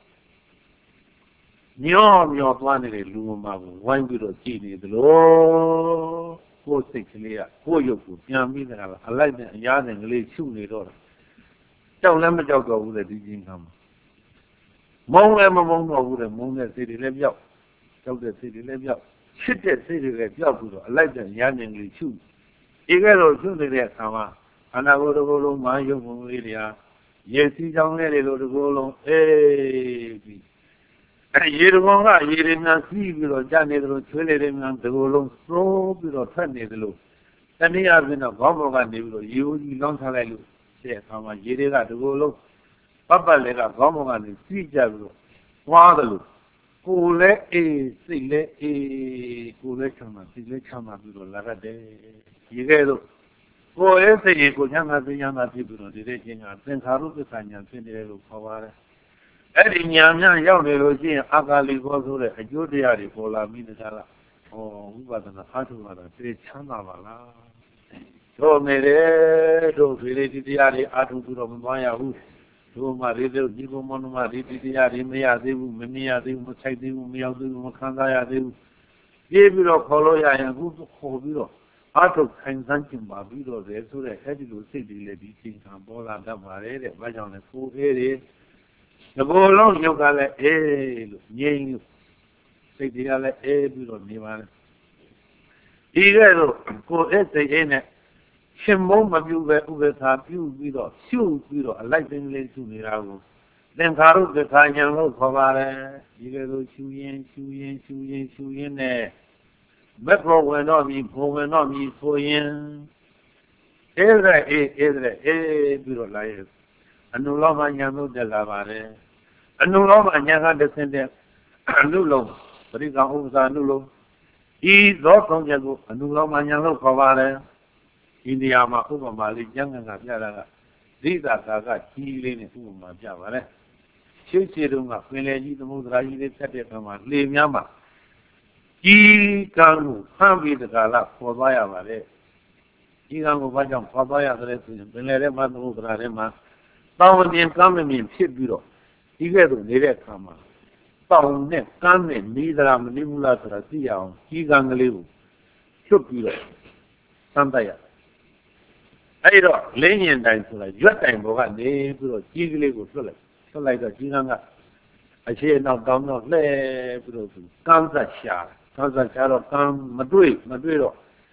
ညောမျောသွားနေတဲ့လူမမာကိုဝိုင်းပြီးတော့ကြည့်နေသလိုကိုယ်စိတ်ကလေးကကိုယ်ရုပ်ကိုပြန်ပြီးတကလားအလိုက်နဲ့အရားနဲ့ကလေးရှုနေတော့ကြောက်လည်းမကြောက်တော့ဘူးတဲ့ဒီချင်းခါမှာမုန်းလည်းမမုန်းတော့ဘူးတဲ့မုန်းတဲ့စိတ်တွေလည်းပြောက်ကြောက်တဲ့စိတ်တွေလည်းပြောက်ချစ်တဲ့စိတ်တွေလည်းပြောက်ပြီးတော့အလိုက်တဲ့အရားနဲ့ကလေးရှုဒီကဲတော့ရှုနေတဲ့အခါမှာအနာဂတ်တစ်ခုလုံးမာယုံပုံလေးတွေဟာရေစီးကြောင်းလေးတွေလို့တစ်ခုလုံးအေးပြီးအဲရေကောင်ကရေတွေများစီးပြီးတော့ကြာနေတယ်လို့ချွေးလေးတွေများတစ်ခုလုံးစိုးပြီးတော့ထွက်နေတယ်လို့တနည်းအားဖြင့်တော့ဘောင်းဘောကနေပြီးတော့ရေဦးကြီးလောင်းထားလိုက်လို့တဲ့အခါမှာရေတွေကတစ်ခုလုံးပတ်ပတ်လေးကဘောင်းဘောကနေစီးကြပြီးတော့သွားတယ်လို့ကိုယ်လည်းအေးစိတ်လည်းအေးကိုယ်လည်းချမ်းသာစိတ်လည်းချမ်းသာပြီးတော့လာရတယ်ရေကဲတော့ကိုယ်ရဲ့စိတ်ကိုချမ်းသာသိချမ်းသာဖြစ်ပြီးတော့ဒီတဲ့ချင်းကသင်္ခါရုပ္ပခဉာဏ်ဖြစ်နေတယ်လို့ခေါ်ပါတယ်အဲ့ဒီဉာဏ်များရောက်နေလို့ရှိရင်အာကာလိဘောဆိုတဲ့အကျိုးတရားတွေပေါ်လာပြီးတခြားလားဟောဝိပဿနာအားထုတ်လာတာသိချမ်းသာပါလားတို့နေတယ်တို့ဒီလေးဒီတရားတွေအားထုတ်ပြီးတော့မသွားရဘူးတို့မှဒီလိုဒီကုမနမဒီဒီတရားတွေမရသေးဘူးမမြင်ရသေးဘူးမဆိုင်သေးဘူးမရောက်သေးဘူးမခံစားရသေးဘူးပြေးပြီးတော့ခေါ်လို့ရရင်အခုခေါ်ပြီးတော့အားထုတ်ခိုင်စမ်းကျင်ပါပြီးတော့လေဆိုတဲ့အဲ့ဒီလိုစိတ်တွေလည်းဒီချိန်ခံပေါ်လာတတ်ပါတယ်တဲ့ဘာကြောင့်လဲကိုယ်အေးတွေဒီဘလုံးရုပ်ကလည်းအေးလို့ငြိမ်လို့စိတ်တွေကလည်းအေးပြီးတော့နေပါလေဒီကဲတော့ကိုယ်အေးစိတ်အေးနဲ့ရှင်မုံမပြုပဲဥပ္ပခါပြုပြီးတော့ရှုပြီးတော့အလိုက်သိမ်းလေးရှုနေတာကိုသင်္ခါရုပ္ပခါဉာဏ်လို့ခေါ်ပါတယ်ဒီကဲတော့ရှုရင်ရှုရင်ရှုရင်ရှုရင်နဲ့မက်ဖို့ဝင်တော့ပြီဖို့ဝင်တော့ပြီဆိုရင်အေးတဲ့အေးအေးတဲ့အေးပြီးတော့လာရဲ့အနုလောမဉာဏ်လို့တက်လာပါတယ်အနုလောမဉာဏ်ကတစ်ဆင့်တဲ့အနုလောပရိက္ခဥပ္ပစာအနုလောဒီသောသုံးချက်ကိုအနုလောမဉာဏ်လို့ခေါ်ပါတယ်ဒီနေရာမှာဥပမာလေးကျမ်းဂန်ကပြတာကဒိသာကာကကြီးလေးနဲ့ဥပမာပြပါတယ်ရှင်းရှင်းတုန်းကပင်လယ်ကြီးသမုဒ္ဒရာကြီးလေးဖြတ်တဲ့အခါမှာလေများမှာကြီးကံကိုဖမ်းပြီးတကားလားပေါ်သွားရပါတယ်ကြီးကံကိုဘာကြောင့်ပေါ်သွားရသလဲဆိုရင်ပင်လယ်ထဲမှာသမုဒ္ဒရာထဲမှာတောင်မမြင်ကမ်းမမြင်ဖြစ်ပြီးတော့ဒီကဲ့သို့နေတဲ့အခါမှာတောင်နဲ့ကမ်းနဲ့နေသလားမနေဘူးလားဆိုတာသိရအောင်ကြီးကံကလေးကိုချွတ်ပြီးတော့စမ်းတတ်ရအဲ့တော့လင်းရင်တိုင်ဆိုတာရွက်တိုင်ဘောကနေပြီးတော့ကြီးကလေးကိုလွတ်လိုက်လွတ်လိုက်တော့ကြီးကံကအရှိအနောက်တောင်းတော့လှဲပြီးတော့ကမ်းဆက်ရှာကမ်းဆက်ရှာတော့ကမ်းမတွေ့မတွေ့တော့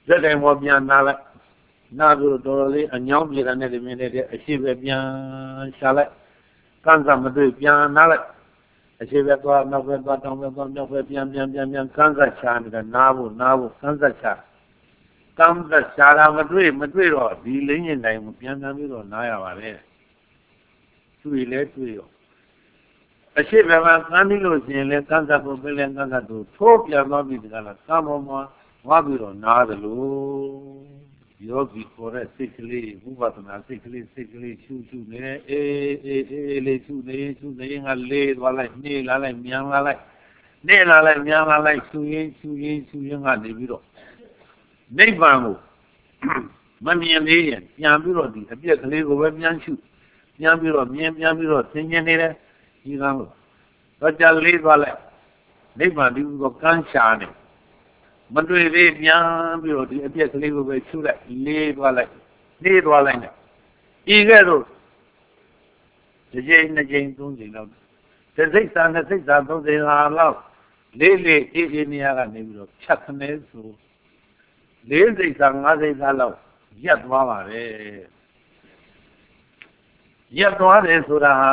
rất là một miền nào lại nào rồi đó là anh nhau gì là này thì mình để ở trên về miền sao lại can ra mà được miền nào lại ở trên về qua nào về qua trong về qua nào về miền miền miền miền can ra sao này nào nào can ra sao can ra sao là mà được mà được rồi đi lấy như này một miền nào biết rồi nào vào đây chui lấy chui rồi ở trên về mà can đi rồi thì lấy can ra bộ bên lấy can ra đồ thốt giờ nó bị cái là cam mà hóa biết rồi nào được luôn yogi kore sikli uvatna sikli sikli chu chu ne e e e le chu ne chu ne nga le wa lai ne la lai myang la lai ne la lai myang la lai chu yin chu yin chu yin nga neပြီးတော့နိဗ္ဗာန်ကိုမမြင်သေးရင်ပြန်ပြီးတော့ဒီအပြက်ကလေးကိုပဲပြန်ရှုပြန်ပြီးတော့မြင်ပြန်ပြီးတော့သင်ញင်နေတယ်ဒီကံလို့တော့ကြလေးသွားလိုက်နိဗ္ဗာန်ဒီကိုကန်းရှာနေမတွေ့သေးပြန်ပြီးတော့ဒီအပြက်ကလေးကိုပဲရှုလိုက်လေးသွားလိုက်လေးသွားလိုက်နဲ့ဤကဲ့သို့တစ်ကြိမ်နှစ်ကြိမ်သုံးကြိမ်လောက်တစ်စိတ်စာနှစ်စိတ်စာသုံးစိတ်ဟာလောက်လေးလေးအေးအေးနေရကနေပြီးတော့ဖြတ်ခနဲဆိုလေးစိတ်စာငါးစိတ်စာလောက်ရက်သွားပါတယ်ရက်သွားတယ်ဆိုတာဟာ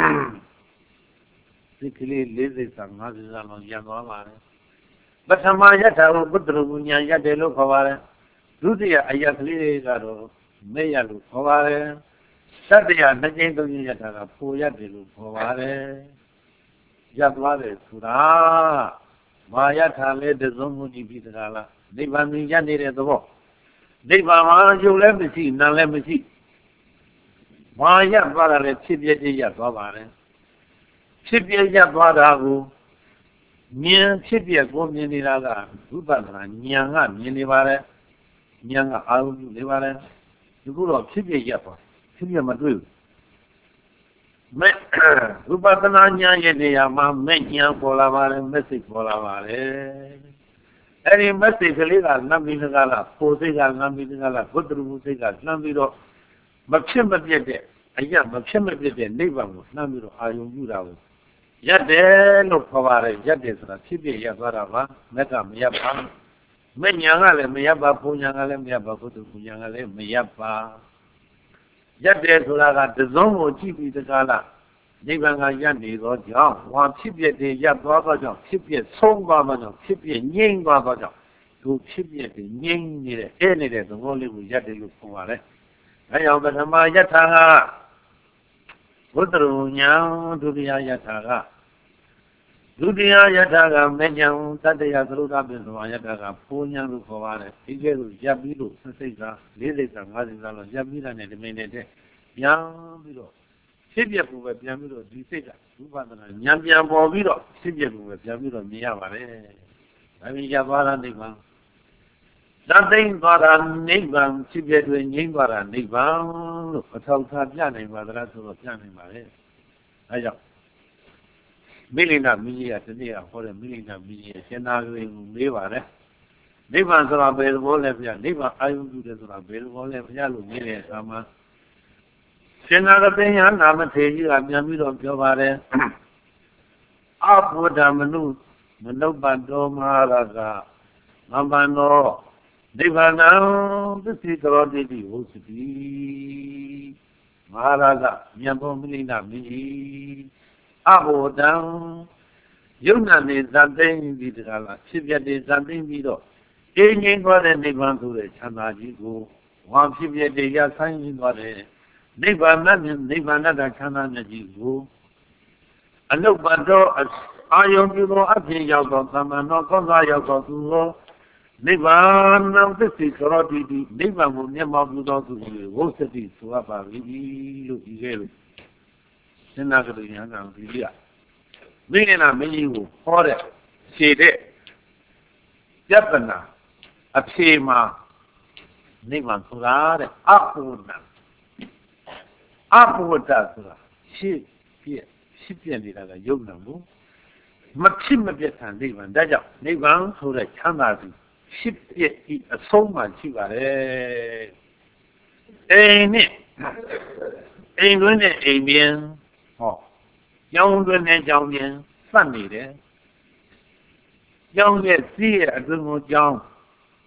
ဒီကလေးလေးစိတ်စာငါးစိတ်စာလောက်ရက်သွားပါတယ်ပထမယထာကိုပုတ္တရဉာဏ်ရတယ်လို့ခေါ်ပါတယ်ဒုတိယအယက်ကလေးတွေကတော့မဲ့ရလို့ခေါ်ပါတယ်သတ္တယနှစ်ကျင်းသုံးကျင်းယထာကပူရတယ်လို့ခေါ်ပါတယ်ရပ်သွားတယ်ဆိုတာမာယထာလည်းတစုံမှုကြည့်ပြီးသလားနိဗ္ဗာန်မြင်ရနေတဲ့သဘောနိဗ္ဗာန်မှာရုပ်လည်းမရှိနာမ်လည်းမရှိမာယသွားတာလည်းဖြစ်ပြည့်ရပ်သွားပါတယ်ဖြစ်ပြည့်ရပ်သွားတာကိုမြင်ဖြစ်ပြကိုမြင်နေတာကဝိပဿနာဉာဏ်ကမြင်နေပါတယ်ဉာဏ်ကအာရုံပြုနေပါတယ်ဒီခုတော့ဖြစ်ပြရပ်သွားဖြစ်ပြမတွေ့ဘူးမဲ့ဝိပဿနာဉာဏ်ရဲ့နေရာမှာမဲ့ဉာဏ်ပေါ်လာပါတယ်မဲ့စိတ်ပေါ်လာပါတယ်အဲ့ဒီမဲ့စိတ်ကလေးကနတ်မင်းကလားပိုစိတ်ကနတ်မင်းကလားဘုဒ္ဓရူစိတ်ကနှမ်းပြီးတော့မဖြစ်မပြတ်တဲ့အရာမဖြစ်မပြတ်တဲ့နိဗ္ဗာန်ကိုနှမ်းပြီးတော့အာရုံပြုတာကိုရတယ်လို့ခေါ်ပါတယ်ရတယ်ဆိုတာဖြစ်ဖြစ်ရသွားတာပါမက်ကမရပါမဲ့ညာကလည်းမရပါဘုံညာကလည်းမရပါဘုသူဘုံညာကလည်းမရပါရတယ်ဆိုတာကတစုံကိုကြည့်ပြီးတကားလားနိဗ္ဗာန်ကရနေသောကြောင့်ဝါဖြစ်ဖြစ်တွေရပ်သွားသောကြောင့်ဖြစ်ဖြစ်ဆုံးသွားသောကြောင့်ဖြစ်ဖြစ်ငြိမ့်သွားသောကြောင့်သူဖြစ်ဖြစ်တွေငြိမ့်နေတဲ့အဲနေတဲ့သဘောလေးကိုရတယ်လို့ခေါ်ပါတယ်အဲကြောင့်ပထမယထာကဘုဒ္ဓရဉာဏ်ဒုတိယယထာကဒုတိယယထာကမေညာတတ္တယသရုဒ္ဓပိသဝယထာကပူညာလို့ခေါ်ပါတယ်ဒီကဲလို့ရပ်ပြီးလို့စိတ်ကလေးစိတ်ကငါးစိတ်ကလို့ရပ်ပြီးတာနဲ့ဒီမိနစ်တည်းပြန်ပြီးတော့ဖြစ်ပြကိုပဲပြန်ပြီးတော့ဒီစိတ်ကဝိပဿနာဉာဏ်ပြန်ပေါ်ပြီးတော့ဖြစ်ပြကိုပဲပြန်ပြီးတော့မြင်ရပါတယ်ဒါပြီးရပ်သွားတာနိဗ္ဗာန်သတ်သိမ့်သွားတာနိဗ္ဗာန်ဖြစ်ပြတွင်ငြိမ့်သွားတာနိဗ္ဗာန်လို့အထောက်ထားပြနိုင်ပါသလားဆိုတော့ပြနိုင်ပါလေအဲကြောင့်မိလိနာမင်းကြီးကတနေ့ကဟောတဲ့မိလိနာမင်းကြီးရဲ့ရှင်သာရိပုတ္တရာကိုမေးပါတယ်နိဗ္ဗာန်ဆိုတာဘယ်သဘောလဲဗျာနိဗ္ဗာန်အာယုပြုတယ်ဆိုတာဘယ်သဘောလဲဗျာလို့မေးတဲ့အခါမှာရှင်သာရိပုတ္တရာနာမထေရကြီးကပြန်ပြီးတော့ပြောပါတယ်အဘုဒ္ဓမနုမနုပတ္တောမဟာရကမမ္ပန္နောနိဗ္ဗာန်သစ္စေကရောတိတိဝုစတိမဟာရကမြတ်ဘုံမိလိနာမင်းကြီးအဘောတံယုံနာနေဇန်သိမ့်ပြီးတကားလားဖြစ်ပြတဲ့ဇန်သိမ့်ပြီးတော့အင်းငိမ့်သွားတဲ့နိဗ္ဗာန်ဆိုတဲ့ချမ်းသာကြီးကိုဝါဖြစ်ပြတဲ့ရဆိုင်ရင်းသွားတဲ့နိဗ္ဗာန်နဲ့နိဗ္ဗာန်နဲ့ချမ်းသာမြတ်ကြီးကိုအနုပ္ပတောအာယုံပြုသောအဖြစ်ရောက်သောသမ္မာနောကောင်းစားရောက်သောသူကိုနိဗ္ဗာန်သစ္စေကရောတိတိနိဗ္ဗာန်ကိုမျက်မှောက်ပြုသောသူကိုဝုစတိဆိုအပ်ပါပြီလို့ဒီကဲလို့စဉ်းစားကြည့်ရအောင်ဒီလိကမိနေနာမင်းကြီးကိုဟောတဲ့ခြေတဲ့ပြဿနာအဖြေမှာနိဗ္ဗာန်ဆိုတာတဲ့အဘုဒ္ဓအဘုဒ္ဓဆိုတာရှင်းပြရှင်းပြနေတာကယုံနာဘူးမဖြစ်မပြတ်တဲ့နိဗ္ဗာန်ဒါကြောင့်နိဗ္ဗာန်ဆိုတဲ့ချမ်းသာသူရှင်းပြဤအဆုံးမှရှိပါတယ်အိမ်နဲ့အိမ်တွင်းနဲ့အိမ်ပြင်ဟောကျောင်းတွင်းနဲ့ကျောင်းပြင်စက်နေတယ်ကျောင်းရဲ့စီးရဲ့အတွင်းကိုကျောင်း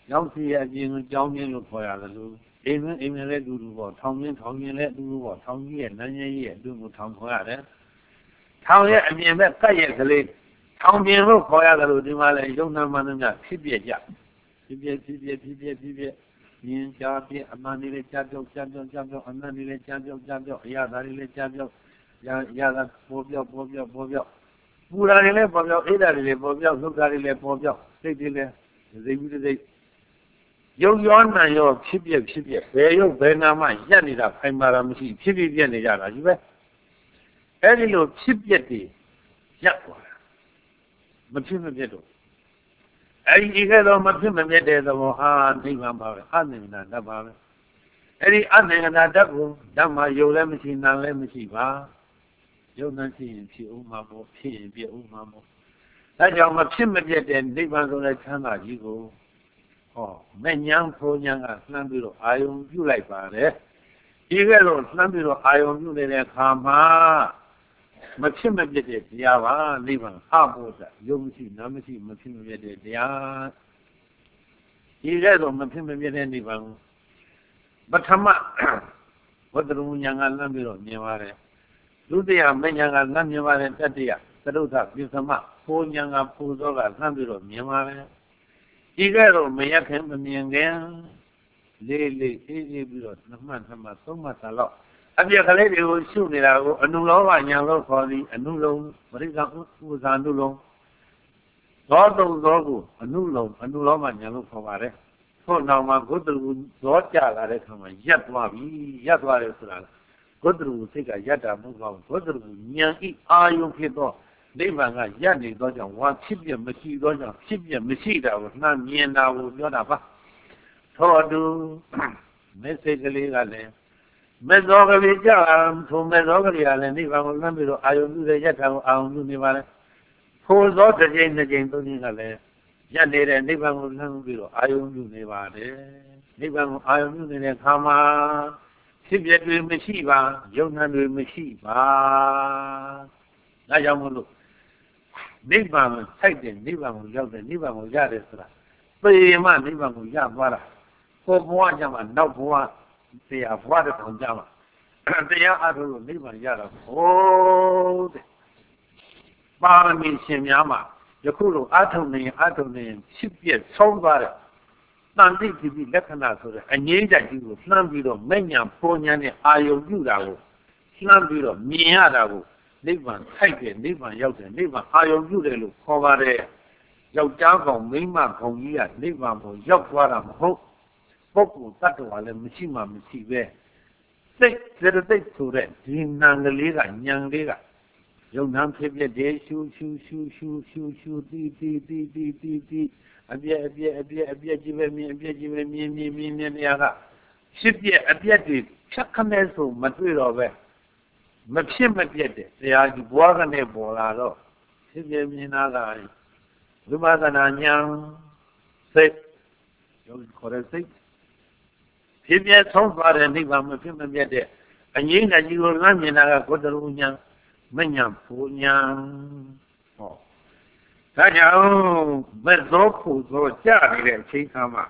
ရောက်စီအပြင်ကိုကြောင်းပြင်းလို့ခေါ်ရတယ်လို့အိမ်မင်းအိမ်မင်းလည်းတူတူပေါ့ထောင်ပြင်းထောင်ပြင်းလည်းတူတူပေါ့ထောင်ကြီးရဲ့နန်းကြီးရဲ့အတွင်းကိုထောင်ခေါ်ရတယ်ထောင်ရဲ့အပြင်ဘက်ကတ်ရဲ့ကလေးထောင်ပြင်းလို့ခေါ်ရတယ်လို့ဒီမှာလည်းယုံနာမှန်သမျှဖြစ်ပြကြဖြစ်ပြဖြစ်ပြဖြစ်ပြဖြစ်ပြမြင်ကြားပြအမှန်လေးလည်းကြားပြောက်ကြားပြောက်ကြားပြောက်အမှန်လေးလည်းကြားပြောက်ကြားပြောက်အရာသားလေးလည်းကြားပြောက်ရရတာပေါ်ပြောက်ပေါ်ပြောက်ပေါ်ပြောက်ပူတာတွေလည်းပေါ်ပြောက်အိဒါတွေလည်းပေါ်ပြောက်လှုပ်တာတွေလည်းပေါ်ပြောက်စိတ်တွေလည်းစိတ်ပြီးစိတ်ရုပ်ရောနာရောဖြစ်ပြဖြစ်ပြဘယ်ရုပ်ဘယ်နာမှရက်နေတာဖိုင်မာတာမရှိဖြစ်ပြပြနေကြတာကြီးပဲအဲ့ဒီလိုဖြစ်ပြတည်ရက်သွားတာမဖြစ်မပြတ်တော့အဲ့ဒီကတော့မဖြစ်မပြတ်တဲ့သဘောဟာနိဗ္ဗာန်ပါပဲအနိဗ္ဗာန်တတ်ပါပဲအဲ့ဒီအနိဗ္ဗာန်တတ်ကိုဓမ္မယုံလည်းမရှိနာလည်းမရှိပါယုံနဲ့ဖြစ်ရင်ဖြစ်ဥမှာပေါ့ဖြစ်ရင်ပြဥမှာပေါ့ဒါကြောင့်မဖြစ်မပြတ်တဲ့နိဗ္ဗာန်ဆိုတဲ့ချမ်းသာကြီးကိုဟောမဲ့ညာဖိုးညာကလှမ်းပြီးတော့အာယုံပြုလိုက်ပါတယ်ဒီကဲတော့လှမ်းပြီးတော့အာယုံပြုနေတဲ့အခါမှာမဖြစ်မပြတ်တဲ့တရားပါနိဗ္ဗာန်အဖို့တာယုံမရှိနာမရှိမဖြစ်မပြတ်တဲ့တရားဒီကဲတော့မဖြစ်မပြတ်တဲ့နိဗ္ဗာန်ပထမဝတ္တရုညာကလှမ်းပြီးတော့မြင်ပါတယ်ဒုတိယမညာကလှမ်းမြင်ပါတယ်တတိယသရုပ်သပိသမဖိုးညာကပူသောကလှမ်းပြီးတော့မြင်ပါတယ်ဒီကတော့မရခင်မမြင်ခင်လေးလေးအေးအေးပြီးတော့နှစ်မှတ်နှစ်မှတ်သုံးမှတ်သာလောက်အပြက်ကလေးတွေကိုရှုနေတာကိုအနုလောဘညာလို့ခေါ်ပြီးအနုလုံးပရိက္ခဥပဇာနုလုံးသောတုံသောကိုအနုလုံးအနုလောဘညာလို့ခေါ်ပါတယ်ထို့နောက်မှာဂုတ္တရူသောကြလာတဲ့ခါမှာရက်သွားပြီရက်သွားတယ်ဆိုတာဂုတ္တရူစိတ်ကရက်တာမဟုတ်ပါဘူးဂုတ္တရူဉာဏ်ဤအာယုဖြစ်သောနိဗ္ဗာန်ကရက်နေသောကြောင့်ဝါဖြစ်ပြမရှိသောကြောင့်ဖြစ်ပြမရှိတာကိုနှမ်းမြင်တာကိုပြောတာပါထို့အတူမေစိတ်ကလေးကလည်းမေဇောကလေးကြာထိုမေဇောကလေးကလည်းနိဗ္ဗာန်ကိုနှမ်းပြီးတော့အာယုပြုတဲ့ရက်တာကိုအာယုပြုနေပါလေဖိုးသောတစ်ကြိမ်နှစ်ကြိမ်သုံးကြိမ်ကလည်းရက်နေတဲ့နိဗ္ဗာန်ကိုနှမ်းပြီးတော့အာယုပြုနေပါတယ်နိဗ္ဗာန်ကိုအာယုပြုနေတဲ့ခါမှာဖြစ်ပြတွေမရှိပါယုံနာတွေမရှိပါဒါကြောင့်မို့လို့နိဗ္ဗာန်စိုက်တဲ့နိဗ္ဗာန်ကိုရောက်တဲ့နိဗ္ဗာန်ကိုရတယ်ဆိုတာပေမနိဗ္ဗာန်ကိုရသွားတာကိုဘဝကြမှာနောက်ဘဝတရားဘဝတစ်ထောင်ကြမှာတရားအထုလို့နိဗ္ဗာန်ရတာဟုတ်တဲ့ပါရမီရှင်များမှာယခုလိုအထုနေအထုနေဖြစ်ပြဆုံးသွားတဲ့တန်တိတိလက္ခဏာဆိုတဲ့အငြိမ့်ကြီးကိုလှမ်းပြီးတော့မဲ့ညာပေါ်ညာနဲ့အာယုံပြုတာကိုလှမ်းပြီးတော့မြင်ရတာကိုနိဗ္ဗာန်ထိုက်တယ်နိဗ္ဗာန်ရောက်တယ်နိဗ္ဗာန်အာယုံပြုတယ်လို့ခေါ်ပါတယ်ယောက်ျားကောင်မိန်းမကောင်ကြီးကနိဗ္ဗာန်ကိုရောက်သွားတာမဟုတ်ပုဂ္ဂိုလ်တ attva လည်းမရှိမှမရှိပဲစိတ်စေတသိက်ဆိုတဲ့ဒီနာငလေးကညံလေးကယုံနာဖြစ်ဖြစ်တဲ့ရှူရှူရှူရှူရှူရှူတီတီတီတီတီတီအပြည့်အပြည့်အပြည့်အပြည့်ကြီးပဲမြင်အပြည့်ကြီးပဲမြင်မြင်မြင်မြင်နေရကဖြစ်ပြအပြည့်တွေဖြတ်ခနဲ့ဆိုမတွေ့တော့ပဲမဖြစ်မပြတ်တဲ့တရားကြီးဘွားကနေပေါ်လာတော့ဖြစ်ပြမြင်လာတာဝိပဿနာဉာဏ်စိတ်ယောဂီခေါ်တဲ့စိတ်ဖြစ်ပြဆုံးသွားတဲ့နိဗ္ဗာန်မဖြစ်မပြတ်တဲ့အငြိမ့်ကြီးကိုလမ်းမြင်တာကဂုတ္တရူဉာဏ်မဉဏ်ပူဉာဏ်ဟောဒါကြောင့်မသောပူသောကြနေတဲ့အချိန်ခါမှာ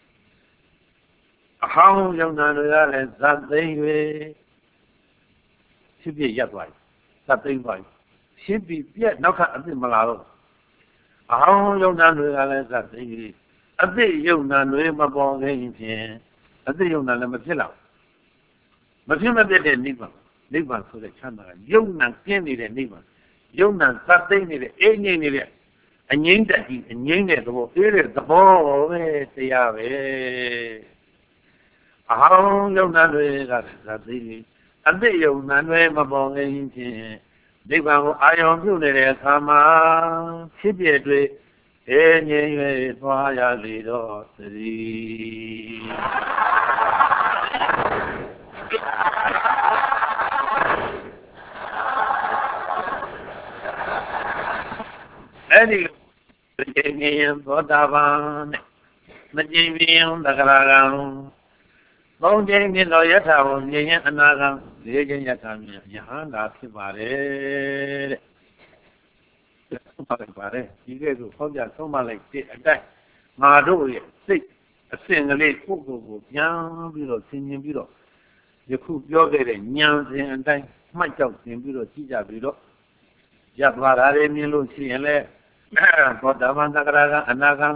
အဟောင်းယုံနာတွေကလည်းဇတ်သိမ့်၍ဖြစ်ပြရက်သွားပြီဇတ်သိမ့်သွားပြီဖြစ်ပြီးပြက်နောက်ထပ်အပြစ်မလာတော့အဟောင်းယုံနာတွေကလည်းဇတ်သိမ့်၍အပြစ်ယုံနာတွေမပေါ်ခင်ဖြင့်အပြစ်ယုံနာလည်းမဖြစ်တော့မဖြစ်မပြတ်တဲ့နိဗ္ဗာန်နိဗ္ဗာန်ဆိုတဲ့ချမ်းသာကယုံနာကျင်းနေတဲ့နိဗ္ဗာန်ယုံနာဇတ်သိမ့်နေတဲ့အိမ်ငိမ့်နေတဲ့အငြိမ့်တက်ကြီးအငြိမ့်တဲ့သဘောအေးတဲ့သဘောပဲတရားပဲအဟောင်းယုံနာတွေကဇတ်သိမ့်အပြစ်ယုံနာတွေမပေါ်ခင်ဖြင့်နိဗ္ဗာန်ကိုအာရုံပြုနေတဲ့အခါမှာဖြစ်ပြတွေအေးငြိမ်၍သွားရလေတော့သတိအဲ့ဒီကျင့်ရင်သောတာပန်နဲ့မကျင့်ရင်သဂရဂံသုံးကျင့်ပြီးတော့ယထာဘုံကျင့်ရင်အနာဂံလေးကျင့်ယထာမြင်ယဟန္တာဖြစ်ပါတယ်တဲ့ဆုံးပါလိုက်ပါတယ်ဒီကဲဆိုဖောက်ကြဆုံးပါလိုက်တဲ့အတိုင်းငါတို့ရဲ့စိတ်စဉ်ကလေးကိုကိုကိုပြန်ပြီးတော့ဆင်ခြင်ပြီးတော့ယခုပြောခဲ့တဲ့ဉာဏ်စဉ်အတိုင်းမှတ်ကြောက်သင်ပြီးတော့ကြည့်ကြပြီးတော့ရပ်သွားတာလေးမြင်လို့ရှိရင်လည်းသောတာပန်သက္ကရာကအနာဂံ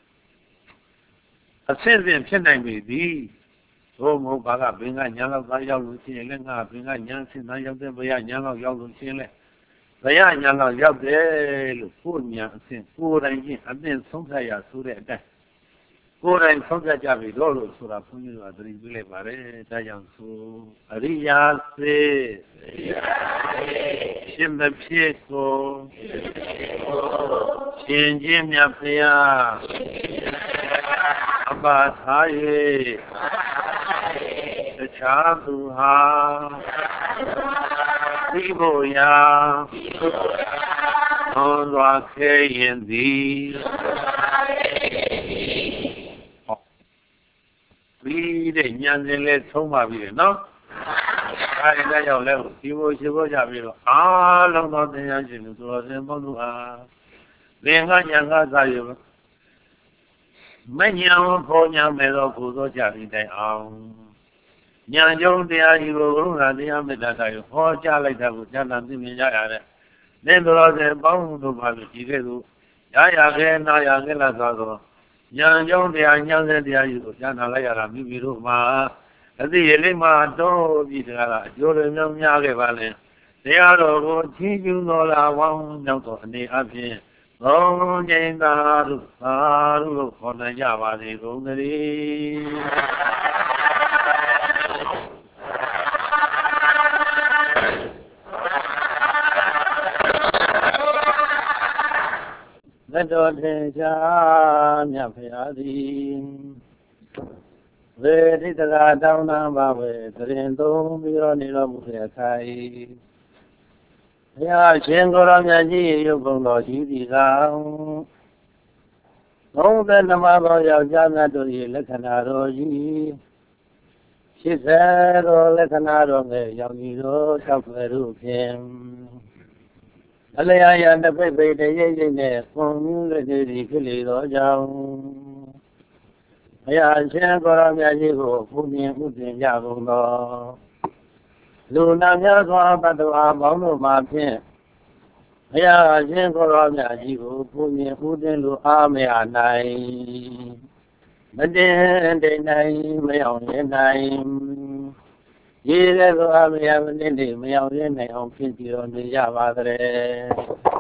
အဆင့်ဆင့်ဖြစ်နိုင်ပြီသည်သို့မဟုတ်ဘာကဘင်္ဂညာလောက်သားရောက်လို့ရှိရင်လည်းငါဘင်္ဂညာဆင့်သားရောက်တဲ့ဘုရားညာလောက်ရောက်လို့ရှိရင်လည်းဘုရားညာလောက်ရောက်တယ်လို့ကိုယ်ညာအဆင့်ကိုယ်တိုင်ချင်းအသင်ဆုံးဖြတ်ရဆိုတဲ့အတိုင်းကိုယ်တိုင်ဆုံးဖြတ်ကြပြီတော့လို့ဆိုတာဘုန်းကြီးတို့ကသတိပေးလိုက်ပါတယ်ဒါကြောင့်ဆိုအရိယာစေရှင်မဖြစ်ကိုရှင်ချင်းမြတ်ဖရာအပါထား၍တခြားသူဟာသိဖို့ရာသွန်သွားခဲ့ရင်သည်ပြီးတဲ့ဉာဏ်စဉ်လေးသုံးပါပြီနော်အဲဒီလည်းရောက်လဲဒီဘိုးရှိဖို့ကြပြီးတော့အားလုံးသောတရားရှင်သူတော်စင်ပေါင်းတို့အားသင်္ကညာကသာယမညာဖို့ညာမဲ့သောကုသိုလ်ကြပြီးတိုင်အောင်ညာကျုံတရားကြီးကိုကရုဏာတရားမေတ္တာတရားဟောကြားလိုက်တာကိုဉာဏ်သာသိမြင်ကြရတဲ့သင်တော်စင်ပေါင်းတို့ပါလို့ဒီကဲ့သို့ရရခဲနာရခဲလာသောဉာဏ်ကျုံတရားဉာဏ်စဉ်တရားကြီးကိုဉာဏ်သာလိုက်ရတာမိမိတို့မှာအသိရလေးမှာတော့ပြီးတကားလားအကျိုးတွေများများခဲ့ပါလေတရားတော်ကိုချီးကျူးတော်လာဝမ်းမြောက်သောအနေအချင်းသုံးကျင်းသာတို့သာတို့လို့ခေါ်နိုင်ကြပါစေကုန်သတည်းသတ္တောထေချာမြတ်ဖရာသည်ဝေဒိတရာတောင်းနာပါဝေသရင်သုံးပြီးတော့နေတော်မူတဲ့အခါ၏ဘုရားရှင်ကိုရောမြတ်ကြီးရုပ်ပုံတော်ရှိသည်ကောင်သုံးသက်နမသောယောက်ျားများတို့၏လက္ခဏာတော်ကြီးဖြစ်စေသောလက္ခဏာတော်ငယ်ယောက်ျီတော်၆ွယ်တို့ဖြင့်အလျာယတပိတ်ပိတ်တရိပ်ရိပ်နဲ့ပုံမြူးလက်တွေဖြစ်လေသောကြောင့်ဘုရားရှင်ကိုရောမြတ်ကြီးကိုဘုမြင်ဥတင်ကြကုန်သောလူနာများစွာဘတ်တော်ပေါင်းတို့မှာဖြင့်ဘုရားရှင်ကိုရောမြတ်ကြီးကိုဘုမြင်ဥတင်လိုအားမရနိုင်မတင်တိတ်နိုင်မရောက်ရနိုင်ရေလည်းသောအားမရမတင်တိတ်မရောက်ရနိုင်အောင်ဖြစ်ကြတော်နေကြပါသတည်း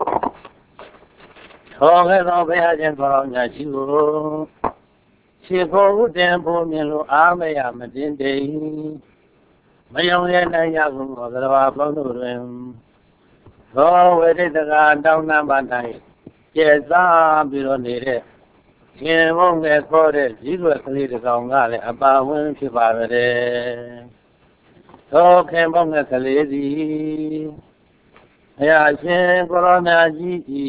သောကဲ့သောဘုရားရှင်ကိုရောမြတ်ကြီးကိုခြေဖို့ဥတင်ဘုမြင်လိုအားမရမတင်တိတ်မယုံရနိုင်ရကုန်သောသရဝါပေါင်းတို့တွင်သောဝေဒိတကတောင်းတပါ၌ကျက်စားပြီးတော့နေတဲ့ရှင်မုံငယ်ခေါ်တဲ့ဇီးရွက်ကလေးတစ်ကောင်ကလည်းအပါဝင်ဖြစ်ပါပဲသောခင်မုံငယ်ကလေးသည်ဘုရားရှင်ကိုရောမြတ်ကြီးဤ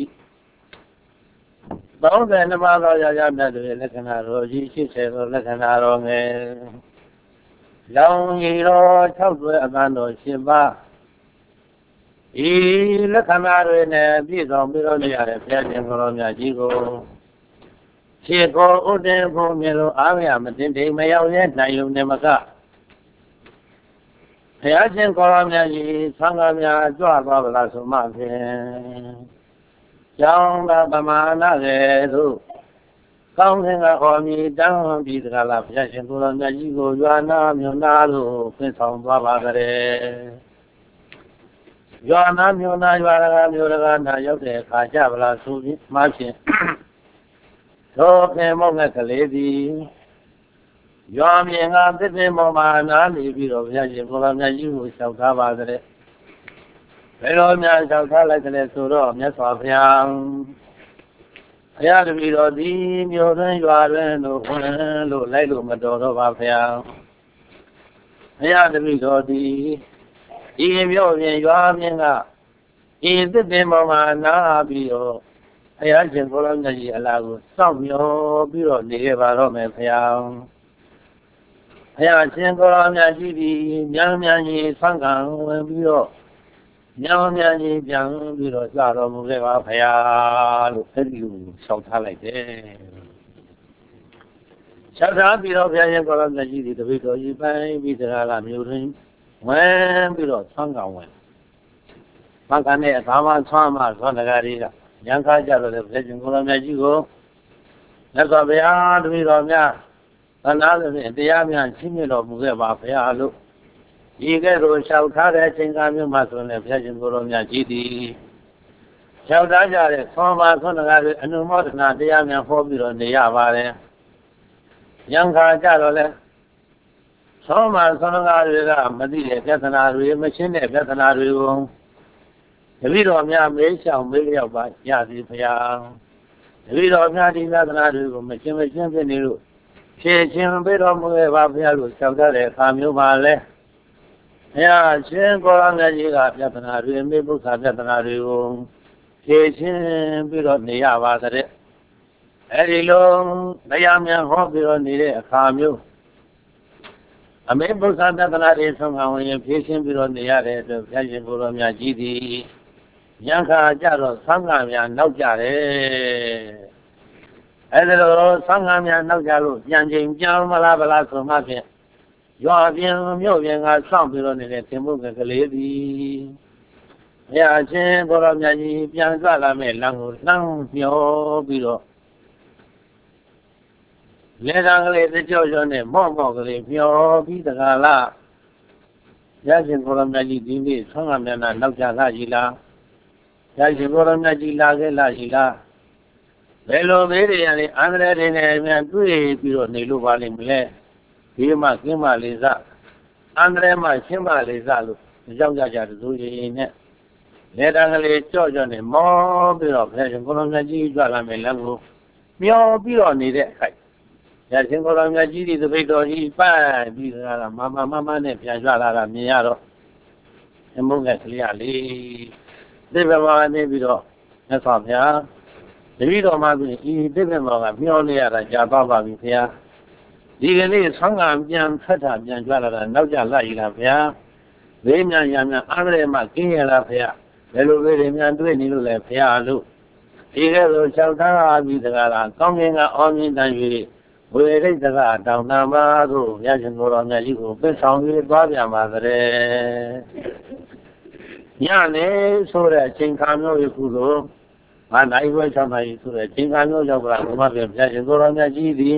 သုံးဆယ်နှစ်ပါးသောရာဇမြတ်တွေလက္ခဏာတော်ကြီးရှစ်ဆယ်သောလက္ခဏာတော်ငယ်လောင်ကြီးတော်၆ွယ်အပန်းတော်ရှင်ပါဤလက္ခဏာတွေနဲ့ပြည့်စုံပြီးတော့နေရတဲ့ဘုရားရှင်ကိုရောမြတ်ကြီးကိုခြေကိုဥဒင်ဖို့မြင်လို့အားရမတင်တိမ်မရောက်ရဲ့နိုင်ုံနဲ့မကဘုရားရှင်ကိုရောမြတ်ကြီးသံဃာများကြွသွားပါလားဆိုမှဖြင့်ကျောင်းသာပမာဏရဲ့သို့ကောင်းစဉ်ကဟောမြည်တန်းပြီးတကားလားဘုရားရှင်ကိုရောမြတ်ကြီးကိုရွာနာမြို့နာလို့ဖွင့်ဆောင်သွားပါကြတယ်ရွာနာမြို့နာရွာရကမြို့ရကနာရောက်တဲ့အခါကြပါလားဆိုပြီးမှဖြင့်သောခင်မောင်ကလေးသည်ရွာမြင်ကသစ်ပင်ပေါ်မှာနားနေပြီးတော့ဘုရားရှင်ကိုရောမြတ်ကြီးကိုလျှောက်ထားပါကြတယ်ဘယ်လိုများလျှောက်ထားလိုက်တယ်ဆိုတော့မြတ်စွာဘုရားဘုရားတပည့်တော်သည်မြို့တွင်ရွာတွင်လို့ဝင်လို့လိုက်လို့မတော်တော့ပါဘုရားဘုရားတပည့်တော်သည်ဒီမြို့ပြင်ရွာပြင်ကဤသစ်ပင်ပေါ်မှာနားပြီးတော့ဘုရားရှင်ကိုရောမြတ်ကြီးအလားကိုစောင့်မျှော်ပြီးတော့နေရပါတော့မယ်ဘုရားဘုရားရှင်ကိုရောမြတ်ကြီးသည်ဉာဏ်ဉာဏ်ကြီးဆန်းကံဝင်ပြီးတော့ညောင်များကြီးပြန်ပြီးတော့ကြတော်မူခဲ့ပါဘုရားလို့အဲ့ဒီလိုလျှောက်ထားလိုက်တယ် Sau đó bị đó phía nhân có làm gì thì bị đó gì phải bị ra làm nhiều thứ quen bị đó sang cao quen mà cái này tham ăn tham mà tham cái gì đó nhân cái giờ rồi phía nhân có làm gì go nó có bây giờ bị đó nha anh nói là thì em nhà xin nhiều đồ mua cái bà phải alo ý cái rồi sau tháng đấy trên cái miếng mà rồi này phía nhân có làm gì thì sau đó giờ này tham mà tham cái gì anh nói là thì em nhà phô bị đó này à bà đấy nhân cái giờ rồi đấy tham mà tham cái gì là mà đi để cái thằng nào rồi mà xin để cái thằng nào rồi không vì đó nhà mấy sao mấy cái bà nhà thì phải vì đó nhà thì cái thằng nào rồi mà xin mà xin cái này rồi Chechen be do mo ba phya lo chau ta de kha myo ba le ya chen ko la nya ji ga pya tana ri me bu sa pya tana ri ko che chen be do ne ya ba de ai di lo taya myan ho be do ne de akha myo a me bu sa pya tana ri song ka wen phe chen be do ne ya de atwet phya chen ko lo mya ji di yan kha ja do sang ka mya nauk ja deအဲ့ဒါတော့သံဃာများနောက်ကြလို့ပြန်ချိန်ကြောင်းမလားဗလားဆိုမှဖြင့်ရွာပြင်မြို့ပြင်ကစောင့်ပြီးတော့နေတဲ့သင်္ဘုတ်ကလေးသည်ဘုရားရှင်ဘောရမြတ်ကြီးပြန်ကြလာမဲ့လမ်းကိုလှမ်းမျောပြီးတော့လေကံကလေးတကြောကြောနဲ့မော့မော့ကလေးမျောပြီးတကားလားဘုရားရှင်ဘောရမြတ်ကြီးဒီနေ့သံဃာများနောက်ကြလာကြီးလားဘုရားရှင်ဘောရမြတ်ကြီးလာခဲ့လားကြီးလားဘယ်လိုမေးတယ်ရလဲအန္တရာယ်တွေနဲ့မြန်တွေ့ပြီးတော့နေလို့ပါလိမ့်မလဲဒီမှာကင်းမလေးစားအန္တရာယ်မှာရှင်းမလေးစားလို့ကြောက်ကြကြတူရင်နဲ့လေတံကလေးကြော့ကြော့နဲ့မောပြီးတော့ဖဲရှင်ကိုလိုမြတ်ကြီးကြွလာမယ်လမ်းကိုမျောပြီးတော့နေတဲ့အခိုက်ရရှင်ကိုလိုမြတ်ကြီးဒီသပိတ်တော်ကြီးပတ်ပြီးတာမမမမနဲ့ပြန်ကြွလာတာမြင်ရတော့အမုန်းကကလေးရလေးဒီဘက်မှာနေပြီးတော့မြတ်စွာဘုရားတတိတော်မှာဆိုရင်ဤတိပ္ပမောကမျောနေရတာကြာသွားပါပြီခင်ဗျာဒီကနေ့ဆံဃာပြန်ဖတ်တာပြန်ကြွလာတာနောက်ကြလိုက်ရလားဗျာဘေးမြန်ရမြန်အားရမှကင်းရလားဗျာဘယ်လိုပဲတွေမြန်တွေ့နေလို့လဲဗျာလို့ဒီကဲဆို၆သားအားပြီးတကားလားကောင်းကင်ကအောင်းမြင်တန်၍ဝေရိတ်တကားတောင်းတပါတို့ရရှင်ကိုယ်တော်မြတ်ကြီးကိုပြဆောင်ပြီးသွားပြန်ပါကြတယ်ညနေဆိုတဲ့အချိန်ခါမျိုးယခုလိုငါနိုင်ဝဲချမ်းသာရေးဆိုတဲ့ချိန်ခါမျိုးရောက်လာဘုရားပြန်ပြရှင်ကိုယ်တော်မြတ်ကြီးသည်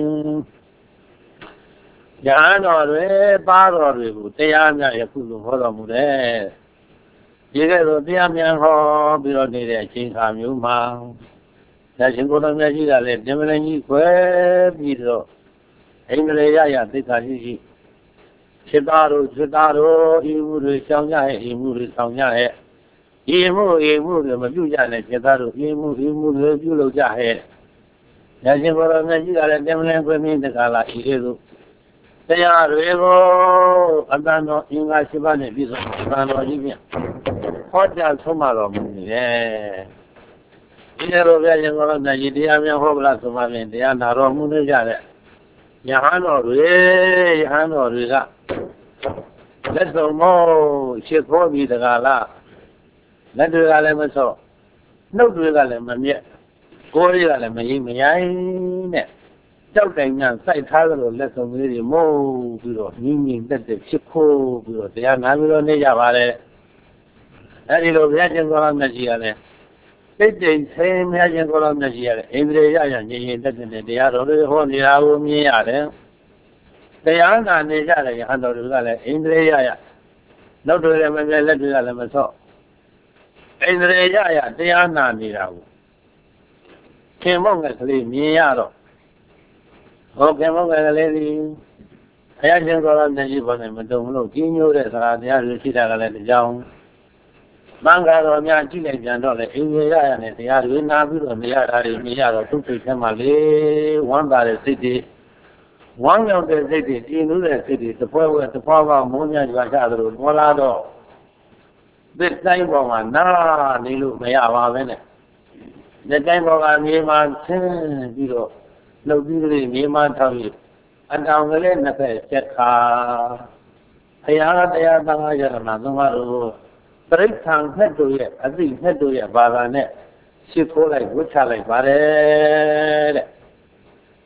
ဉာဏ်တော်တွေပါတော်တွေကိုတရားများယခုလိုဟောတော်မူတယ်ဒီကဲ့သို့တရားများဟောပြီးတော့နေတဲ့အချိန်ခါမျိုးမှာဉာဏ်ရှင်ကိုယ်တော်မြတ်ကြီးကလည်းတင်မလင်းကြီးခွဲပြီးတော့အိန္ဒြေရရသိက္ခာရှိရှိစိတ်သားတို့စိတ်သားတို့ဤမှုတွေရှောင်ကြရဲ့ဤမှုတွေဆောင်ကြရဲ့ဤမှုဤမှုတွေမပြုကြနဲ့စိတ်သားတို့ဤမှုဤမှုတွေပြုလုပ်ကြရဲ့ဉာဏ်ရှင်ကိုယ်တော်မြတ်ကြီးကလည်းတင်မလင်းခွဲပြီးတခါလာဤလေးတို့တရားတွေကိုအတန်တော်အင်္ဂါရှိပါးနဲ့ပြည့်စုံအတန်တော်ကြီးဖြင့်ဟောကြားဆုံးမတော်မူနေတယ်။ဒီလိုပဲရှင်ကိုယ်တော်မြတ်ကြီးတရားများဟောပလားဆိုမှဖြင့်တရားနာတော်မူနေကြတဲ့ယဟန်တော်တွေယဟန်တော်တွေကလက်စုံမောရှစ်ခေါ်ပြီးတကားလားလက်တွေကလည်းမဆော့နှုတ်တွေကလည်းမမြက်ကိုယ်တွေကလည်းမရင်မရိုင်းနဲ့ကြောက်တိုင်ညာစိုက်ထားကြလို့လက်စုံလေးတွေမို့ပြီးတော့ငင်းငင်းတက်တက်ဖြစ်ခိုးပြီးတော့တရားနာပြီးတော့နေကြပါလေအဲဒီလိုဘုရားရှင်ကိုယ်တော်မြတ်ကြီးကလည်းစိတ်တိမ်ဆင်းမြတ်ရှင်ကိုယ်တော်မြတ်ကြီးကလည်းအိန္ဒြေရရငြိမ်ငြိမ်တက်တက်တရားတော်တွေဟောနေတာကိုမြင်ရတယ်တရားနာနေကြတဲ့ယဟန်တော်တွေကလည်းအိန္ဒြေရရနောက်တွေလည်းမမြဲလက်တွေကလည်းမဆော့အိန္ဒြေရရတရားနာနေတာကိုခင်မောင်ကလေးမြင်ရတော့ဟောခင်မောင်ကလေးဒီဘုရားရှင်ကိုယ်တော်မြတ်ကြီးပေါ်နေမတုံလို့ကြီးညိုတဲ့စကားတရားတွေရှိတာကလည်းတကြောင်မင်္ဂလာတော်များကြည့်လိုက်ပြန်တော့လေအိန္ဒြေရရနဲ့တရားတွေနာပြီးတော့နေရတာတွေမြင်ရတော့သူ့စိတ်ထဲမှာလေဝမ်းသာတဲ့စိတ်တွေဝမ်းမြောက်တဲ့စိတ်တွေတည်လို့တဲ့စိတ်တွေတပွဲပွဲတဖွာဖွာမိုးမြရွာချသလိုပေါ်လာတော့သစ်တိုင်းပေါ်မှာနားနေလို့မရပါပဲနဲ့သစ်တိုင်းပေါ်ကမြေမှာဆင်းပြီးတော့လှုပ်ပြီးကလေးမြေမှာထောက်ပြီးအတောင်ကလေးနှစ်ဖက်ချက်ခါဘုရားတရားသံဃာယရဏသုံးပါးတို့ပရိစ္ဆာန်ဖက်တို့ရဲ့အသိဖက်တို့ရဲ့ဘာသာနဲ့ရှင်းခိုးလိုက်ဝှချလိုက်ပါတယ်တဲ့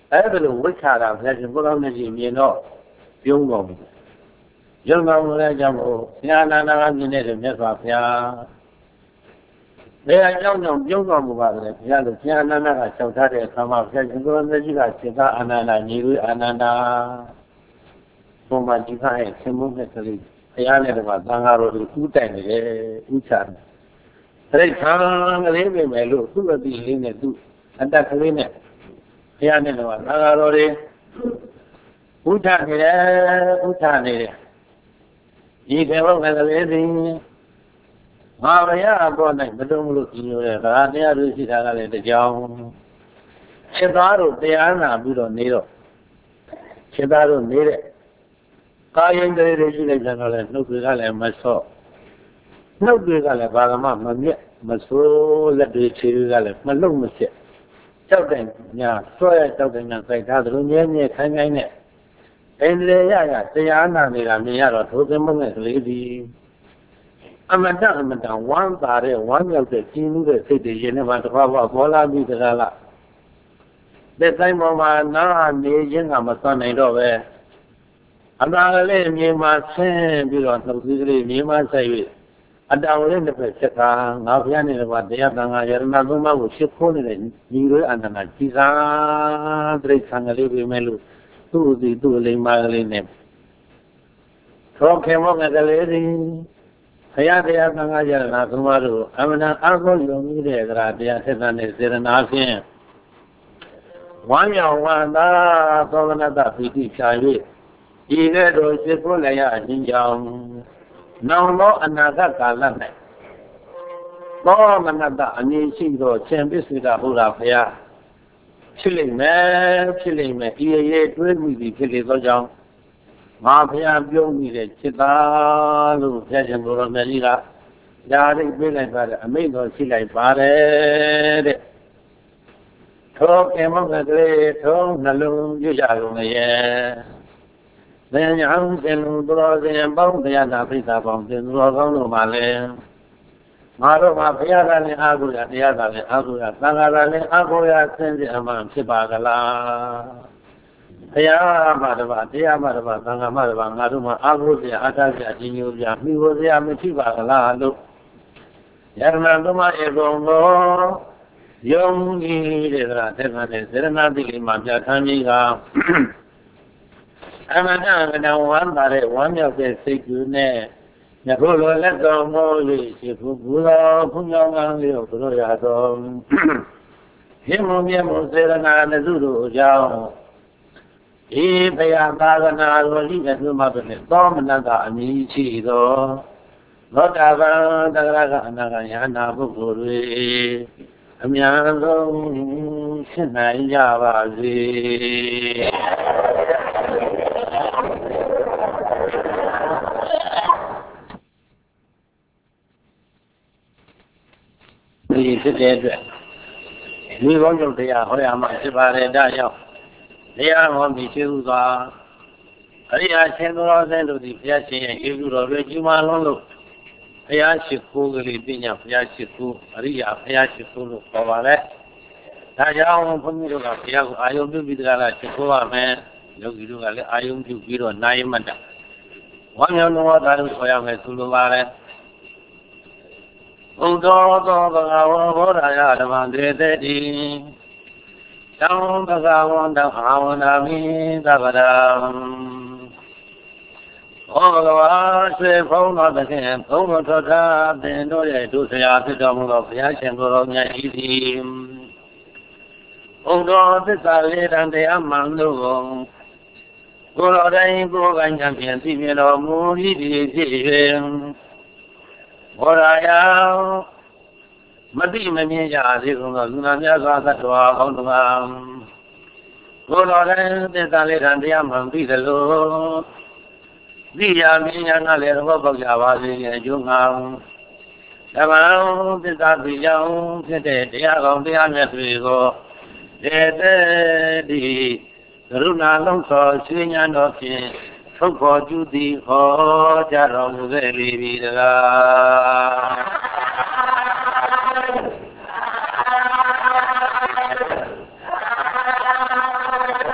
အဲ့ဒါလိုဝိခါတာဘုရားရှင်ဘုရားမြတ်ကြီးမြင်တော့ပြုံးတော်မူတယ်ရုံတော်မူတဲ့ကြောင့်ဘုရားအနန္ဒာကမြင်တဲ့မြတ်စွာဘုရားဘယ်အကြောင်းကြောင့်ပြုံးတော်မူပါလဲဘုရားလို့ဘုရားအနန္ဒာကလျှောက်ထားတဲ့အခါမှာဘုရားရှင်ဘုရားမြတ်ကြီးကစေတအာနန္ဒာညီဝေအာနန္ဒာဘုံမှာဒီခါရဲ့ဆင်မုန်းတဲ့ကလေးဘုရားနဲ့တကွာသံဃာတော်တွေဥတိုင်နေတယ်ဥချတယ်အဲ့ဒီခံကလေးပဲမယ်လို့သူ့အတိလေးနဲ့သူ့အတ္တကလေးနဲ့ဘုရားနဲ့တော့သံဃာတော်တွေဥထနေတယ်ဥထနေတယ်ဒီကေဘုံကလေးစီငါဘုရားအပေါ်၌မတုံးလို့ဒီလိုတဲ့ဒါတရားတို့ရှိတာကလည်းတကြောင်ခြေသားတို့တရားနာပြီးတော့နေတော့ခြေသားတို့နေတဲ့ကာယင်တွေရှိလိုက်ကြတော့လေနှုတ်တွေကလည်းမဆော့နှုတ်တွေကလည်းဘာကမှမမြက်မဆိုးလက်တွေခြေတွေကလည်းမလုံမဖြစ်ကြောက်တယ်ညာဆွဲကြောက်တယ်ညာစိုက်ထားသလိုမြဲမြဲခိုင်းခိုင်းနဲ့အင်းလေရရတရားနာနေတာမြင်ရတော့ထိုသင်္ဘောနဲ့ကလေးဒီအမတအမတဝမ်းသာတဲ့ဝမ်းမြောက်တဲ့ကျင်းမှုတဲ့စိတ်တွေရင်ထဲမှာတစ်ခါပေါ့ပေါ်လာပြီးတကားလားတဲ့တိုင်းပေါ်မှာနားနေခြင်းကမစွန့်နိုင်တော့ပဲအနာကလေးမြေမှာဆင်းပြီးတော့နှုတ်သီးကလေးမြေမှာဆက်၍အတောင်လေးတစ်ဖက်ချက်တာငါဘုရားနဲ့တော့တရားသံဃာယရဏသုံးပါးကိုရှင်းခိုးနေတဲ့ညီရွေးအနန္တကြီးသာတိရစ္ဆာန်ကလေးပဲမဲ့လို့သူ့အစီသူ့အလိမ္မာကလေးနဲ့သောခေမောကလေးစီဘုရားတရားသံဃာယရဏသုံးပါးတို့အမှန်တန်အားကိုးယုံကြည်တဲ့ကရာတရားထက်သန်တဲ့စေရနာဖြင့်ဝမ်းမြောက်ဝမ်းသာသောကနတပိဋိဖြာ၍ဤကဲ့သို့ရှင်းခိုးလည်းရခြင်းကြောင့်နောင်သောအနာဂတ်ကာလ၌သောမနတအမည်ရှိသောရှင်ပစ္စေတဘုရားဖရာဖြစ်လိမ့်မယ်ဖြစ်လိမ့်မယ်ဤရဲ့တွေးမိသည်ဖြစ်လေသောကြောင့်ငါဖရာပြုံးမိတဲ့จิตသားလို့ဘုရားရှင်ဘုရားမြတ်ကြီးကယာရိတ်ပေးလိုက်ပါတယ်အမိန့်တော်ရှိလိုက်ပါတယ်တဲ့ထိုကေမောကလေးထုံးနှလုံးရွရကုန်ရဲ့ဘယ်ညာအောင်စင်လို့တော်စင်ပေါင်းတရားနာပိဿာပေါင်းစင်တော်ကောင်းလို့ပါလေငါတို့မှာဘုရားကလည်းအာဟုရတရားကလည်းအာဟုရသံဃာကလည်းအာဟုရဆင်းရဲအမှန်ဖြစ်ပါကလားဘုရားမှာတပါတရားမှာတပါသံဃာမှာတပါငါတို့မှာအာဟုရအာထာရအချင်းမျိုးပြမိဖို့စရာမရှိပါကလားလို့ယရဏသုံးပါးဧကုံသောယုံကြည်တဲ့ကရာတဲ့ကတဲ့စေရနာတိလေးမှာပြဋ္ဌာန်းကြီးကအမှန်တရားဝမ်းသာတဲ့ဝမ်းမြောက်တဲ့စိတ်ကူးနဲ့ညခုလိုလက်တော်မိုးလေးရှိခုဘူတော်ဘုံကြောင့်ကလေးကိုတို့ရတော်ဟိမုံမြတ်မစေရနာနစုတို့အကြောင်းဤဘုရားသာသနာတော်ဤအထုမှပဲသောမနကအမည်ရှိသောသောတာပန်တဂရကအနာဂယနာပုဂ္ဂိုလ်တွေအများဆုံးဖြစ်နိုင်ကြပါစေဒီဖြစ်တဲ့အတွက်ဒီကောင်းကျုပ်တရားဟောရမှာဖြစ်ပါတယ်ဒါကြောင့်တရားဟောပြီးရှိဥစွာအရိယာရှင်တော်စဲတို့ဒီဘုရားရှင်ရဲ့ကျေးဇူးတော်တွေကြီးမားလုံးလို့ဘုရားရှိခိုးကလေးပညာဘုရားရှိခိုးအရိယာဘုရားရှိခိုးလို့ခေါ်ပါလေဒါကြောင့်ဘုန်းကြီးတို့ကဘုရားကိုအာယုံပြုပြီးတကားလားရှိခိုးပါမယ်ယောဂီတို့ကလည်းအာယုံပြုပြီးတော့နိုင်မှတ်တာဝမ်းမြောက်လုံးဝသာလို့ခေါ်ရမယ်သူလိုပါလေဘုဒ္ဓသောဘဂဝါဘောဓာယဓမ္မတေတေတိသံဘဂဝန္တအာဝနာမိသဗ္ဗဒံဩဘဂဝါဆွေဖုံးတော်သခင်ဘုံတော်ထောတာသင်တို့ရဲ့ဒုစရာဖြစ်တော်မူသောဘုရားရှင်ကိုယ်တော်မြတ်ဤသည်ဘုံတော်သစ္စာလေးတန်တရားမှန်တို့ကိုကိုယ်တော်တိုင်းကိုယ်ကံဉာဏ်ဖြင့်သိမြင်တော်မူ၏ဖြစ်၍ဘောရာယမတိမမြင်ကြသေးကုန်သောလူနာများစွာသတ္တဝါကောင်းတို့ကကိုယ်တော်တိုင်းသစ္စာလေးတန်တရားမှန်သိသလိုသိရမြင်ရကလည်းသဘောပေါက်ကြပါစေအကျိုးငါဓမ္မသစ္စာသိကြောင်းဖြစ်တဲ့တရားကောင်းတရားမြတ်တွေကိုတေတေတိကရုဏာလုံးသောဆွေညာတော်ဖြင့်ထုတ်ခေါ်ကျူသည်ဟောကြားတော်မူခဲ့လေပြီတကား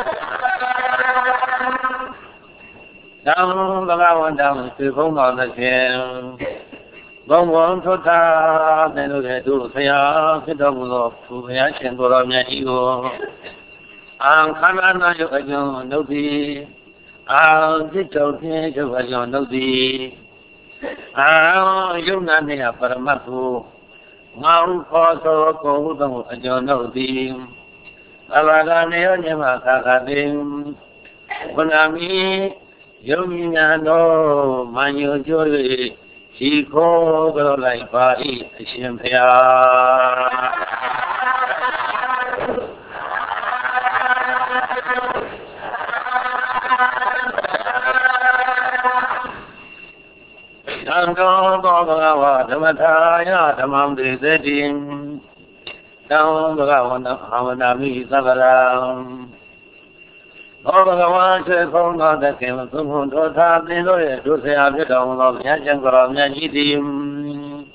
Down the Lawan down to home on the chair. Long one to ta, then to do say, ah, the double of two reaction for a man ego. I'm coming on you again, no be. I'll get out here to a young no be. Ah, you're not near for a mafu. Mount Paso, go a young no be. Alagane, never got him. When I mean, Yomino, Manu Joy, she called her like body, Shimpia. Tango, Bogawa, the Mataya, the Mamdi, the Dim, down the Gawana, Hamanami, Zavaram. Over the one to phone on that came to Moon to Tab, the lawyer to say a bit of Yangaram Yajidim.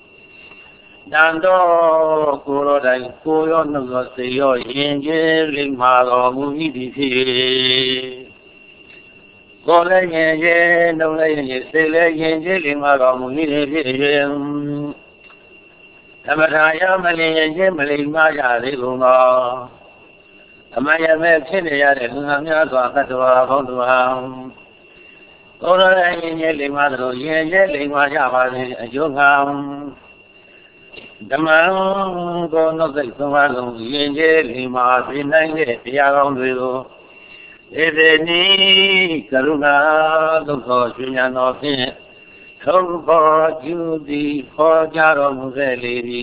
Dando, Kuro, and Kuyo, no, say your angel, Malo, Mudi. Go lay, no lay, say lay, angel, Malo, Mudi. Tamataya, Malay, Malay, Maya, Liguma. Amaya may penny at it, Namia, Katua, Honduam. Ora yelling mother, yelling my Java, and you ham. The man go no say so long, yelling my pinang, the young widow. If any Karuna, the Koshina of it, so for you the for Jaro Museli.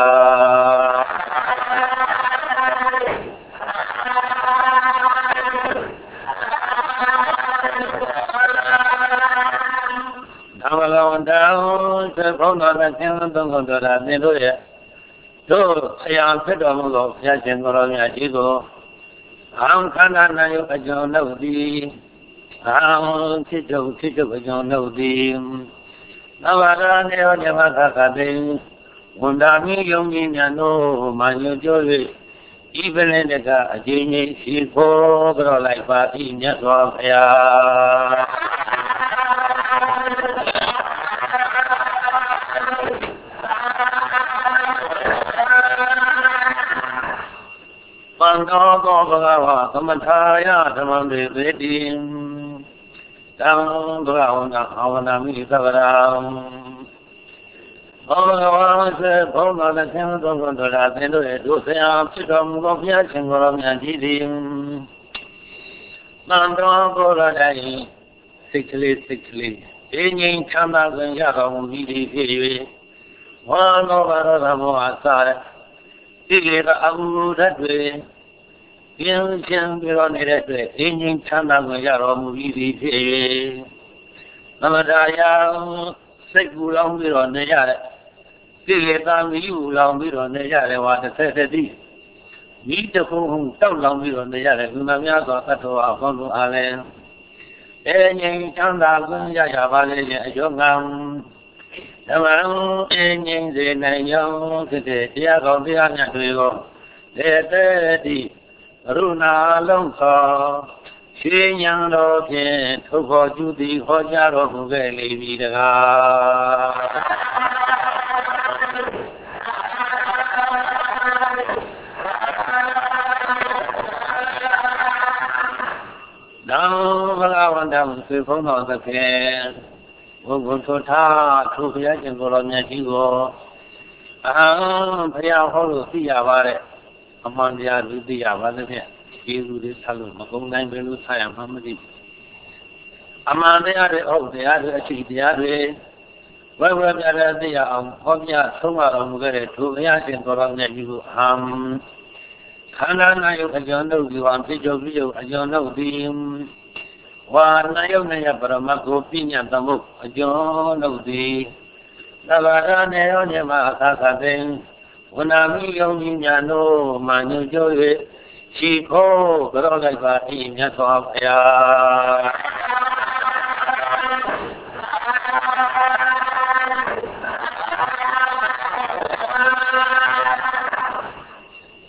Down, down, the phone on the tenant on the Raneloya. So, I am fed of Yashin Goromiajigo. I'm Kanana, I don't know thee. I'm Tito, Tito, I don't know thee. Navara, Neonamaka, Wundami, Yomino, Manu Joy, even in the Gajini, she called like Pati, Yaswaya. Bango, Kamataya, the Monday Redim, down the round, Havanami, Savaram. All the ones that hold on the tenant of the Latino, do say, I'm sick of Gopias and Goromiajidim. Mando, Goradai, sickly, sickly, Indian Kamas and Yahoo, Vidi, one over the Moasara. Abu that way. You can be on that way. Indian Chana, Yaro, movie. Namadaya, Seku long bit on the yard. Still, you long bit on the yard, what the Saturday. Meet the home, so long bit on the yard, Namia got to our Hongo Island. Indian Chana, Yaya, young. The man in the young city, Diagondiana to go. They're dirty. Runa Lonka, she young looking, who got you the Hoja of Valley Vida. Now, I want them to phone on the pen. Go to Ta, to Piac and Golomiajigo. Ah, Pia Holo, see about it. Among the other, the other, you do this salon, Macon nine Belu Siam, Hamadi. Among the other, oh, the other, actually, the other, where were the other, they are on Homia, Soma, on Gare, to Piac and Golomiajigo. Um, Kana, you don't know, you want to video, I don't know, the one I don't know, but I'm not opinion, the book, I don't know, the Navara, Neonema, Kaka, when I'm young, I know, Manu Joy, she called, but all I got in Yaswaya.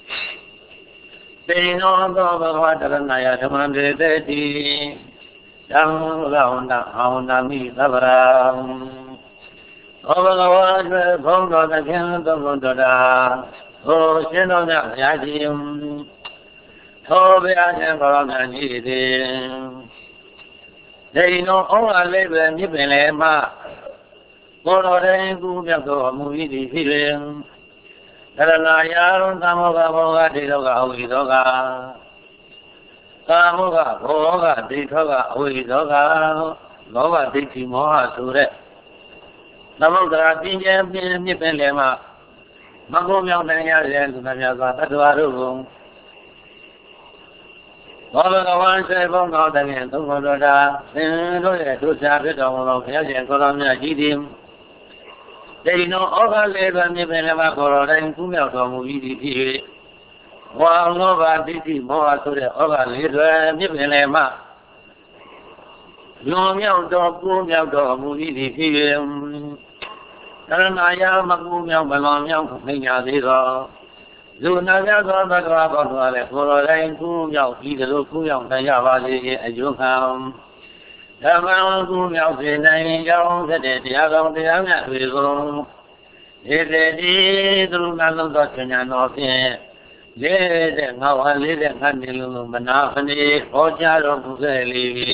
They know the water and I had demanded the Tam Rauna Aunami Tabram Overlord Bongo the King of Mondada O Shinona Yadim Tobia and Baranidi They know all I live and you been a ma Moro Gugo Movie Film Taranaya Tamoga Boga Didoga Widoga Kamoga Boga Didoga Widoga Loga Diti Moha Sure Namoga Pinja Nipelema Magomia Naya Namaza Tatuaru Ola one say Bongo again to Moda to Sabit of Yajan Colonia Gidim They know all I live and Nipelema Coro and Kumia Movie While nobody did more to the other little Nipelema Long Yao Dog, Boom Yao Dog, Movie Film Taranaya Magum Yao Balong Yao Pina Zero Zuna Yao Bagua, Coro and Kum Yao, either Kuyang Tayava, as you come. Taman Kum Yao, the Yao, the Yao, the Yao, if they did, Runano Doctrina North. Let how I live and handle Manafani, or Jaro Muzeli.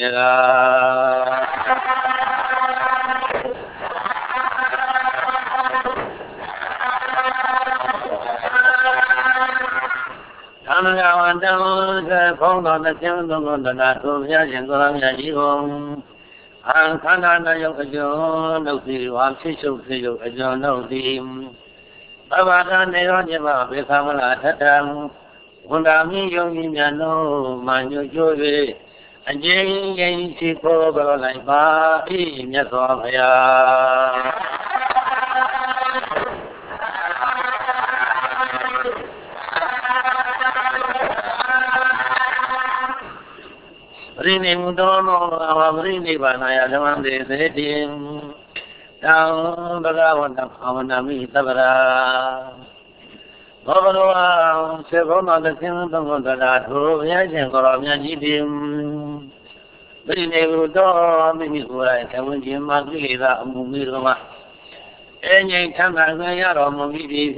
Tanaga and down the phone on the kingdom on the Nato Yajan Yajigom. And Kanana Yokajon, no see one tissue, a John no team. Baba Neonima, Bekamala Tatam, Undami Yongino, Manu Jovi, and Jane Yancy Kobo like Ba, Yasovaya. Rini Mudono, our Rini Banaya, the one they said him. Down the ground of Hamanami Tabara. Overall, several of the kingdom of the Natu, Yajan Coromia Gidim. Very never door, Mimi Gura, and when Jim Magila, Mumiroma. Any time I go out of Mumidi,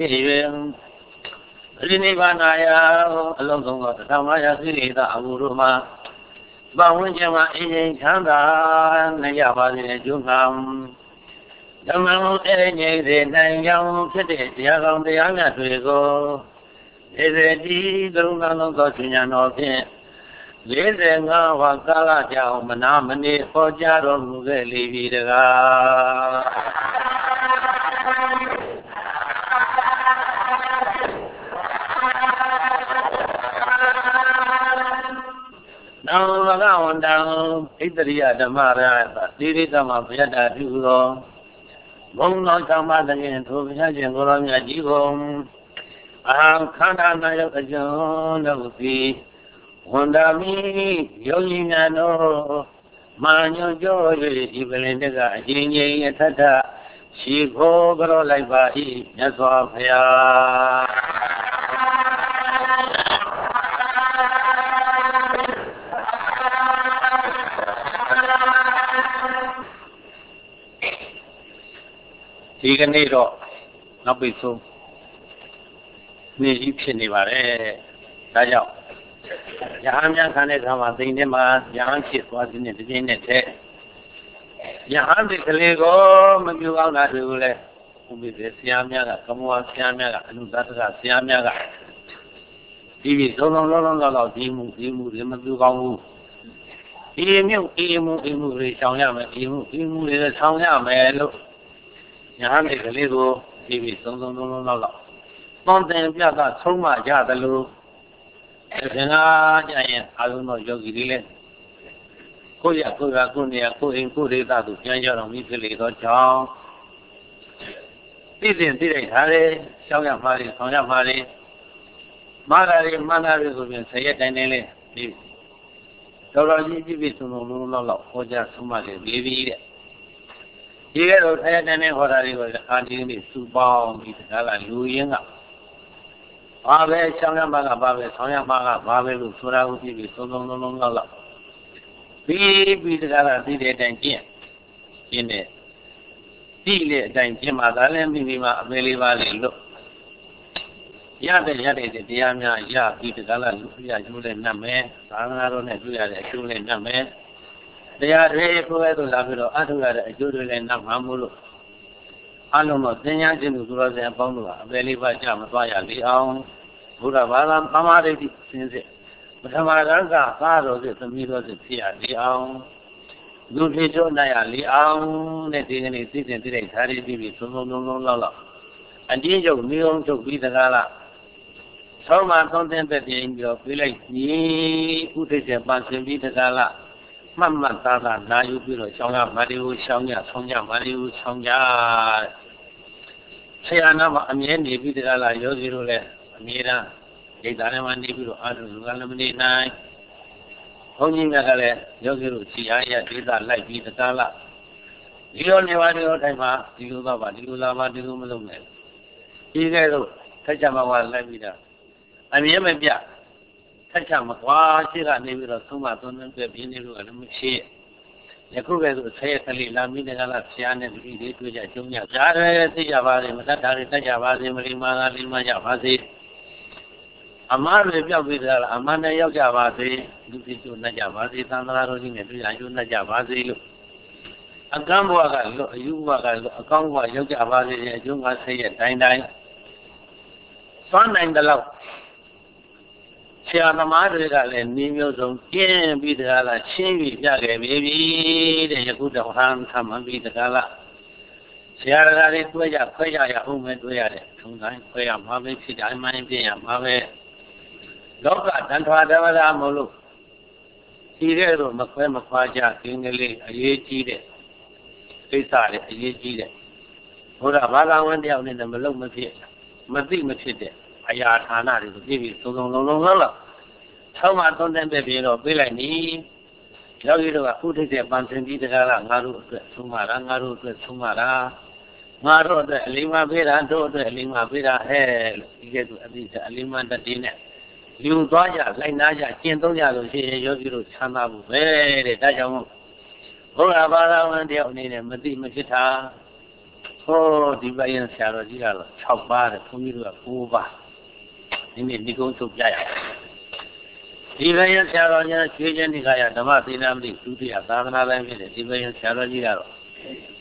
Rini Banaya, along the Tamaya Sirita, Amuruma. But when Jama in Kanda, Nayaba in Jungam. The Mount Ene, the young city, the young the young at Rigo. Is a deed, the Lano Gotian of him. Living our Gala Jao Manamani for Jaro Mugeli Videga. Now, down, down, Italy at the Mara, Didama Pieta Dugo. Bong no Tama again to Yajan Goronia Jigom. I'm Kana John of the Wondami, Yolinano, Manu Joy, even in the Jini Tata, she go Goro like Bahi, Yaswapaya. He can eat all, not be so. Need you about it. Tayo. Yahan can it come out in the man, Yahan ship was in the beginning. Yahan the Kalego, Magu out that will let with the Siamaga, come on, Siamaga, and that's Siamaga. He is so long, long, long, Dimu, Dimu, Dimu, Emu, Emu, Emu, Emu, Emu, Emu, the town, man. Yahan the Kalego, he is so long, long, long. Mountain Piazza, Soma, Yadalu. I don't know, Yogi. Koya, Koya, Koya, Koya, Koya, to Janja, Italy, or Chong. Didn't did Harry, Shanga Mari, Sonia Mari, Mara, Manari, who can say it and Nelly. Dora, you give it to no law, or just somebody, baby. Here, I had any what I was hunting to bomb with Gala Luyan. Abe Shanga Maga Babe, Sonia Maga, Babe, Sura, who give it so long, long, long. ပြီးပြီးတကားလားသိတဲ့အတိုင်းကျင့်ကျင့်တဲ့သိတဲ့အတိုင်းကျင့်မှသာလည်းမိမိမှာအပေလေးပါးလေးလို့ရတဲ့ရတဲ့တရားများရပြီးတကားလားလူပြကျိုးနဲ့နှက်မယ်သာသနာတော်နဲ့တွေ့ရတဲ့အကျိုးနဲ့နှက်မယ်တရားတွေကိုယ်ရဲ့လာပြီးတော့အထုရတဲ့အကျိုးတွေလည်းနှက်မှာမို့လို့အလုံးတော့သင်္ညာခြင်းသူတော်စင်အပေါင်းတို့ကအပေလေးပါးကြမသွားရလေအောင်ဘုရားဘာသာပမာဒိဋ္ဌိစင်စစ်ပထမကံကသာတော်စစ်သမီးတော်စစ်ဖြစ်ရလေအောင်လူဖြစ်ချိုးနိုင်ရလေအောင်တဲ့ဒီကနေ့သိတဲ့သိတဲ့ဓာရီပြီးပြီးသုံးသုံးလုံးလုံးလောက်လောက်အတင်းချုပ်မျိုးုံချုပ်ပြီးတကားလားဆောင်းမှသုံးသင်တဲ့ပြင်ပြီးတော့ပြေးလိုက်ညီဥဒိစ္စပန်ဆင်ပြီးတကားလားမှတ်မှတ်သားသားနာယူပြီးတော့ရှောင်းရမတီကိုရှောင်းကြဆောင်းကြမတီကိုရှောင်းကြဆရာနာမှာအမြဲနေပြီးတကားလားယောဂီတို့လည်းအမြဲတမ်းဒိဋ္ဌာနဲ့မှနေပြီးတော့အာထုလူကလည်းမနေနိုင်ဘုန်းကြီးများကလည်းယောဂီတို့ခြေအားရဒိဋ္ဌာလိုက်ပြီးတကားလားဒီလိုနေပါဒီလိုတိုင်းမှာဒီလိုတော့ပါဒီလိုလာပါဒီလိုမလုပ်နဲ့ဒီကဲတော့ထက်ချမှာကလိုက်ပြီးတာအမြဲမပြထက်ချမှာကွာရှိကနေပြီးတော့သုံးပါသုံးသွင်းပြပြင်းနေလို့လည်းမဖြစ်ယခုကဲဆိုဆဲကလေးလာမိတကလားဆရာနဲ့ဒီလေးတွေ့ကြကျုံညဓာရဲသိကြပါစေမတတ်တာတွေတတ်ကြပါစေမလီမာကလီမာကြပါစေအမားတွေပြောက်ပြီးတာလားအမှန်နဲ့ရောက်ကြပါစေလူဖြစ်ကျိုးနှက်ကြပါစေသံဃာတော်ကြီးနဲ့တွေ့ရကျိုးနှက်ကြပါစေလို့အကမ်းဘဝကလို့အယူဘဝကလို့အကောင်းဘဝရောက်ကြပါစေအကျိုးငါဆက်ရဲ့တိုင်းတိုင်းစွမ်းနိုင်တဲ့လောက်ဆရာသမားတွေကလည်းနေမျိုးစုံကျင်းပြီးတကားလားရှင်းပြီးပြခဲ့ပြီတဲ့ယခုတော့ဟန်ထမှန်ပြီးတကားလားဆရာတော်တွေတွေ့ကြခွဲကြရအောင်ပဲတွေ့ရတယ်ထုံတိုင်းခွဲရမှာပဲဖြစ်တိုင်းမှန်ပြရမှာပဲလောကတန်ထွာဓမ္မရာမလို့ဒီတဲ့တော့မခွဲမခွာကြခင်းကလေးအရေးကြီးတဲ့ကိစ္စတွေအရေးကြီးတဲ့ဘုရားဘာသာဝင်တယောက်နဲ့မလုံမဖြစ်မသိမဖြစ်တဲ့အရာဌာနတွေကိုပြည့်ပြီးသုံးလုံးလုံးလုံးလောက်လောက်ဆောင်းမှသုံးတဲ့ပဲပြေတော့ပြေးလိုက်နီးယောဂီတို့ကဥဒိစ္စပန်ဆင်ပြီးတကားလားငါတို့အတွက်သုံးပါတာငါတို့အတွက်သုံးပါတာငါတို့အတွက်အလိမ္မာပေးတာတို့အတွက်အလိမ္မာပေးတာဟဲ့လို့ဒီကဲ့သို့အတိအလိမ္မာတတိနဲ့လူသွားကြလိုက်နာကြကျင့်သုံးကြလို့ရှိရင်ယောဂီတို့ချမ်းသာဖို့ပဲတဲ့ဒါကြောင့်မို့ဘုရားဘာသာဝင်တယောက်အနေနဲ့မသိမဖြစ်တာဟောဒီဘယံဆရာတော်ကြီးကတော့၆ပါးတဲ့ဘုန်းကြီးတို့က၉ပါးဒီနေ့ဒီကုန်းထုတ်ပြရဒီဘယံဆရာတော်ကြီးရွှေချင်းဒီကရဓမ္မသီလမတိဒုတိယသာသနာပိုင်းဖြစ်တဲ့ဒီဘယံဆရာတော်ကြီးကတော့